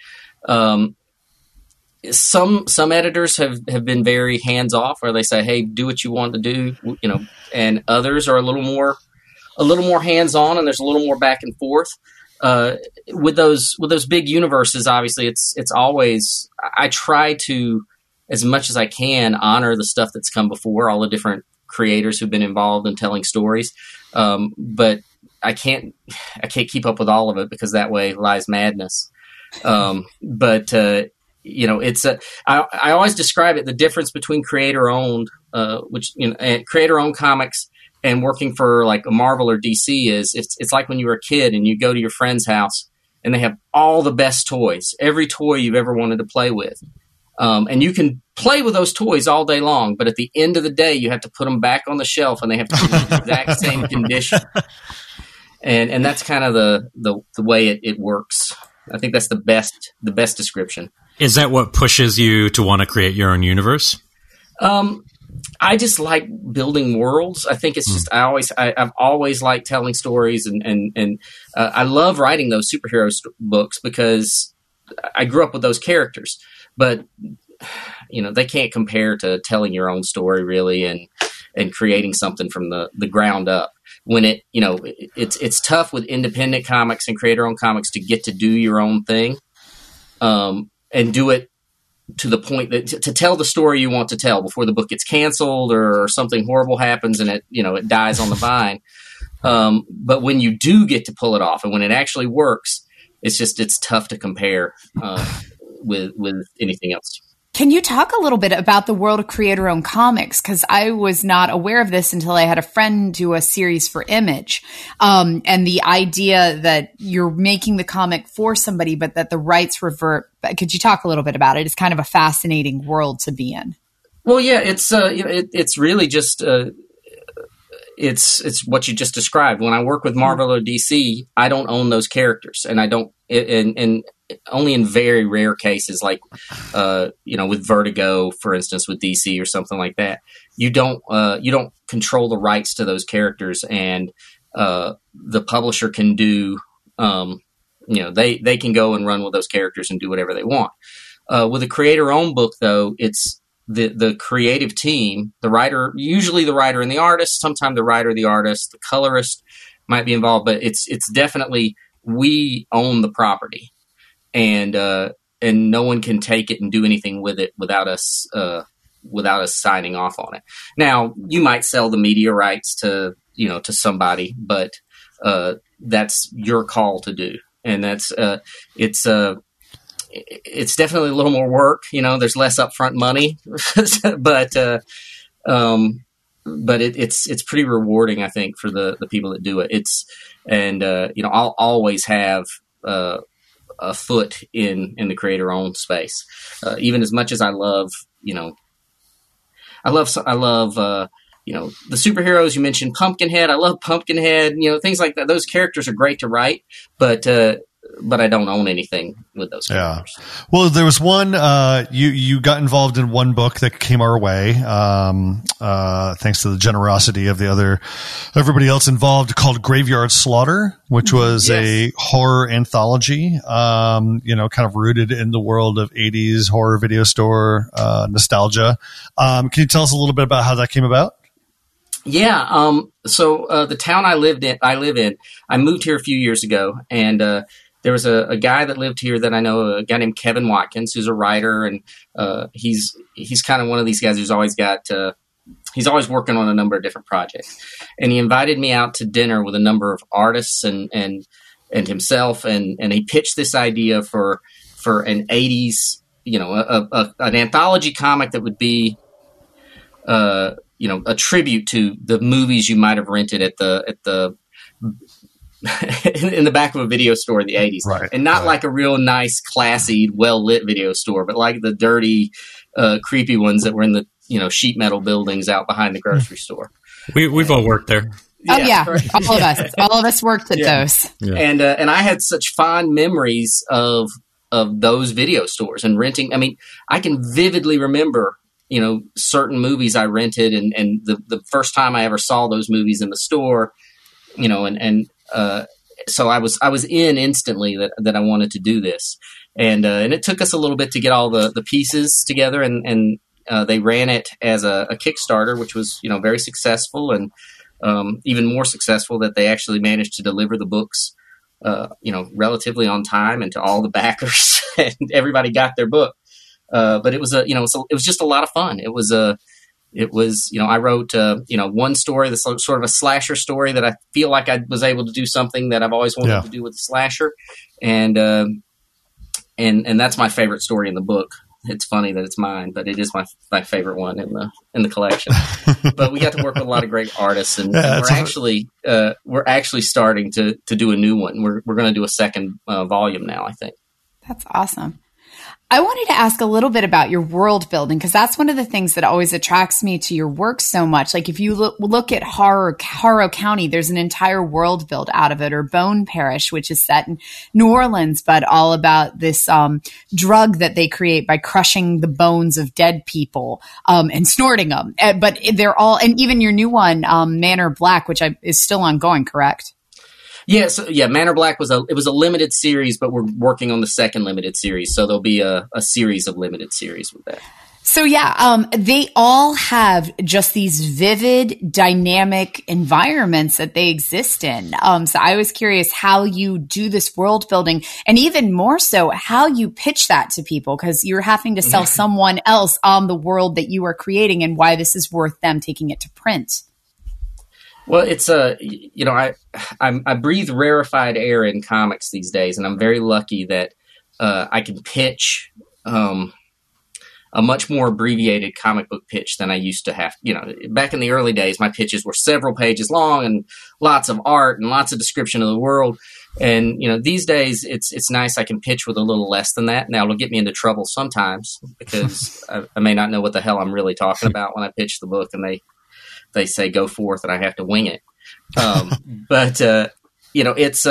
Some editors have been very hands off, where they say, "Hey, do what you want to do," and others are a little more hands on, and there's a little more back and forth. With those big universes, obviously, it's always, I try to, as much as I can, honor the stuff that's come before, all the different creators who've been involved in telling stories. But I can't keep up with all of it, because that way lies madness. I always describe it, the difference between creator-owned, creator-owned comics and working for like a Marvel or DC is it's like when you were a kid and you go to your friend's house and they have all the best toys, every toy you've ever wanted to play with. And you can play with those toys all day long, but at the end of the day, you have to put them back on the shelf and they have to be in the exact same condition. And that's kind of the way it works. I think that's the best description. Is that what pushes you to want to create your own universe? I just like building worlds. I think it's just I've always liked telling stories, and I love writing those superhero books because I grew up with those characters. But they can't compare to telling your own story, really, and creating something from the ground up. When it's tough with independent comics and creator-owned comics to get to do your own thing, and do it to the point that to tell the story you want to tell before the book gets canceled or something horrible happens and it dies on the vine. But when you do get to pull it off and when it actually works, it's tough to compare with anything else. Can you talk a little bit about the world of creator-owned comics? Because I was not aware of this until I had a friend do a series for Image. And the idea that you're making the comic for somebody, but that the rights revert. Could you talk a little bit about it? It's kind of a fascinating world to be in. Well, yeah, it's really just it's what you just described. When I work with Marvel or DC, I don't own those characters, and I don't and only in very rare cases, like with Vertigo, for instance, with DC or something like that, you don't control the rights to those characters, and the publisher can do they can go and run with those characters and do whatever they want. With a creator-owned book, though, it's the creative team, the writer, usually the writer and the artist, sometimes the writer, the artist, the colorist might be involved, but it's definitely we own the property. And no one can take it and do anything with it without us signing off on it. Now, you might sell the media rights to somebody, but that's your call to do. And that's it's definitely a little more work. There's less upfront money, but it's pretty rewarding, I think, for the people that do it. I'll always have a foot in the creator-owned space, even as much as I love the superheroes. You mentioned Pumpkinhead. I love Pumpkinhead. Things like that. Those characters are great to write, but I don't own anything with those characters. Yeah. Well, there was one, you got involved in one book that came our way, thanks to the generosity of everybody else involved, called Graveyard Slaughter, which was a horror anthology, kind of rooted in the world of 80s horror video store, nostalgia. Can you tell us a little bit about how that came about? Yeah. So the town I live in, I moved here a few years ago, and there was a guy that lived here that I know, a guy named Kevin Watkins, who's a writer, and he's kind of one of these guys who's always he's always working on a number of different projects. And he invited me out to dinner with a number of artists and himself, and he pitched this idea for an 80s, an anthology comic that would be a tribute to the movies you might have rented at the in the back of a video store in the 80s, right, and not like a real nice, classy, well-lit video store, but like the dirty, creepy ones that were in the sheet metal buildings out behind the grocery store. We've all worked there. Oh yeah, all of us worked at those. Yeah. And I had such fond memories of those video stores and renting. I mean, I can vividly remember certain movies I rented, and the first time I ever saw those movies in the store, so I was in instantly that I wanted to do this, and it took us a little bit to get all the pieces together, and they ran it as a Kickstarter, which was very successful, and even more successful that they actually managed to deliver the books relatively on time and to all the backers, and everybody got their book. But it was it was just a lot of fun. I wrote one story that's sort of a slasher story that I feel like I was able to do something that I've always wanted to do with a slasher, and that's my favorite story in the book. It's funny that it's mine, but it is my favorite one in the collection. But we got to work with a lot of great artists, and we're actually starting to do a new one. We're going to do a second volume now, I think. That's awesome. I wanted to ask a little bit about your world building, because that's one of the things that always attracts me to your work so much. Like if you look at Harrow County, there's an entire world built out of it, or Bone Parish, which is set in New Orleans, but all about this drug that they create by crushing the bones of dead people and snorting them. But they're all, and even your new one, Manor Black, which is still ongoing, correct? Yeah, Manor Black was a limited series, but we're working on the second limited series, so there'll be a series of limited series with that. So they all have just these vivid, dynamic environments that they exist in. So I was curious how you do this world building, and even more so, how you pitch that to people, because you're having to sell someone else on the world that you are creating and why this is worth them taking it to print. Well, it's I breathe rarefied air in comics these days, and I'm very lucky that I can pitch a much more abbreviated comic book pitch than I used to have. Back in the early days, my pitches were several pages long and lots of art and lots of description of the world. And these days, it's nice I can pitch with a little less than that. Now it'll get me into trouble sometimes because I may not know what the hell I'm really talking about when I pitch the book, and they say go forth, and I have to wing it. But it's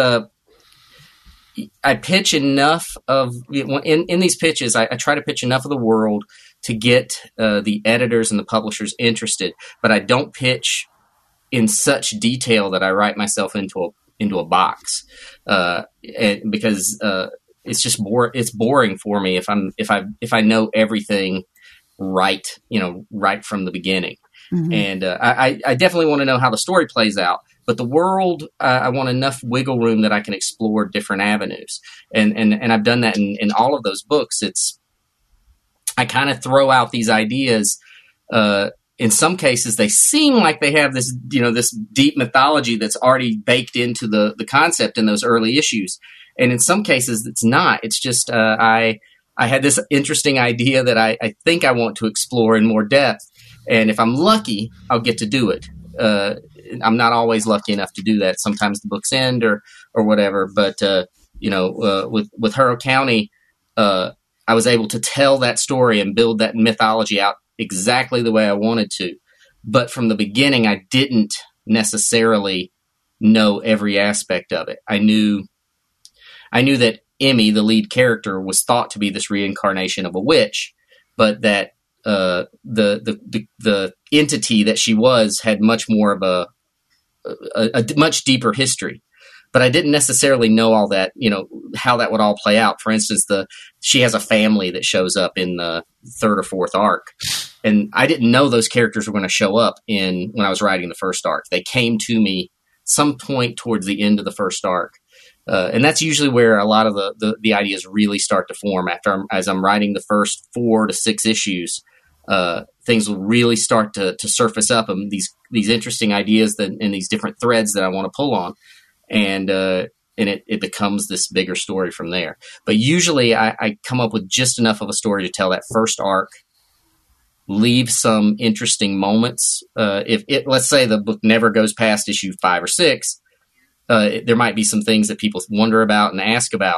I pitch enough of in these pitches. I try to pitch enough of the world to get the editors and the publishers interested, but I don't pitch in such detail that I write myself into a box, because it's just it's boring for me if I know everything right from the beginning. Mm-hmm. And I definitely want to know how the story plays out, but the world, I want enough wiggle room that I can explore different avenues. And I've done that in all of those books. I kind of throw out these ideas. In some cases, they seem like they have this, this deep mythology that's already baked into the concept in those early issues. And in some cases, it's not. It's just I had this interesting idea that I think I want to explore in more depth. And if I'm lucky, I'll get to do it. I'm not always lucky enough to do that. Sometimes the books end or whatever. But, with Harrow County, I was able to tell that story and build that mythology out exactly the way I wanted to. But from the beginning, I didn't necessarily know every aspect of it. I knew that Emmy, the lead character, was thought to be this reincarnation of a witch, but that the entity that she was had much more of a much deeper history. But I didn't necessarily know all that, how that would all play out. For instance, she has a family that shows up in the third or fourth arc, and I didn't know those characters were going to show up when I was writing the first arc. They came to me some point towards the end of the first arc. And that's usually where a lot of the ideas really start to form as I'm writing the first 4 to 6 issues. Things will really start to surface up, and these interesting ideas and these different threads that I want to pull on, and it becomes this bigger story from there. But usually I come up with just enough of a story to tell that first arc, leave some interesting moments. Let's say the book never goes past issue 5 or 6, there might be some things that people wonder about and ask about,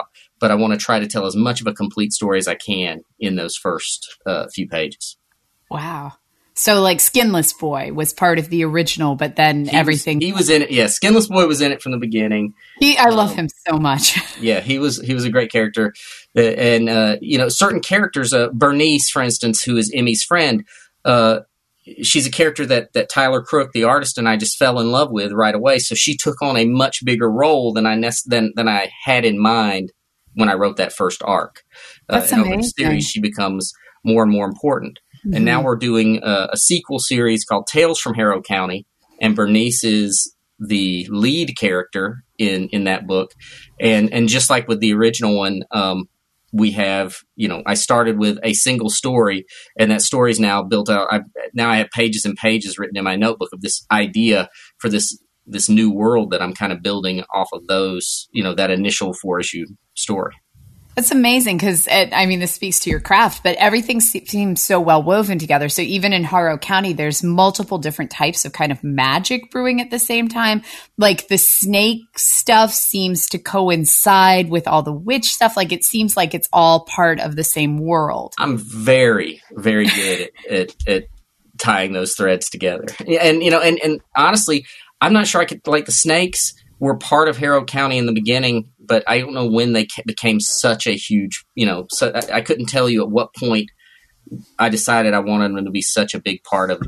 but I want to try to tell as much of a complete story as I can in those first few pages. Wow. So like Skinless Boy was part of the original, but then he was in it. Yeah. Skinless Boy was in it from the beginning. I love him so much. Yeah. He was a great character. And, certain characters, Bernice, for instance, who is Emmy's friend, she's a character that Tyler Crook, the artist, and I just fell in love with right away. So she took on a much bigger role than I had in mind when I wrote that first arc. That's and amazing. over the series, she becomes more and more important. Mm-hmm. And now we're doing a sequel series called Tales from Harrow County, and Bernice is the lead character in that book. And just like with the original one, we have, I started with a single story, and that story is now built out. I have pages and pages written in my notebook of this idea for this new world that I'm kind of building off of those, that initial 4-issue story. That's amazing because, this speaks to your craft, but everything seems so well woven together. So even in Harrow County, there's multiple different types of kind of magic brewing at the same time. Like the snake stuff seems to coincide with all the witch stuff. Like it seems like it's all part of the same world. I'm very, very good at tying those threads together. And, and honestly, I'm not sure I could, like the snakes were part of Harrow County in the beginning, but I don't know when they became such a huge, so I couldn't tell you at what point I decided I wanted them to be such a big part of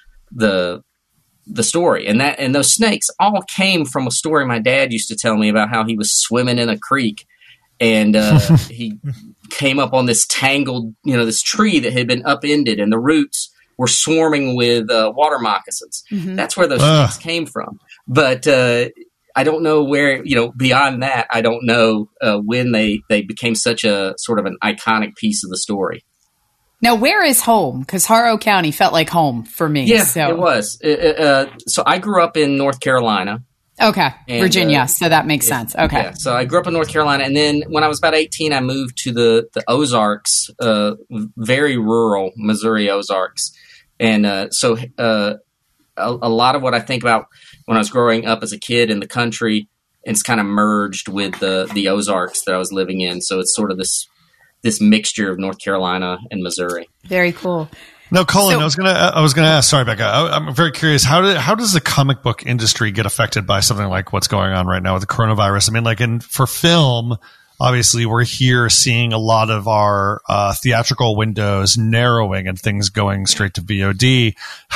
the story. And those snakes all came from a story my dad used to tell me about how he was swimming in a creek and he came up on this tangled, this tree that had been upended and the roots were swarming with water moccasins. Mm-hmm. That's where those snakes came from. But I don't know where, beyond that, I don't know when they became such a sort of an iconic piece of the story. Now, where is home? Because Harrow County felt like home for me. Yeah, so. It was. So I grew up in North Carolina. Okay, and, Virginia. So that makes sense. Okay. Yeah, so I grew up in North Carolina. And then when I was about 18, I moved to the Ozarks, very rural Missouri Ozarks. And so a lot of what I think about when I was growing up as a kid in the country, it's kind of merged with the Ozarks that I was living in. So it's sort of this mixture of North Carolina and Missouri. Very cool. Now, Colin, I was gonna ask. Sorry, Becca. I'm very curious. How does the comic book industry get affected by something like what's going on right now with the coronavirus? I mean, for film, obviously, we're here seeing a lot of our theatrical windows narrowing and things going straight to VOD.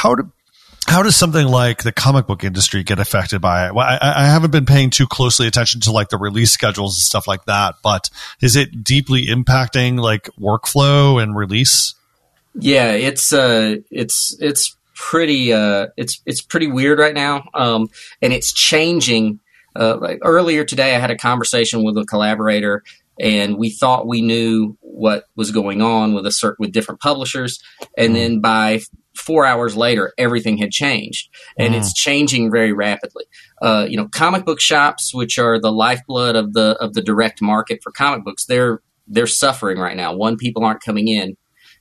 How does something like the comic book industry get affected by it? Well, I haven't been paying too closely attention to like the release schedules and stuff like that, but is it deeply impacting like workflow and release? Yeah, it's pretty weird right now, and it's changing. Like earlier today, I had a conversation with a collaborator, and we thought we knew what was going on with different publishers, and then by 4 hours later, everything had changed, and it's changing very rapidly. Comic book shops, which are the lifeblood of the direct market for comic books, they're suffering right now. People aren't coming in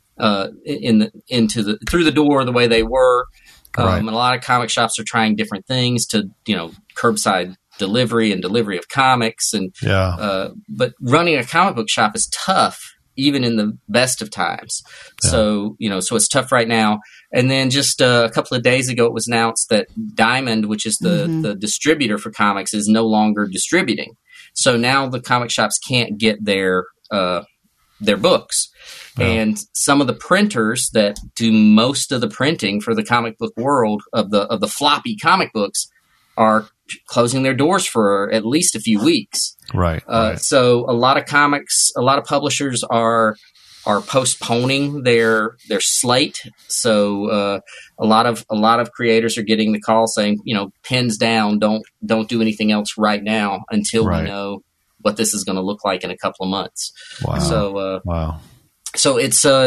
through the door the way they were. Right. And a lot of comic shops are trying different things to curbside delivery and delivery of comics, and but running a comic book shop is tough even in the best of times. Yeah. So it's tough right now. And then just a couple of days ago, it was announced that Diamond, which is the distributor for comics, is no longer distributing. So now the comic shops can't get their books. Yeah. And some of the printers that do most of the printing for the comic book world of the floppy comic books are closing their doors for at least a few weeks. Right. So a lot of publishers are postponing their slate. So a lot of creators are getting the call saying, pens down, don't do anything else right now until we know what this is going to look like in a couple of months. Wow. So wow. So it's I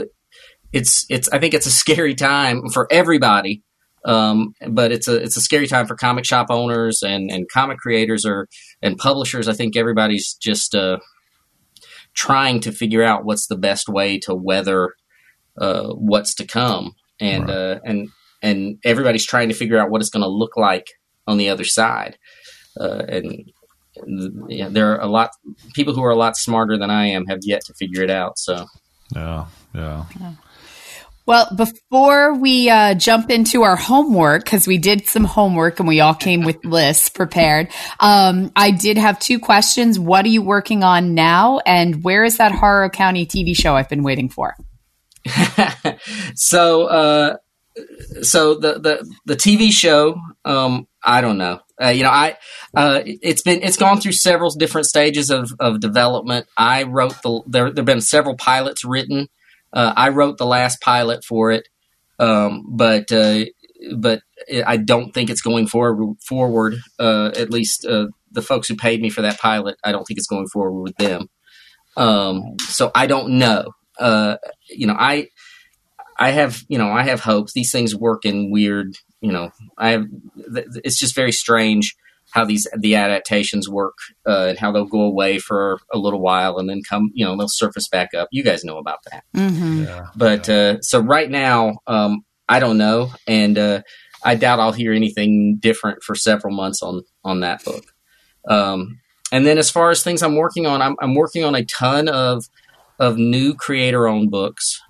think it's a scary time for everybody. But it's a scary time for comic shop owners and comic creators and publishers. I think everybody's just trying to figure out what's the best way to weather what's to come, and everybody's trying to figure out what it's going to look like on the other side. And there are people who are a lot smarter than I am have yet to figure it out. So Yeah. Well, before we jump into our homework, because we did some homework and we all came with lists prepared, I did have 2 questions. What are you working on now? And where is that Horror County TV show I've been waiting for? So the TV show, I don't know. It's gone through several different stages of development. I wrote there've been several pilots written. I wrote the last pilot for it, but I don't think it's going forward. At least the folks who paid me for that pilot, I don't think it's going forward with them. So I don't know. I have hopes. These things work in weird. It's just very strange how the adaptations work, and how they'll go away for a little while and then come, they'll surface back up. You guys know about that. Mm-hmm. Yeah. But so right now, I don't know, and I doubt I'll hear anything different for several months on that book. And then as far as things I'm working on, I'm working on a ton of new creator-owned books.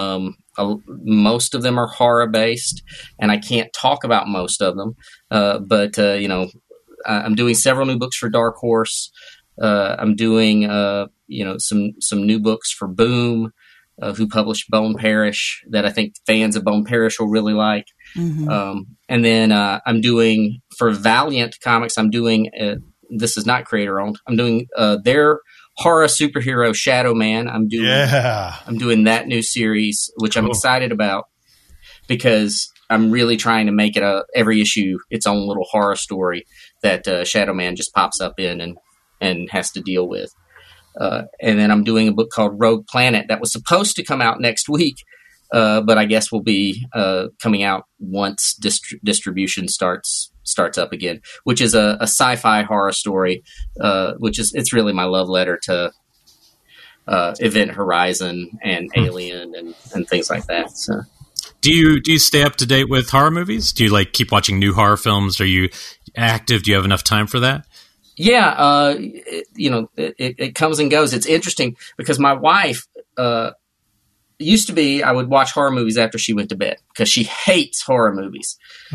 Most of them are horror based, and I can't talk about most of them. But I'm doing several new books for Dark Horse. I'm doing some new books for Boom, who published Bone Parish, that I think fans of Bone Parish will really like. Mm-hmm. And then I'm doing for Valiant Comics. I'm doing this is not creator owned. I'm doing their horror superhero Shadow Man. I'm doing that new series, which I'm excited about, because I'm really trying to make it every issue its own little horror story that Shadow Man just pops up in and has to deal with. And then I'm doing a book called Rogue Planet that was supposed to come out next week, but I guess will be coming out once distribution starts up again, which is a sci-fi horror story, it's really my love letter to Event Horizon and Alien and things like that. So. Do you stay up to date with horror movies? Do you keep watching new horror films? Are you active? Do you have enough time for that? Yeah, it comes and goes. It's interesting because my wife used to be, I would watch horror movies after she went to bed because she hates horror movies.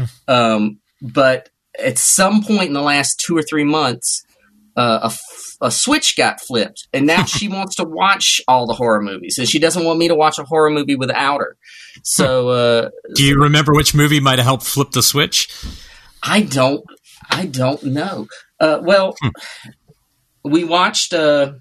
But at some point in the last 2 or 3 months, a switch got flipped, and now she wants to watch all the horror movies, and she doesn't want me to watch a horror movie without her. So, do you remember which movie might have helped flip the switch? I don't know. We watched The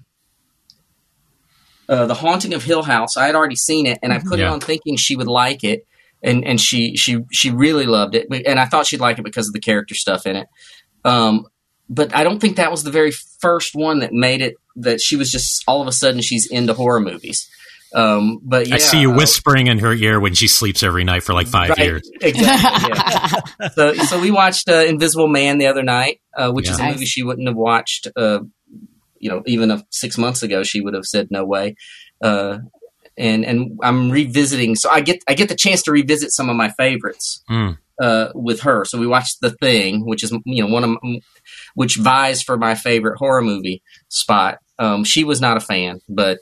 Haunting of Hill House. I had already seen it, and I put it on thinking she would like it, and she really loved it, and I thought she'd like it because of the character stuff in it. But I don't think that was the very first one that made it, that she was just all of a sudden she's into horror movies. But yeah, I see you whispering in her ear when she sleeps every night for 5 years. Exactly. Yeah. So we watched Invisible Man the other night, which is a movie she wouldn't have watched. Even 6 months ago, she would have said no way. And I'm revisiting, so I get the chance to revisit some of my favorites with her. So we watched The Thing, which is which vies for my favorite horror movie spot. She was not a fan, but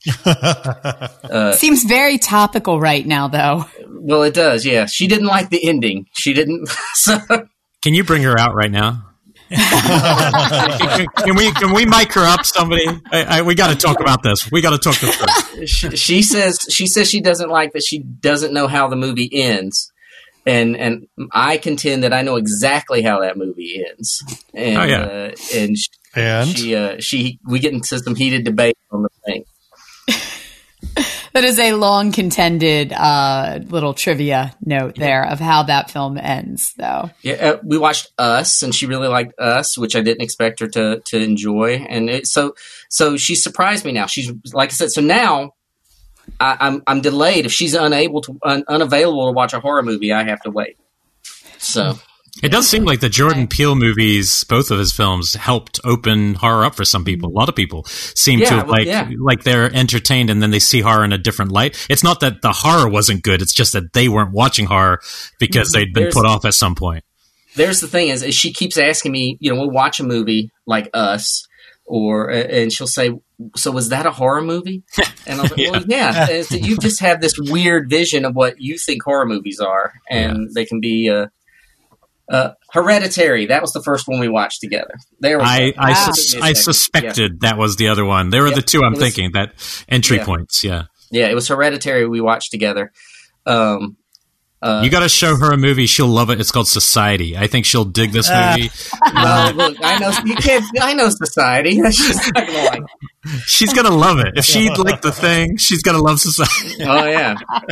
seems very topical right now, though. Well, it does. Yeah, she didn't like the ending. She didn't. So. Can you bring her out right now? Can we mic her up? Somebody, we got to talk about this. We got to talk this through. She says she doesn't like that. She doesn't know how the movie ends. And I contend that I know exactly how that movie ends. And, we get into some heated debate on The Thing. That is a long contended little trivia note there of how that film ends, though. Yeah, we watched Us, and she really liked Us, which I didn't expect her to enjoy. And so she surprised me now. She's, like I said, so now I'm delayed. If she's unavailable to watch a horror movie, I have to wait. So it does seem like the Jordan Peele movies, both of his films, helped open horror up for some people. A lot of people seem to like they're entertained, and then they see horror in a different light. It's not that the horror wasn't good; it's just that they weren't watching horror because they'd been put off at some point. there's the thing is she keeps asking me, we'll watch a movie like Us, and she'll say, so was that a horror movie? And I was like, well, yeah. So you just have this weird vision of what you think horror movies are, and they can be Hereditary. That was the first one we watched together. There I suspected that was the other one. They were the two I'm thinking, that entry points, Yeah, it was Hereditary we watched together. You got to show her a movie; she'll love it. It's called Society. I think she'll dig this movie. Look, I know you can't. I know Society. She's not gonna like. She's gonna love it. If she liked The Thing, she's gonna love Society. Oh yeah.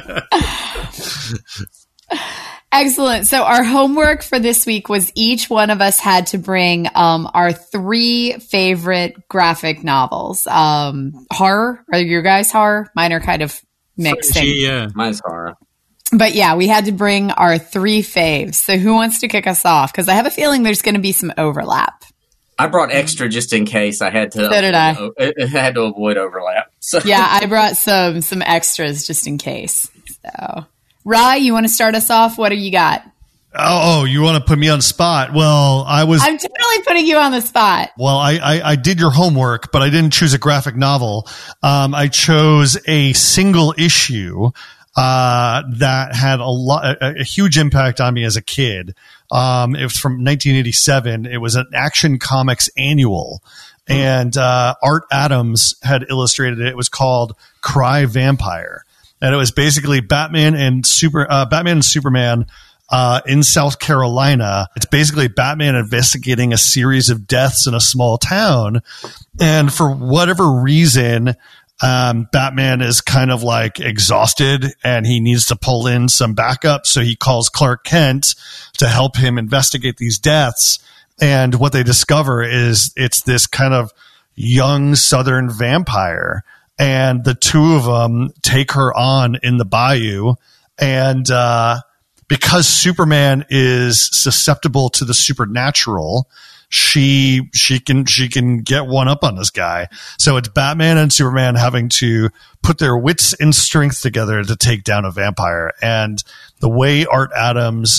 Excellent. So our homework for this week was each one of us had to bring our 3 favorite graphic novels. Horror? Are your guys horror? Mine are kind of mixed. Mine's horror. But yeah, we had to bring our 3 faves. So who wants to kick us off? Because I have a feeling there's going to be some overlap. I brought extra just in case I had to. So did I. I had to avoid overlap. So. Yeah, I brought some extras just in case. So, Rye, you want to start us off? What do you got? Oh, you want to put me on the spot? Well, I'm totally putting you on the spot. Well, I did your homework, but I didn't choose a graphic novel. I chose a single issue that had a huge impact on me as a kid. It was from 1987. It was an Action Comics annual, and Art Adams had illustrated it. It was called Cry Vampire, and it was basically Batman and Superman in South Carolina. It's basically Batman investigating a series of deaths in a small town, and for whatever reason, Batman is kind of like exhausted and he needs to pull in some backup. So he calls Clark Kent to help him investigate these deaths. And what they discover is it's this kind of young Southern vampire. And the two of them take her on in the bayou. And, because Superman is susceptible to the supernatural, she can get one up on this guy. So it's Batman and Superman having to put their wits and strength together to take down a vampire. And the way Art Adams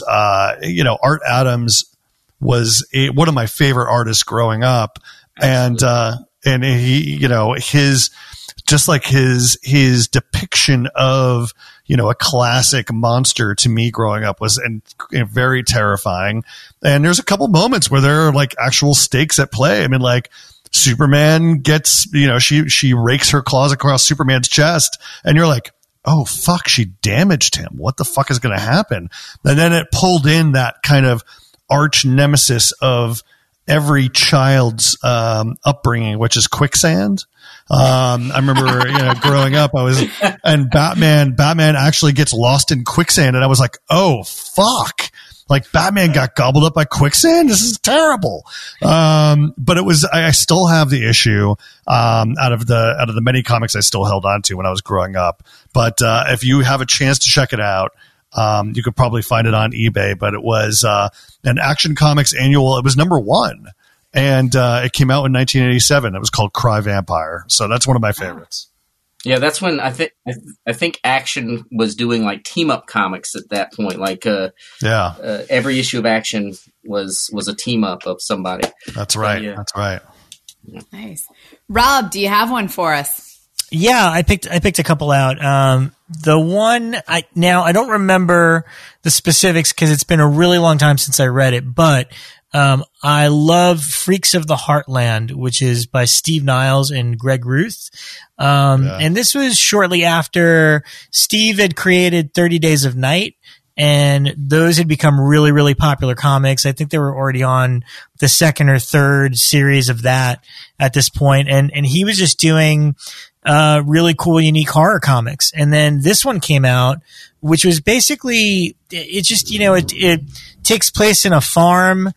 was one of my favorite artists growing up. Absolutely. And he, his depiction of, a classic monster to me growing up was very terrifying. And there's a couple moments where there are like actual stakes at play. I mean, like Superman gets, she rakes her claws across Superman's chest and you're like, oh fuck, she damaged him. What the fuck is going to happen? And then it pulled in that kind of arch nemesis of every child's upbringing, which is quicksand. I remember, growing up, and Batman actually gets lost in quicksand, and I was like, oh fuck. Like Batman got gobbled up by quicksand. This is terrible. But I still have the issue, out of the many comics I still held on to when I was growing up. But, if you have a chance to check it out, you could probably find it on eBay, but it was, an Action Comics annual. It was number 1. And it came out in 1987. It was called Cry Vampire. So that's one of my favorites. Yeah, that's when I think Action was doing like team up comics at that point. Like every issue of Action was a team up of somebody. That's right. That's right. Nice. Rob, do you have one for us? Yeah, I picked a couple out. The one I don't remember the specifics because it's been a really long time since I read it, but I love Freaks of the Heartland, which is by Steve Niles and Greg Ruth. And this was shortly after Steve had created 30 Days of Night, and those had become really, really popular comics. I think they were already on the second or third series of that at this point. And he was just doing really cool, unique horror comics. And then this one came out, which was basically, it just, it takes place in a farm,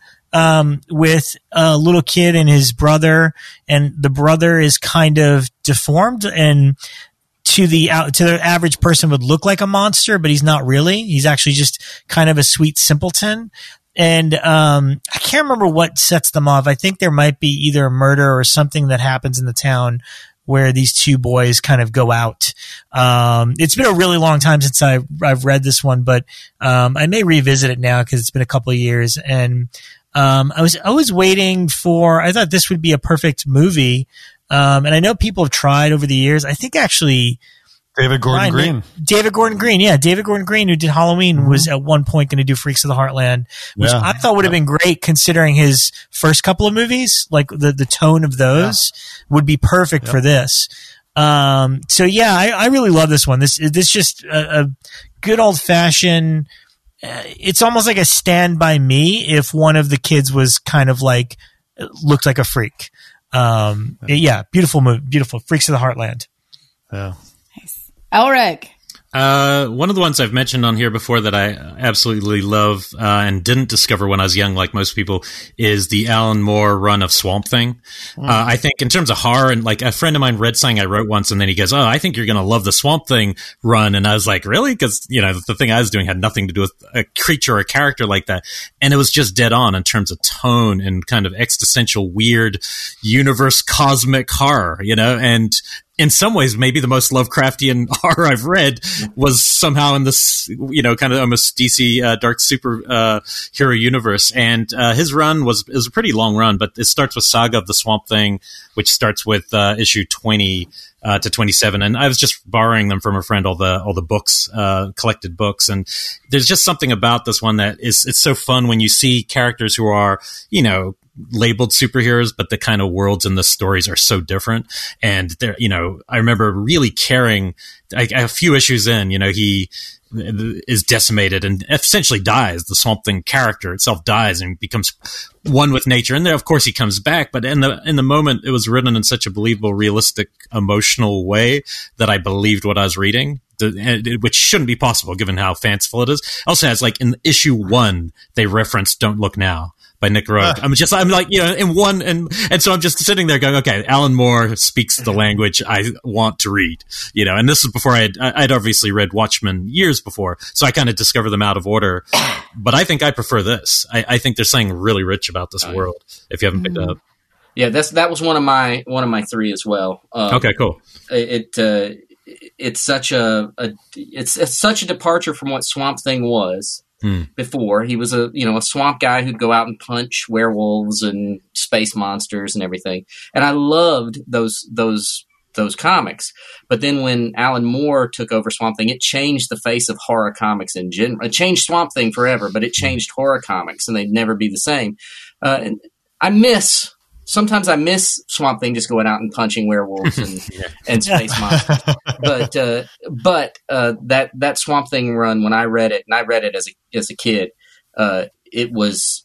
with a little kid and his brother, and the brother is kind of deformed and to the average person would look like a monster, but he's not really. He's actually just kind of a sweet simpleton. And I can't remember what sets them off. I think there might be either a murder or something that happens in the town where these two boys kind of go out. It's been a really long time since I've read this one, but I may revisit it now because it's been a couple of years. And I was waiting for. I thought this would be a perfect movie, and I know people have tried over the years. I think actually. David Gordon Green, yeah. David Gordon Green, who did Halloween, was at one point going to do Freaks of the Heartland, which I thought would have been great considering his first couple of movies. Like the tone of those would be perfect for this. So yeah, I really love this one. This just a good old fashioned. It's almost like a Stand By Me if one of the kids was kind of like looked like a freak. Beautiful movie, beautiful Freaks of the Heartland. Yeah. Elric. One of the ones I've mentioned on here before that I absolutely love and didn't discover when I was young, like most people, is the Alan Moore run of Swamp Thing. I think in terms of horror, and like a friend of mine read something I wrote once, and then he goes, "Oh, I think you're going to love the Swamp Thing run," and I was like, "Really?" Because the thing I was doing had nothing to do with a creature or a character like that, and it was just dead on in terms of tone and kind of existential, weird, universe, cosmic horror, and. In some ways, maybe the most Lovecraftian horror I've read was somehow in this, kind of almost DC dark superhero universe. And his run was a pretty long run, but it starts with Saga of the Swamp Thing, which starts with issue 20 to 27. And I was just borrowing them from a friend, all the books, collected books. And there's just something about this one that it's so fun when you see characters who are, labeled superheroes, but the kind of worlds and the stories are so different. And there, I remember really caring. A few issues in, he is decimated and essentially dies. The Swamp Thing character itself dies and becomes one with nature. And then, of course, he comes back. But in the moment, it was written in such a believable, realistic, emotional way that I believed what I was reading. Which shouldn't be possible given how fanciful it is. Also has in issue 1, they reference "Don't Look Now" by Nick Rogue. I'm like, in one, and so I'm just sitting there going, okay, Alan Moore speaks the language I want to read, and this is before I'd obviously read Watchmen years before, so I kind of discovered them out of order, but I think I prefer this. I think there's something really rich about this world, if you haven't picked it up. Yeah, that was one of my 3 as well. Okay, cool. It's such a departure from what Swamp Thing was before. He was a swamp guy who'd go out and punch werewolves and space monsters and everything. And I loved those comics. But then when Alan Moore took over Swamp Thing, it changed the face of horror comics in general. It changed Swamp Thing forever, but it changed horror comics, and they'd never be the same. And sometimes I miss Swamp Thing just going out and punching werewolves and space monsters. But that Swamp Thing run, when I read it, and I read it as a kid, it was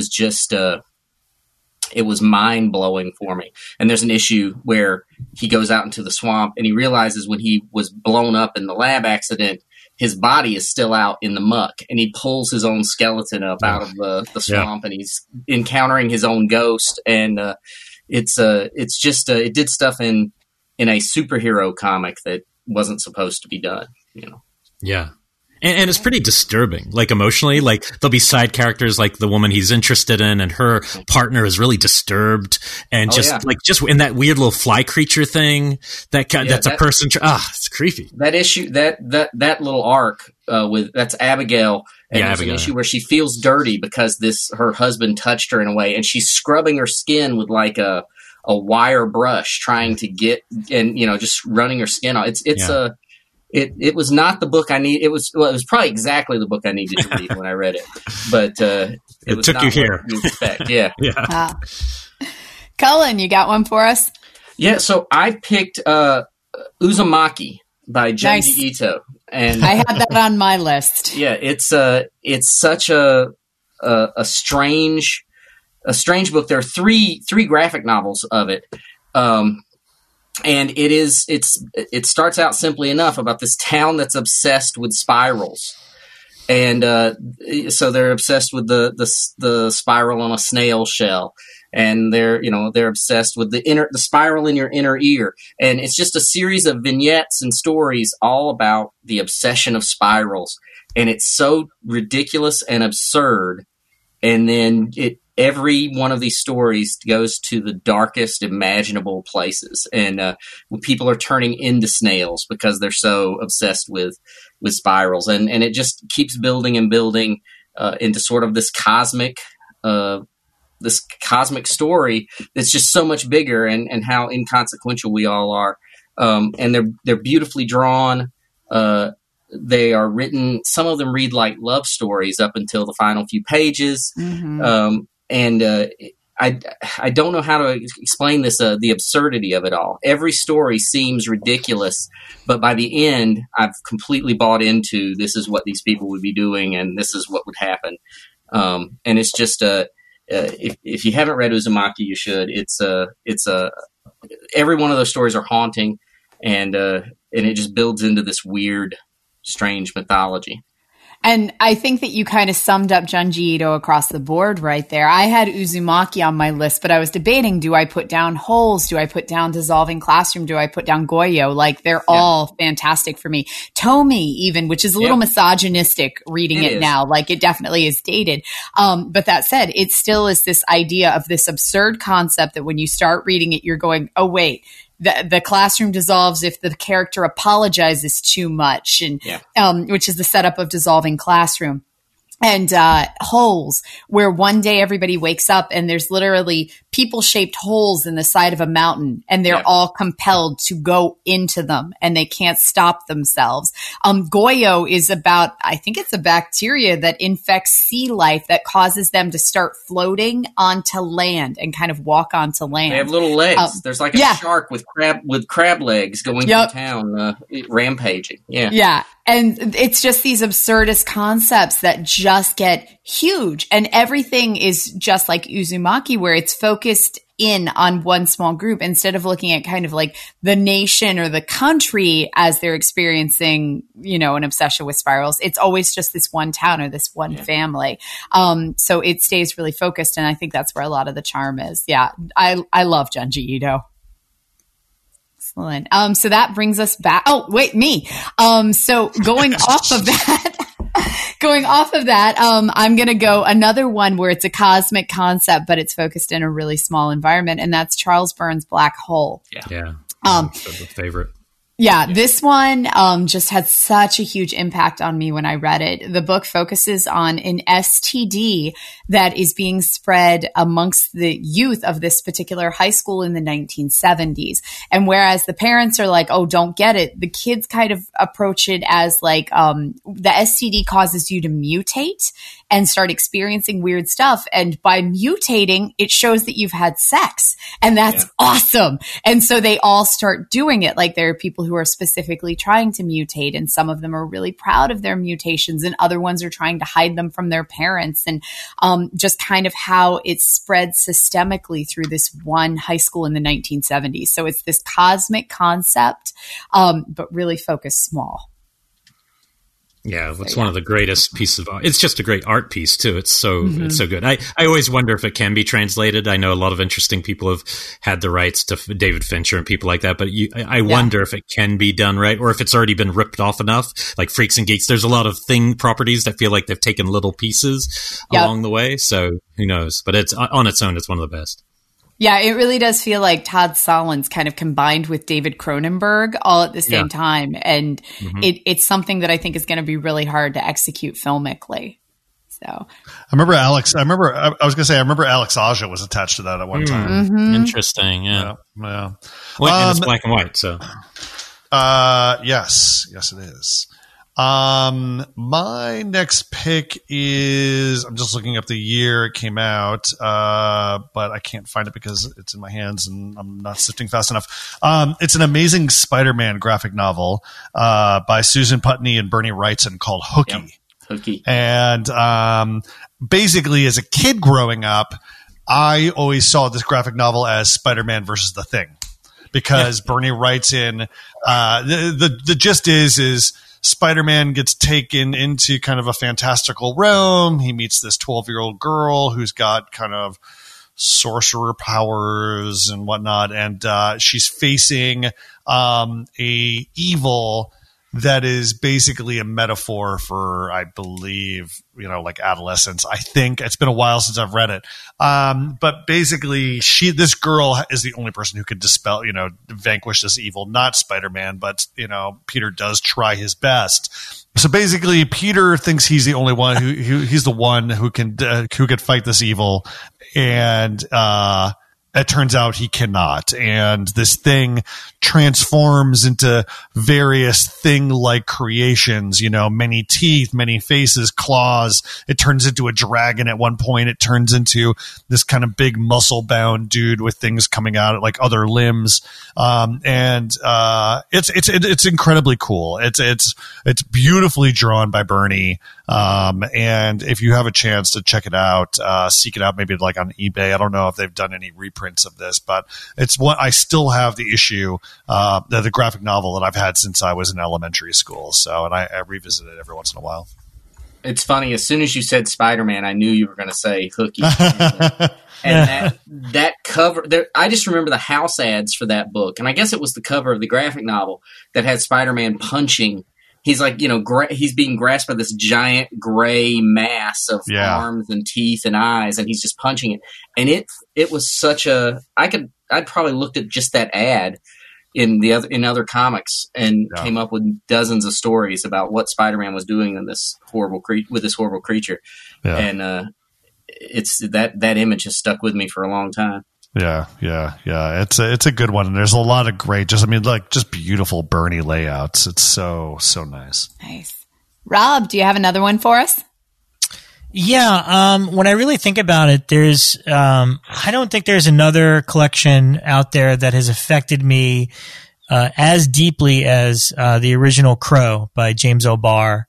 mind blowing for me. And there's an issue where he goes out into the swamp and he realizes when he was blown up in the lab accident, his body is still out in the muck, and he pulls his own skeleton up out of the swamp, and he's encountering his own ghost. And it did stuff in a superhero comic that wasn't supposed to be done. Yeah. And it's pretty disturbing, emotionally. There'll be side characters like the woman he's interested in, and her partner is really disturbed, and just in that weird little fly creature thing. That's a person. It's creepy. That issue, that little arc that's Abigail. And there's an issue where she feels dirty because her husband touched her in a way, and she's scrubbing her skin with a wire brush, trying to get, and just running her skin off. It was not the book I need. It was probably exactly the book I needed to read when I read it, but it was took not you here. You expect. Yeah. Yeah. Cullen, you got one for us? Yeah. So I picked Uzumaki by Junji Ito, and I had that on my list. Yeah, it's such a strange book. There are three graphic novels of it. And it starts out simply enough about this town that's obsessed with spirals. And so they're obsessed with the spiral on a snail shell. And they're obsessed with the spiral in your inner ear. And it's just a series of vignettes and stories all about the obsession of spirals. And it's so ridiculous and absurd. And then every one of these stories goes to the darkest imaginable places, and when people are turning into snails because they're so obsessed with spirals, and it just keeps building and building into sort of this cosmic story that's just so much bigger, and how inconsequential we all are. And they're beautifully drawn. They are written. Some of them read like love stories up until the final few pages. Mm-hmm. I don't know how to explain this, the absurdity of it all. Every story seems ridiculous, but by the end, I've completely bought into this is what these people would be doing, and this is what would happen. And it's just if you haven't read Uzumaki, you should. It's every one of those stories are haunting, and it just builds into this weird, strange mythology. And I think that you kind of summed up Junji Ito across the board right there. I had Uzumaki on my list, but I was debating, do I put down Holes? Do I put down Dissolving Classroom? Do I put down Goyo? Like, they're all fantastic for me. Tomi, even, which is a little misogynistic reading it now. Like, it definitely is dated. But that said, it still is this idea of this absurd concept that when you start reading it, you're going, oh, wait. The classroom dissolves if the character apologizes too much, and which is the setup of Dissolving Classroom. And Holes, where one day everybody wakes up and there's literally people-shaped holes in the side of a mountain, and they're all compelled to go into them, and they can't stop themselves. Goyo is about, I think it's a bacteria that infects sea life that causes them to start floating onto land and kind of walk onto land. They have little legs. There's like a shark with crab legs going through town, rampaging. Yeah. And it's just these absurdist concepts that just get huge. And everything is just like Uzumaki, where it's focused in on one small group instead of looking at kind of like the nation or the country as they're experiencing, an obsession with spirals. It's always just this one town or this one family. So it stays really focused. And I think that's where a lot of the charm is. Yeah. I love Junji Ito. Excellent. So that brings us back. Oh, wait, me. So going off of that, I'm going to go another one where it's a cosmic concept, but it's focused in a really small environment. And that's Charles Burns' Black Hole. Yeah. That's a favorite. Yeah, this one just had such a huge impact on me when I read it. The book focuses on an STD that is being spread amongst the youth of this particular high school in the 1970s. And whereas the parents are like, oh, don't get it, the kids kind of approach it as like the STD causes you to mutate and start experiencing weird stuff. And by mutating, it shows that you've had sex. And that's awesome. And so they all start doing it. Like, there are people who are specifically trying to mutate, and some of them are really proud of their mutations, and other ones are trying to hide them from their parents, and just kind of how it spread systemically through this one high school in the 1970s. So it's this cosmic concept, but really focused small. Yeah, it's one of the greatest pieces of art. It's just a great art piece too. It's so good. I always wonder if it can be translated. I know a lot of interesting people have had the rights to David Fincher and people like that, but I wonder if it can be done right, or if it's already been ripped off enough. Like Freaks and Geeks, there's a lot of thing properties that feel like they've taken little pieces along the way. So who knows? But it's on its own, it's one of the best. Yeah, it really does feel like Todd Solondz kind of combined with David Cronenberg all at the same time. And it's something that I think is going to be really hard to execute filmically. So I remember Alex Aja was attached to that at one time. Mm-hmm. Interesting. Yeah. And it's black and white. So yes, it is. My next pick is, I'm just looking up the year it came out, but I can't find it because it's in my hands and I'm not sifting fast enough. It's an Amazing Spider-Man graphic novel, by Susan Putney and Bernie Wrightson called Hooky. Yep. Hooky. And, basically as a kid growing up, I always saw this graphic novel as Spider-Man versus the Thing, because Bernie Wrightson, the gist is Spider-Man gets taken into kind of a fantastical realm. He meets this 12-year-old girl who's got kind of sorcerer powers and whatnot. And she's facing a evil that is basically a metaphor for, I believe, like adolescence. I think it's been a while since I've read it. But basically this girl is the only person who can dispel, vanquish this evil, not Spider-Man, but, Peter does try his best. So basically Peter thinks he's the only one he's the one who can fight this evil. And, it turns out he cannot. And this thing transforms into various thing-like creations, many teeth, many faces, claws. It turns into a dragon at one point. It turns into this kind of big muscle-bound dude with things coming out like other limbs. It's incredibly cool. It's beautifully drawn by Bernie. And if you have a chance to check it out, seek it out, maybe like on eBay. I don't know if they've done any reprints of this, but it's what I still have the issue, the graphic novel that I've had since I was in elementary school. So, and I revisit it every once in a while. It's funny. As soon as you said Spider-Man, I knew you were going to say Hooky. And that cover there, I just remember the house ads for that book. And I guess it was the cover of the graphic novel that had Spider-Man punching. He's like, he's being grasped by this giant gray mass of arms and teeth and eyes, and he's just punching it. And it was such I'd probably looked at just that ad in other comics and came up with dozens of stories about what Spider-Man was doing in this horrible creature. Yeah. And it's that image has stuck with me for a long time. Yeah. It's a good one. And there's a lot of great, just beautiful Bernie layouts. It's so nice. Nice. Rob, do you have another one for us? Yeah. When I really think about it, there's, I don't think there's another collection out there that has affected me, as deeply as, the original Crow by James O'Barr.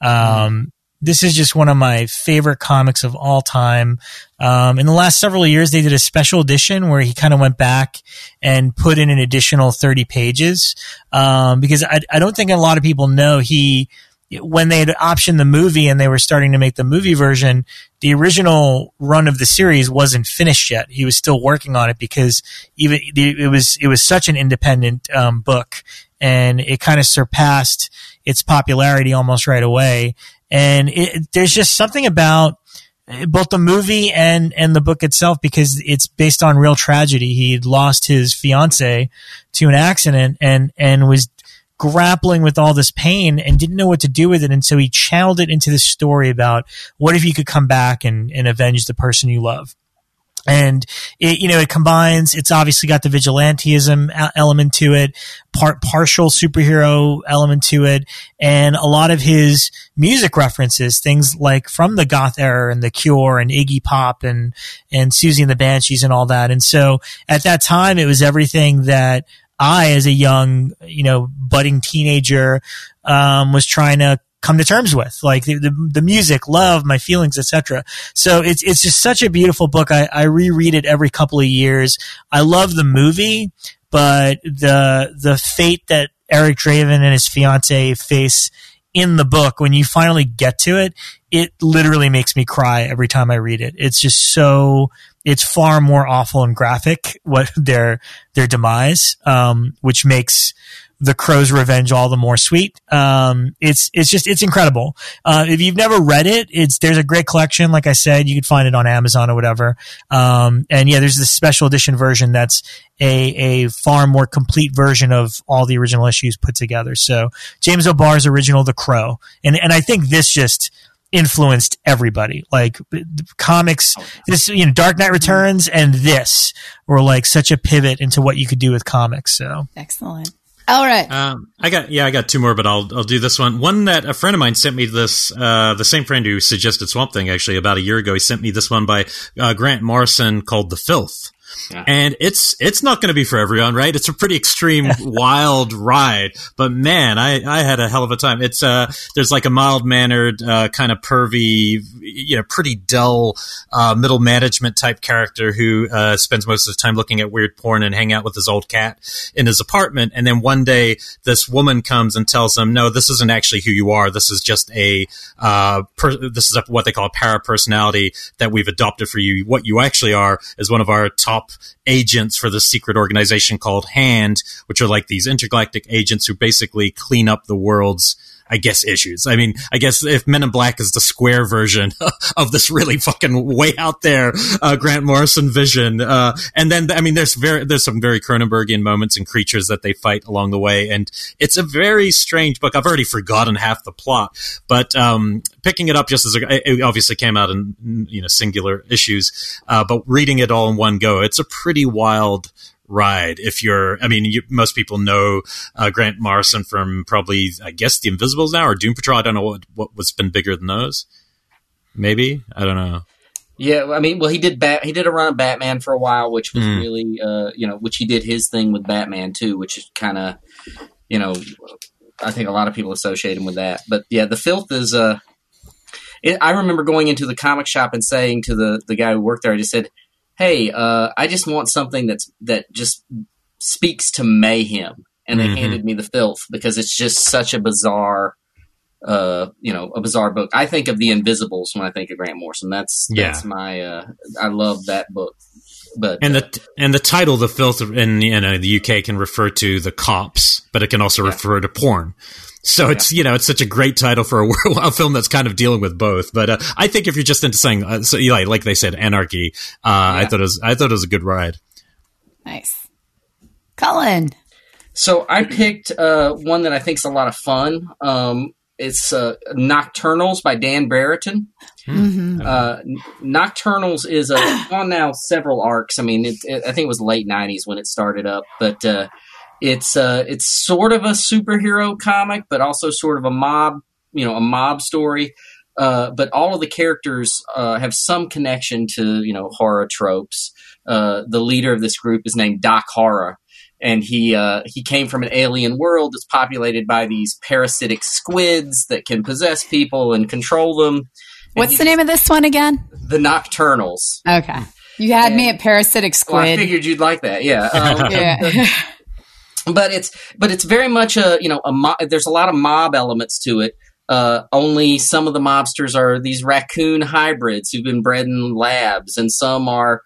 This is just one of my favorite comics of all time. In the last several years, they did a special edition where he kind of went back and put in an additional 30 pages. Because I don't think a lot of people know when they had optioned the movie and they were starting to make the movie version, the original run of the series wasn't finished yet. He was still working on it because it was such an independent, book, and it kind of surpassed its popularity almost right away. And there's just something about both the movie and the book itself, because it's based on real tragedy. He had lost his fiance to an accident and was grappling with all this pain and didn't know what to do with it. And so he channeled it into this story about what if you could come back and avenge the person you love. And it combines, it's obviously got the vigilantism element to it, partial superhero element to it, and a lot of his music references, things like from the goth era and The Cure and Iggy Pop and Susie and the Banshees and all that. And so at that time, it was everything that I, as a young, budding teenager, was trying to come to terms with, like the music, love, my feelings, etc. So it's just such a beautiful book. I reread it every couple of years. I love the movie, but the fate that Eric Draven and his fiance face in the book, when you finally get to it, it literally makes me cry every time I read it. It's just it's far more awful and graphic, what their demise, which makes the Crow's revenge all the more sweet. It's incredible. If you've never read it, there's a great collection. Like I said, you could find it on Amazon or whatever. There's this special edition version that's a far more complete version of all the original issues put together. So James O'Barr's original, The Crow. And I think this just influenced everybody. Like the comics, Dark Knight Returns and this were like such a pivot into what you could do with comics. So excellent. All right. I got two more, but I'll do this one. One that a friend of mine sent me this, the same friend who suggested Swamp Thing, actually, about a year ago. He sent me this one by Grant Morrison called The Filth. Yeah. And it's not going to be for everyone, right? It's a pretty extreme, wild ride, but man, I had a hell of a time. It's, there's like a mild-mannered, kind of pervy, pretty dull, middle management type character who, spends most of the time looking at weird porn and hanging out with his old cat in his apartment. And then one day this woman comes and tells him, no, this isn't actually who you are. This is just this is what they call a parapersonality that we've adopted for you. What you actually are is one of our top top agents for the secret organization called HAND, which are like these intergalactic agents who basically clean up the world's, I guess, issues. I mean, I guess if Men in Black is the square version of this really fucking way out there Grant Morrison vision, and then I mean, there's some very Cronenbergian moments and creatures that they fight along the way, and it's a very strange book. I've already forgotten half the plot, but picking it up just as it obviously came out in singular issues, but reading it all in one go, it's a pretty wild ride. Most people know Grant Morrison from probably, I guess, The Invisibles now, or Doom Patrol. I don't know what's been bigger than those. Maybe, I don't know. Yeah, I mean, well, he did a run of Batman for a while, which was really, which he did his thing with Batman too, which is kind of, I think a lot of people associate him with that. But yeah, The Filth is. I remember going into the comic shop and saying to the guy who worked there, I just said, "Hey, I just want something that just speaks to mayhem." And they handed me The Filth because it's just such a bizarre, a bizarre book. I think of The Invisibles when I think of Grant Morrison. That's my, I love that book. But the title The Filth in the UK can refer to the cops, but it can also refer to porn. So it's it's such a great title for a film that's kind of dealing with both. But I think if you're just into saying like they said, anarchy, I thought it was a good ride. Nice, Colin. So I picked one that I think is a lot of fun. It's Nocturnals by Dan Brereton. Nocturnals is on now several arcs. I mean, I think it was late 90s when it started up, but it's sort of a superhero comic, but also sort of a mob story. But all of the characters have some connection to horror tropes. The leader of this group is named Doc Horror. And he came from an alien world that's populated by these parasitic squids that can possess people and control them. What's the name of this one again? The Nocturnals. Okay. You had me at parasitic squid. Well, I figured you'd like that. Yeah. But it's very much there's a lot of mob elements to it. Only some of the mobsters are these raccoon hybrids who've been bred in labs, and some are,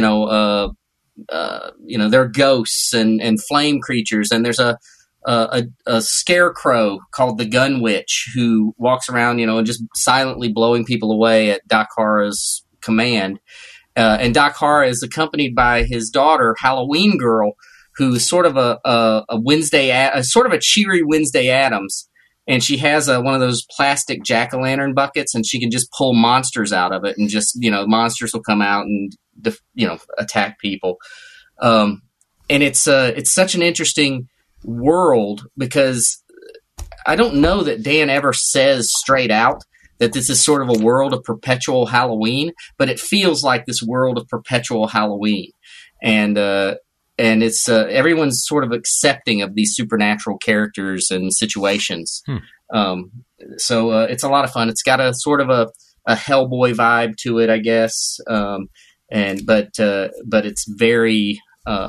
they're ghosts and flame creatures. And there's a scarecrow called the Gun Witch who walks around, and just silently blowing people away at Doc Horror's command. And Doc Horror is accompanied by his daughter, Halloween Girl, who's sort of a sort of a cheery Wednesday Addams. And she has one of those plastic jack-o'-lantern buckets, and she can just pull monsters out of it, and just, monsters will come out and, attack people. And it's such an interesting world because I don't know that Dan ever says straight out that this is sort of a world of perpetual Halloween, but it feels like this world of perpetual Halloween. And it's everyone's sort of accepting of these supernatural characters and situations. So it's a lot of fun. It's got a sort of a Hellboy vibe to it, I guess. But it's very,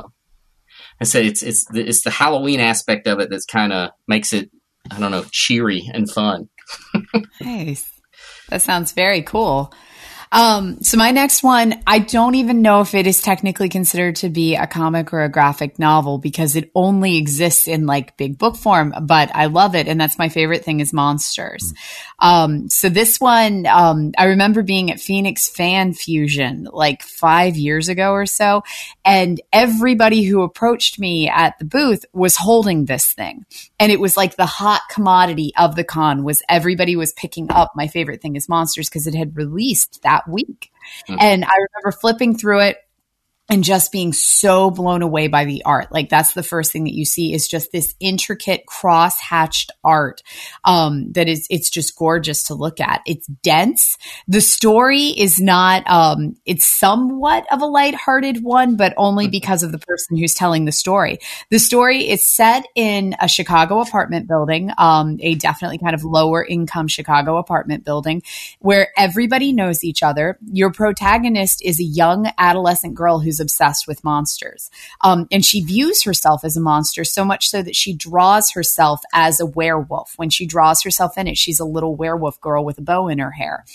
I say it's the Halloween aspect of it that's kind of makes it, I don't know, cheery and fun. Nice. That sounds very cool. So my next one, I don't even know if it is technically considered to be a comic or a graphic novel because it only exists in like big book form, but I love it. And that's my favorite thing is monsters. So this one, I remember being at Phoenix Fan Fusion like 5 years ago or so. And everybody who approached me at the booth was holding this thing. And it was like the hot commodity of the con was everybody was picking up My Favorite Thing is Monsters because it had released that week. And I remember flipping through it and just being so blown away by the art. Like that's the first thing that you see is just this intricate cross-hatched art that is, it's just gorgeous to look at. It's dense. The story is not, it's somewhat of a lighthearted one, but only because of the person who's telling the story. The story is set in a Chicago apartment building, a definitely kind of lower income Chicago apartment building where everybody knows each other. Your protagonist is a young adolescent girl who's obsessed with monsters. And she views herself as a monster so much so that she draws herself as a werewolf. When she draws herself in it, she's a little werewolf girl with a bow in her hair.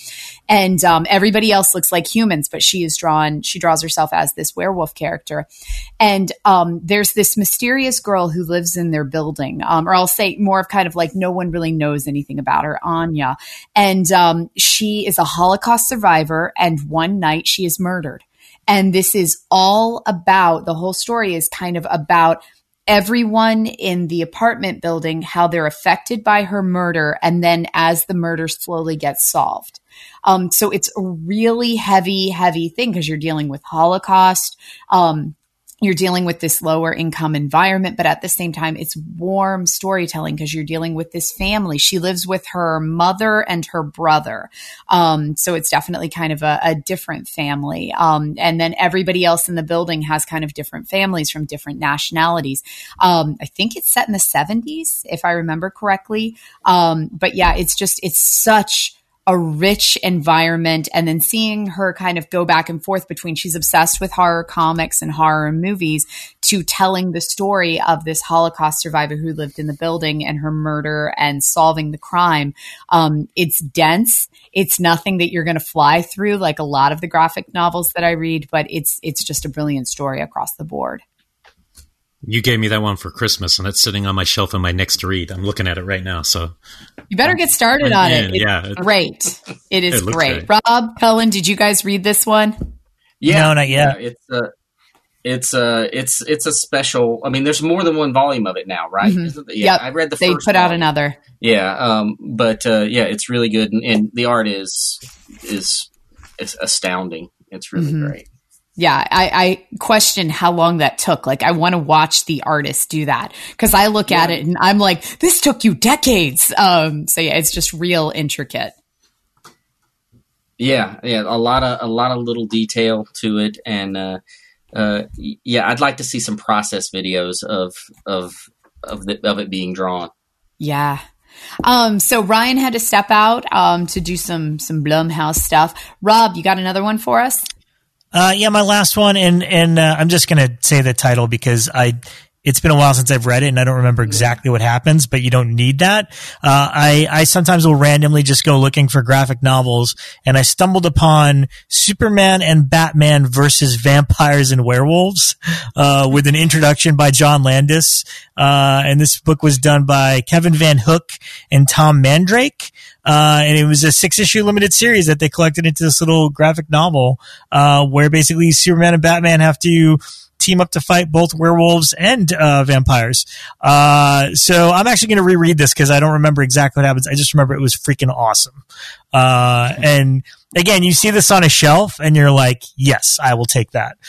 And everybody else looks like humans, but she draws herself as this werewolf character. And there's this mysterious girl who lives in their building, or I'll say more of kind of like no one really knows anything about her, Anya. And she is a Holocaust survivor, and one night she is murdered. And this is all about, the whole story is kind of about everyone in the apartment building, how they're affected by her murder, and then as the murder slowly gets solved. So it's a really heavy thing because you're dealing with Holocaust. You're dealing with this lower income environment, but at the same time, it's warm storytelling because you're dealing with this family. She lives with her mother and her brother. So it's definitely kind of a different family. And then everybody else in the building has kind of different families from different nationalities. I think it's set in the 70s, if I remember correctly. But yeah, it's such a rich environment, and then seeing her kind of go back and forth between, she's obsessed with horror comics and horror movies, to telling the story of this Holocaust survivor who lived in the building and her murder and solving the crime. It's dense. It's nothing that you're going to fly through like a lot of the graphic novels that I read, but it's just a brilliant story across the board. You gave me that one for Christmas, and it's sitting on my shelf in my next to read. I'm looking at it right now, so you better get started on it. It's great. It is great. Rob, Cullen, did you guys read this one? Yeah, no, not yet. Yeah, it's a special. I mean, there's more than one volume of it now, right? Mm-hmm. Yeah, yep. I read the first. They put out another. Yeah, but it's really good, and the art is astounding. It's really great. Yeah, I question how long that took. Like, I want to watch the artist do that because I look at it and I'm like, this took you decades. So yeah, it's just real intricate. Yeah, a lot of little detail to it, and I'd like to see some process videos of it being drawn. Yeah. So Ryan had to step out to do some Blumhouse stuff. Rob, you got another one for us? Yeah, my last one, and I'm just going to say the title because it's been a while since I've read it and I don't remember exactly what happens, but you don't need that. I sometimes will randomly just go looking for graphic novels, and I stumbled upon Superman and Batman versus Vampires and Werewolves, with an introduction by John Landis. And this book was done by Kevin Van Hook and Tom Mandrake. And it was a 6-issue limited series that they collected into this little graphic novel, where basically Superman and Batman have to team up to fight both werewolves and vampires. So I'm actually going to reread this because I don't remember exactly what happens. I just remember it was freaking awesome. And again, you see this on a shelf and you're like, yes, I will take that.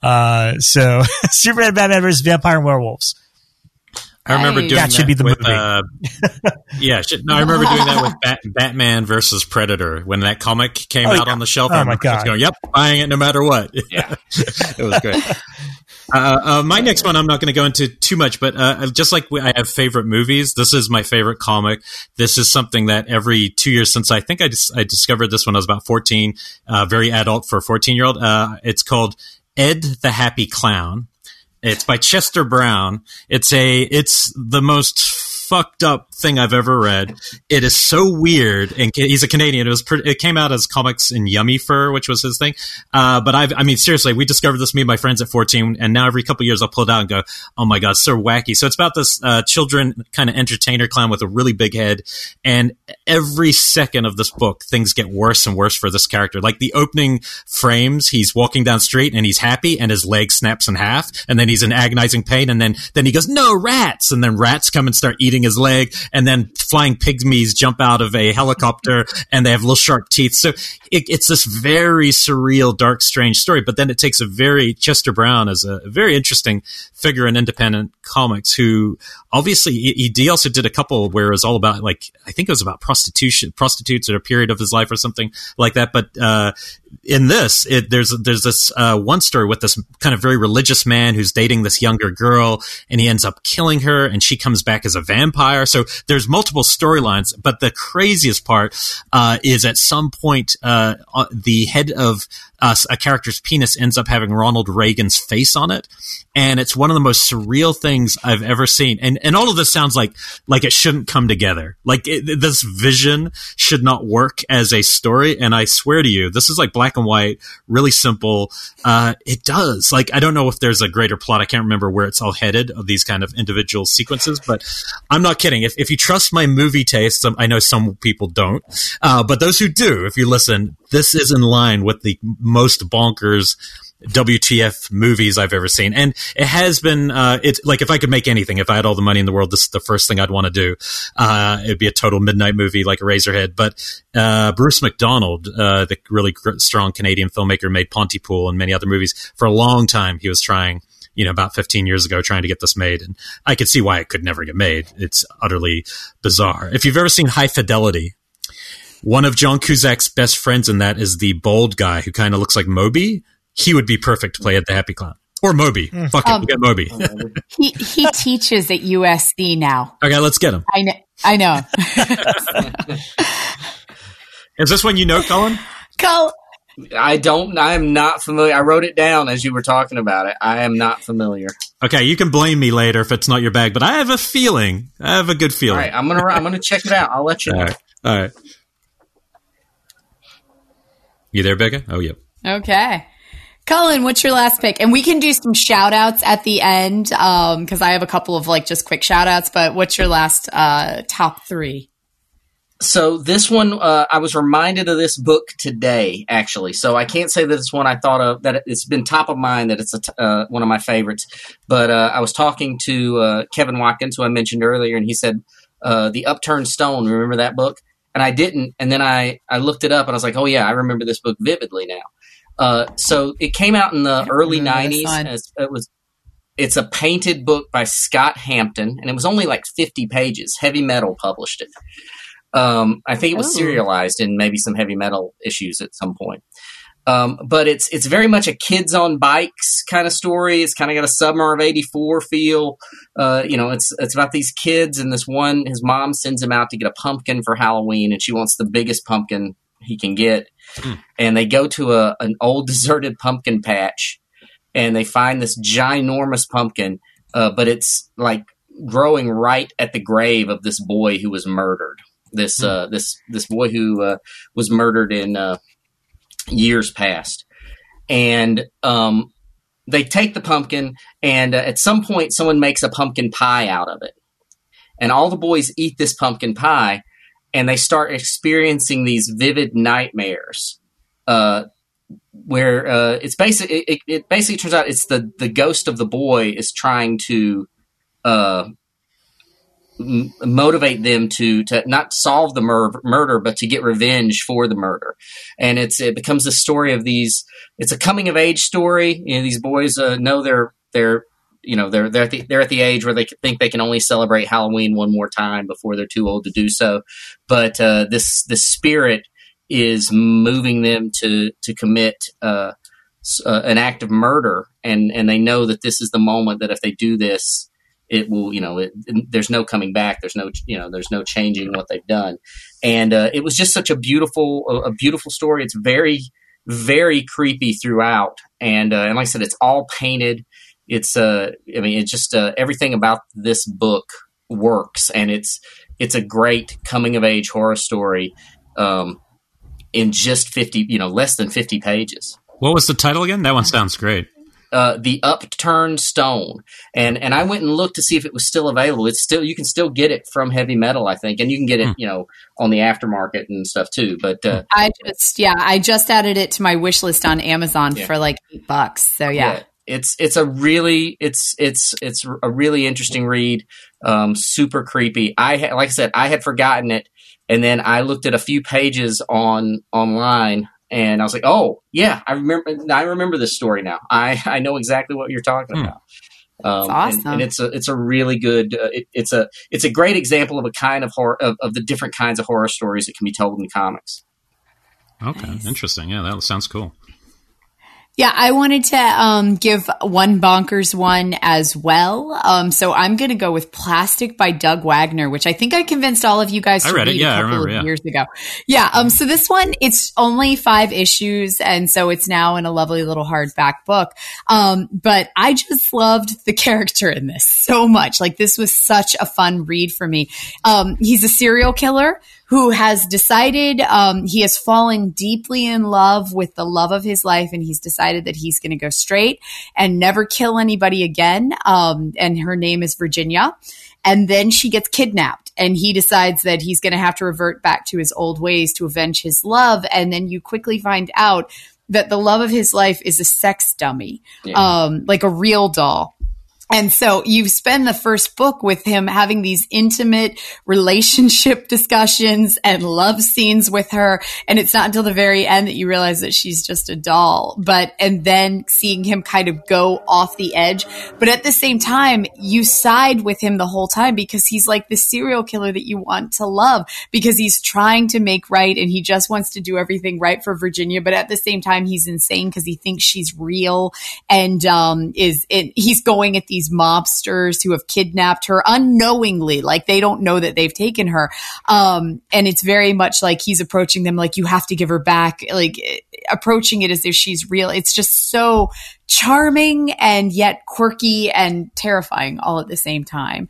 So Superman and Batman versus Vampire and Werewolves. I remember doing that should be the movie. I remember doing that with Batman versus Predator when that comic came out on the shelf. Oh my God. I was going, yep, buying it no matter what. Yeah. It was great. My next one, I'm not going to go into too much, but just like I have favorite movies, this is my favorite comic. This is something that every 2 years since I think I discovered this when I was about 14, very adult for a 14-year-old. It's called Ed the Happy Clown. It's by Chester Brown. It's the most fucked up thing I've ever read. It is so weird, and he's a Canadian. It came out as comics in Yummy Fur, which was his thing. But seriously, we discovered this, me and my friends at 14, and now every couple of years I'll pull it out and go, oh my God, it's so wacky. So it's about this children kind of entertainer clown with a really big head, and every second of this book, things get worse and worse for this character. Like the opening frames, he's walking down the street and he's happy, and his leg snaps in half, and then he's in agonizing pain, and then he goes, no, rats! And then rats come and start eating his leg, and then flying pygmies jump out of a helicopter and they have little sharp teeth. So it's this very surreal, dark, strange story. But then it takes Chester Brown as a very interesting figure in independent comics, who obviously he also did a couple where it was all about, like, I think it was about prostitutes at a period of his life or something like that. But in this, there's this one story with this kind of very religious man who's dating this younger girl, and he ends up killing her, and she comes back as a vampire. empire. So there's multiple storylines, but the craziest part is at some point the head of a character's penis ends up having Ronald Reagan's face on it. And it's one of the most surreal things I've ever seen. And all of this sounds like it shouldn't come together. Like this vision should not work as a story. And I swear to you, this is like black and white, really simple. It does. Like, I don't know if there's a greater plot. I can't remember where it's all headed of these kind of individual sequences, but I'm not kidding. If you trust my movie taste, I know some people don't. But those who do, if you listen, this is in line with the most bonkers WTF movies I've ever seen. And it has been, it's like, if I could make anything, if I had all the money in the world, this is the first thing I'd want to do. It'd be a total midnight movie like Eraserhead. But, Bruce McDonald, the really strong Canadian filmmaker, made Pontypool and many other movies. For a long time, he was trying, about 15 years ago, trying to get this made. And I could see why it could never get made. It's utterly bizarre. If you've ever seen High Fidelity, one of John Cusack's best friends in that is the bald guy who kind of looks like Moby. He would be perfect to play at the Happy Clown. Or Moby. Fuck it, we'll get Moby. He teaches at USC now. Okay, let's get him. I know. Is this one you know, Colin? I am not familiar. I wrote it down as you were talking about it. I am not familiar. Okay, you can blame me later if it's not your bag, but I have a feeling. I have a good feeling. All right, I'm gonna check it out. I'll let you know. All right. You there, Becca? Oh, yeah. Okay. Colin, what's your last pick? And we can do some shout outs at the end, because I have a couple of just quick shout outs, but what's your last top three? So this one, I was reminded of this book today, actually. So I can't say that it's one I thought of, that it's been top of mind, that it's one of my favorites. But I was talking to Kevin Watkins, who I mentioned earlier, and he said, The Upturned Stone, remember that book? And I didn't. And then I looked it up, and I was like, oh, yeah, I remember this book vividly now. So it came out in the early 90s. It's a painted book by Scott Hampton, and it was only like 50 pages. Heavy Metal published it. I think it was serialized in maybe some Heavy Metal issues at some point. But it's very much a kids on bikes kind of story. It's kind of got a Summer of '84 feel. It's about these kids, and his mom sends him out to get a pumpkin for Halloween, and she wants the biggest pumpkin he can get. And they go to an old deserted pumpkin patch, and they find this ginormous pumpkin, but it's like growing right at the grave of this boy who was murdered. This boy who was murdered in years past. And they take the pumpkin, and at some point someone makes a pumpkin pie out of it. And all the boys eat this pumpkin pie, and they start experiencing these vivid nightmares where it basically turns out it's the ghost of the boy is trying to motivate them to not solve the murder, but to get revenge for the murder. And it becomes a story of it's a coming of age story. These boys know they're at the age where they think they can only celebrate Halloween one more time before they're too old to do so. But this spirit is moving them to commit an act of murder, and they know that this is the moment that if they do this, it will, there's no coming back. There's no changing what they've done. And it was just such a beautiful story. It's very, very creepy throughout. And like I said, it's all painted. It's everything about this book works, and it's a great coming of age horror story in just 50, less than 50 pages. What was the title again? That one sounds great. The Upturned Stone, and I went and looked to see if it was still available. You can still get it from Heavy Metal, I think, and you can get it, on the aftermarket and stuff too. But I just added it to my wish list on Amazon for like $8. So yeah. It's a really interesting read. Super creepy. Like I said, I had forgotten it, and then I looked at a few pages online. And I was like, "Oh, yeah, I remember this story now. I know exactly what you're talking about." Awesome. And it's a really good. It's a great example of a kind of horror of the different kinds of horror stories that can be told in comics. Okay, nice. Interesting. Yeah, that sounds cool. Yeah, I wanted to give one bonkers one as well. So I'm going to go with Plastic by Doug Wagner, which I think I convinced all of you guys to read a couple of years ago. Yeah. So this one, it's only 5 issues. And so it's now in a lovely little hardback book. But I just loved the character in this so much. Like, this was such a fun read for me. He's a serial killer who has decided he has fallen deeply in love with the love of his life, and he's decided that he's going to go straight and never kill anybody again. And her name is Virginia. And then she gets kidnapped, and he decides that he's going to have to revert back to his old ways to avenge his love. And then you quickly find out that the love of his life is a sex dummy, like a real doll. And so you spend the first book with him having these intimate relationship discussions and love scenes with her. And it's not until the very end that you realize that she's just a doll. And then seeing him kind of go off the edge. But at the same time, you side with him the whole time because he's like the serial killer that you want to love, because he's trying to make right and he just wants to do everything right for Virginia. But at the same time, he's insane because he thinks she's real and he's going at these mobsters who have kidnapped her unknowingly, like they don't know that they've taken her, and it's very much like he's approaching them like, you have to give her back, like approaching it as if she's real. It's just so charming and yet quirky and terrifying all at the same time.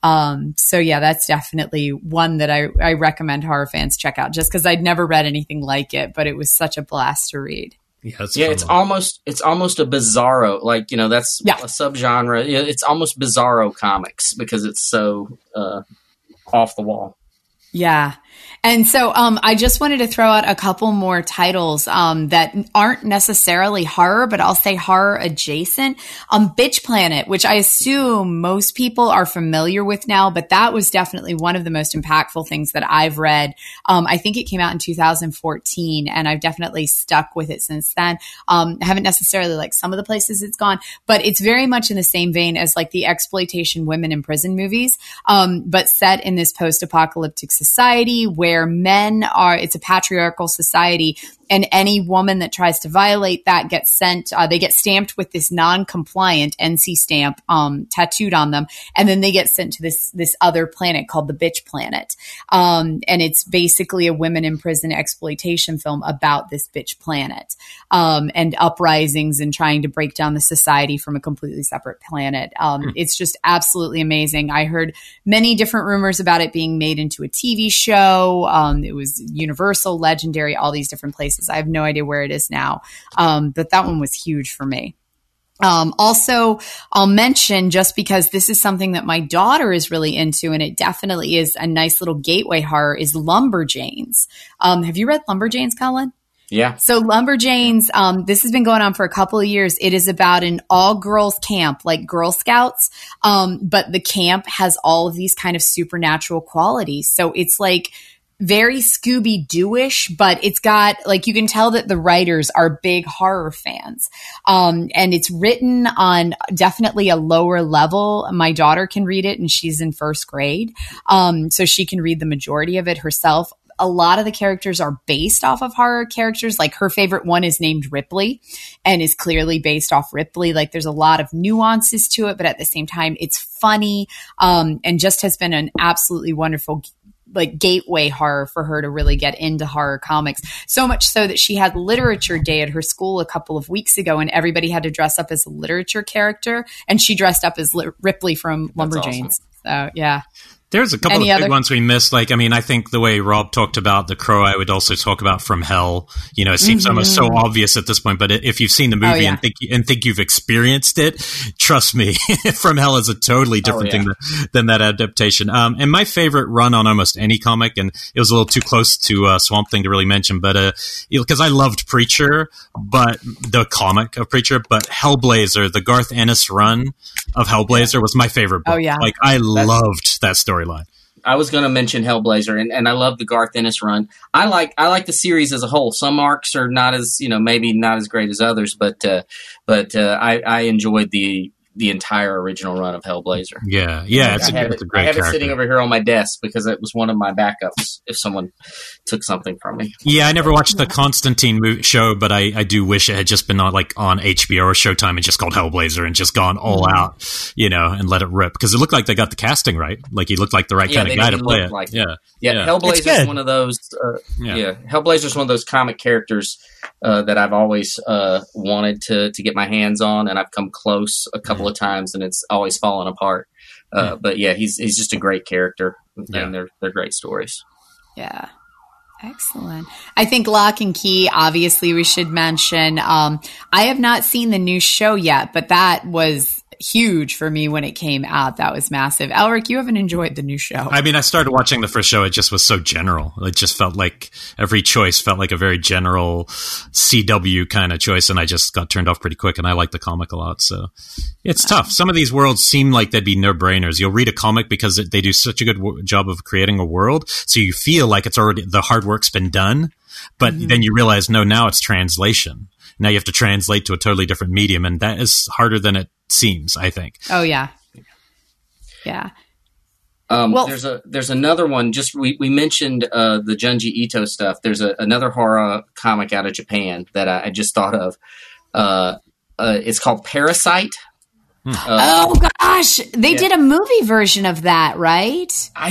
So yeah, that's definitely one that I recommend horror fans check out, just because I'd never read anything like it, but it was such a blast to read. Yeah, it's almost a bizarro, like, you know, that's a subgenre. It's almost bizarro comics because it's so off the wall. Yeah. And so I just wanted to throw out a couple more titles that aren't necessarily horror, but I'll say horror adjacent. Bitch Planet, which I assume most people are familiar with now, but that was definitely one of the most impactful things that I've read. I think it came out in 2014, and I've definitely stuck with it since then. I haven't necessarily liked some of the places it's gone, but it's very much in the same vein as like the exploitation women in prison movies, but set in this post-apocalyptic society where it's a patriarchal society, and any woman that tries to violate that gets sent, they get stamped with this non-compliant NC stamp tattooed on them, and then they get sent to this other planet called the Bitch Planet. And it's basically a women in prison exploitation film about this bitch planet, and uprisings and trying to break down the society from a completely separate planet. It's just absolutely amazing. I heard many different rumors about it being made into a TV show. It was Universal, Legendary, all these different places. I have no idea where it is now. But that one was huge for me. Also, I'll mention, just because this is something that my daughter is really into, and it definitely is a nice little gateway horror, is Lumberjanes. Have you read Lumberjanes, Colin? Yeah. So Lumberjanes, this has been going on for a couple of years. It is about an all-girls camp, like Girl Scouts, but the camp has all of these kind of supernatural qualities. So it's like very Scooby-Doo-ish, but it's got, like, you can tell that the writers are big horror fans. And it's written on definitely a lower level. My daughter can read it, and she's in first grade. So she can read the majority of it herself. A lot of the characters are based off of horror characters. Like, her favorite one is named Ripley and is clearly based off Ripley. Like, there's a lot of nuances to it, but at the same time, it's funny, and just has been an absolutely wonderful like gateway horror for her to really get into horror comics. So much so that she had literature day at her school a couple of weeks ago, and everybody had to dress up as a literature character, and she dressed up as Ripley from Lumberjanes. Awesome. So yeah. There's a couple of big ones we missed. Like, I mean, I think the way Rob talked about The Crow, I would also talk about From Hell. You know, it seems almost so obvious at this point, but if you've seen the movie and think you've experienced it, trust me, From Hell is a totally different thing than that adaptation. And my favorite run on almost any comic, and it was a little too close to Swamp Thing to really mention, but because I loved Preacher, but the comic of Preacher, but Hellblazer, the Garth Ennis run of Hellblazer was my favorite book. Oh, yeah. Like, I loved that storyline. I was going to mention Hellblazer, and I love the Garth Ennis run. I like the series as a whole. Some arcs are not as, maybe not as great as others, but I enjoyed the the entire original run of Hellblazer. Yeah. It's a great I have character. it sitting over here on my desk because it was one of my backups if someone took something from me. Yeah, I never watched the Constantine show, but I do wish it had just been on HBO or Showtime and just called Hellblazer and just gone all out, and let it rip. Because it looked like they got the casting right. Like he looked like the right kind of guy to play it. Hellblazer's one of those. Hellblazer's one of those comic characters that I've always wanted to get my hands on, and I've come close a couple of times, and it's always fallen apart. But he's just a great character, and they're great stories. Yeah. Excellent. I think Lock and Key, obviously we should mention. I have not seen the new show yet, but that was huge for me when it came out. That was massive. Elric, you haven't enjoyed the new show. I mean, I started watching the first show. It just was so general. It just felt like every choice felt like a very general CW kind of choice, and I just got turned off pretty quick, and I like the comic a lot. So it's tough. Some of these worlds seem like they'd be no-brainers. You'll read a comic because they do such a good job of creating a world, so you feel like it's already the hard work's been done, but then you realize, no, now it's translation. Now you have to translate to a totally different medium, and that is harder than it seems, I think. Oh yeah. There's another one. Just we mentioned the Junji Ito stuff. There's another horror comic out of Japan that I just thought of. It's called Parasite. Oh gosh, they did a movie version of that, right?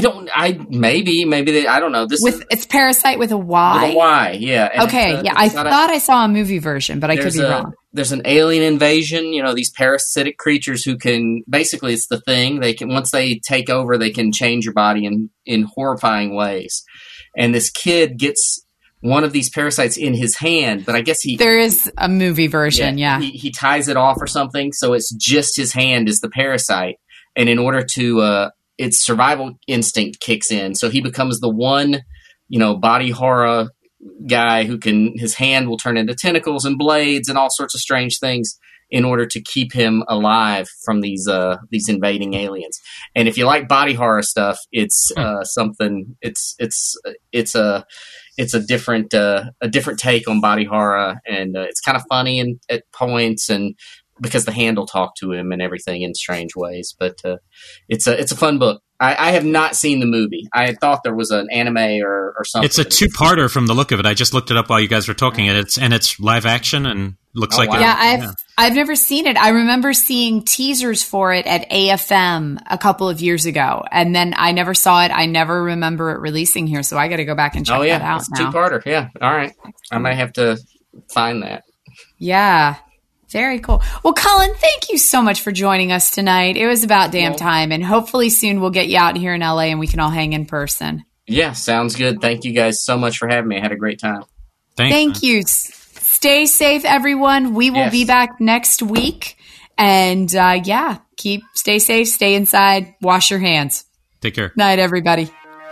Maybe I don't know. It's Parasite with a Y. With a Y, yeah. And I thought I saw a movie version, but I could be wrong. There's an alien invasion. These parasitic creatures who can basically, it's the thing. They can, once they take over, they can change your body in horrifying ways. And this kid gets one of these parasites in his hand, but I guess there is a movie version. Yeah. He ties it off or something. So it's just his hand is the parasite. And in order to, its survival instinct kicks in. So he becomes the one, body horror guy who his hand will turn into tentacles and blades and all sorts of strange things in order to keep him alive from these invading aliens. And if you like body horror stuff, it's something, it's a different take on body horror, and it's kind of funny at points, and because the hand will talk to him and everything in strange ways. But it's a fun book. I have not seen the movie. I had thought there was an anime or something. It's a two-parter from the look of it. I just looked it up while you guys were talking, and it's live action and looks like wow. I've never seen it. I remember seeing teasers for it at AFM a couple of years ago, and then I never saw it. I never remember it releasing here, so I got to go back and check that out. It's a two-parter. Yeah, all right. I may have to find that. Yeah. Very cool. Well, Colin, thank you so much for joining us tonight. It was about damn time, and hopefully soon we'll get you out here in LA and we can all hang in person. Yeah, sounds good. Thank you guys so much for having me. I had a great time. Thank you. Stay safe, everyone. We will be back next week. And stay safe, stay inside, wash your hands. Take care. Night, everybody.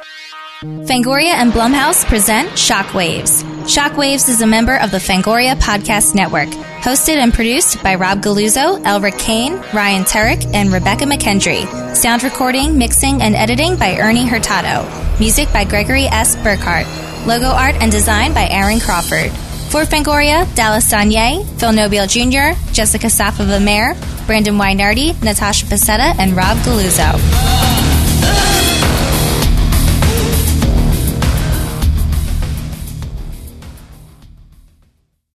Fangoria and Blumhouse present Shockwaves. Shockwaves is a member of the Fangoria Podcast Network, hosted and produced by Rob Galuzzo, Elric Kane, Ryan Turek, and Rebecca McKendry. Sound recording, mixing, and editing by Ernie Hurtado. Music by Gregory S. Burkhart. Logo art and design by Aaron Crawford. For Fangoria, Dallas Sanye, Phil Nobile Jr., Jessica Safa-Vamer, Brandon Wynardi, Natasha Pacetta, and Rob Galuzzo.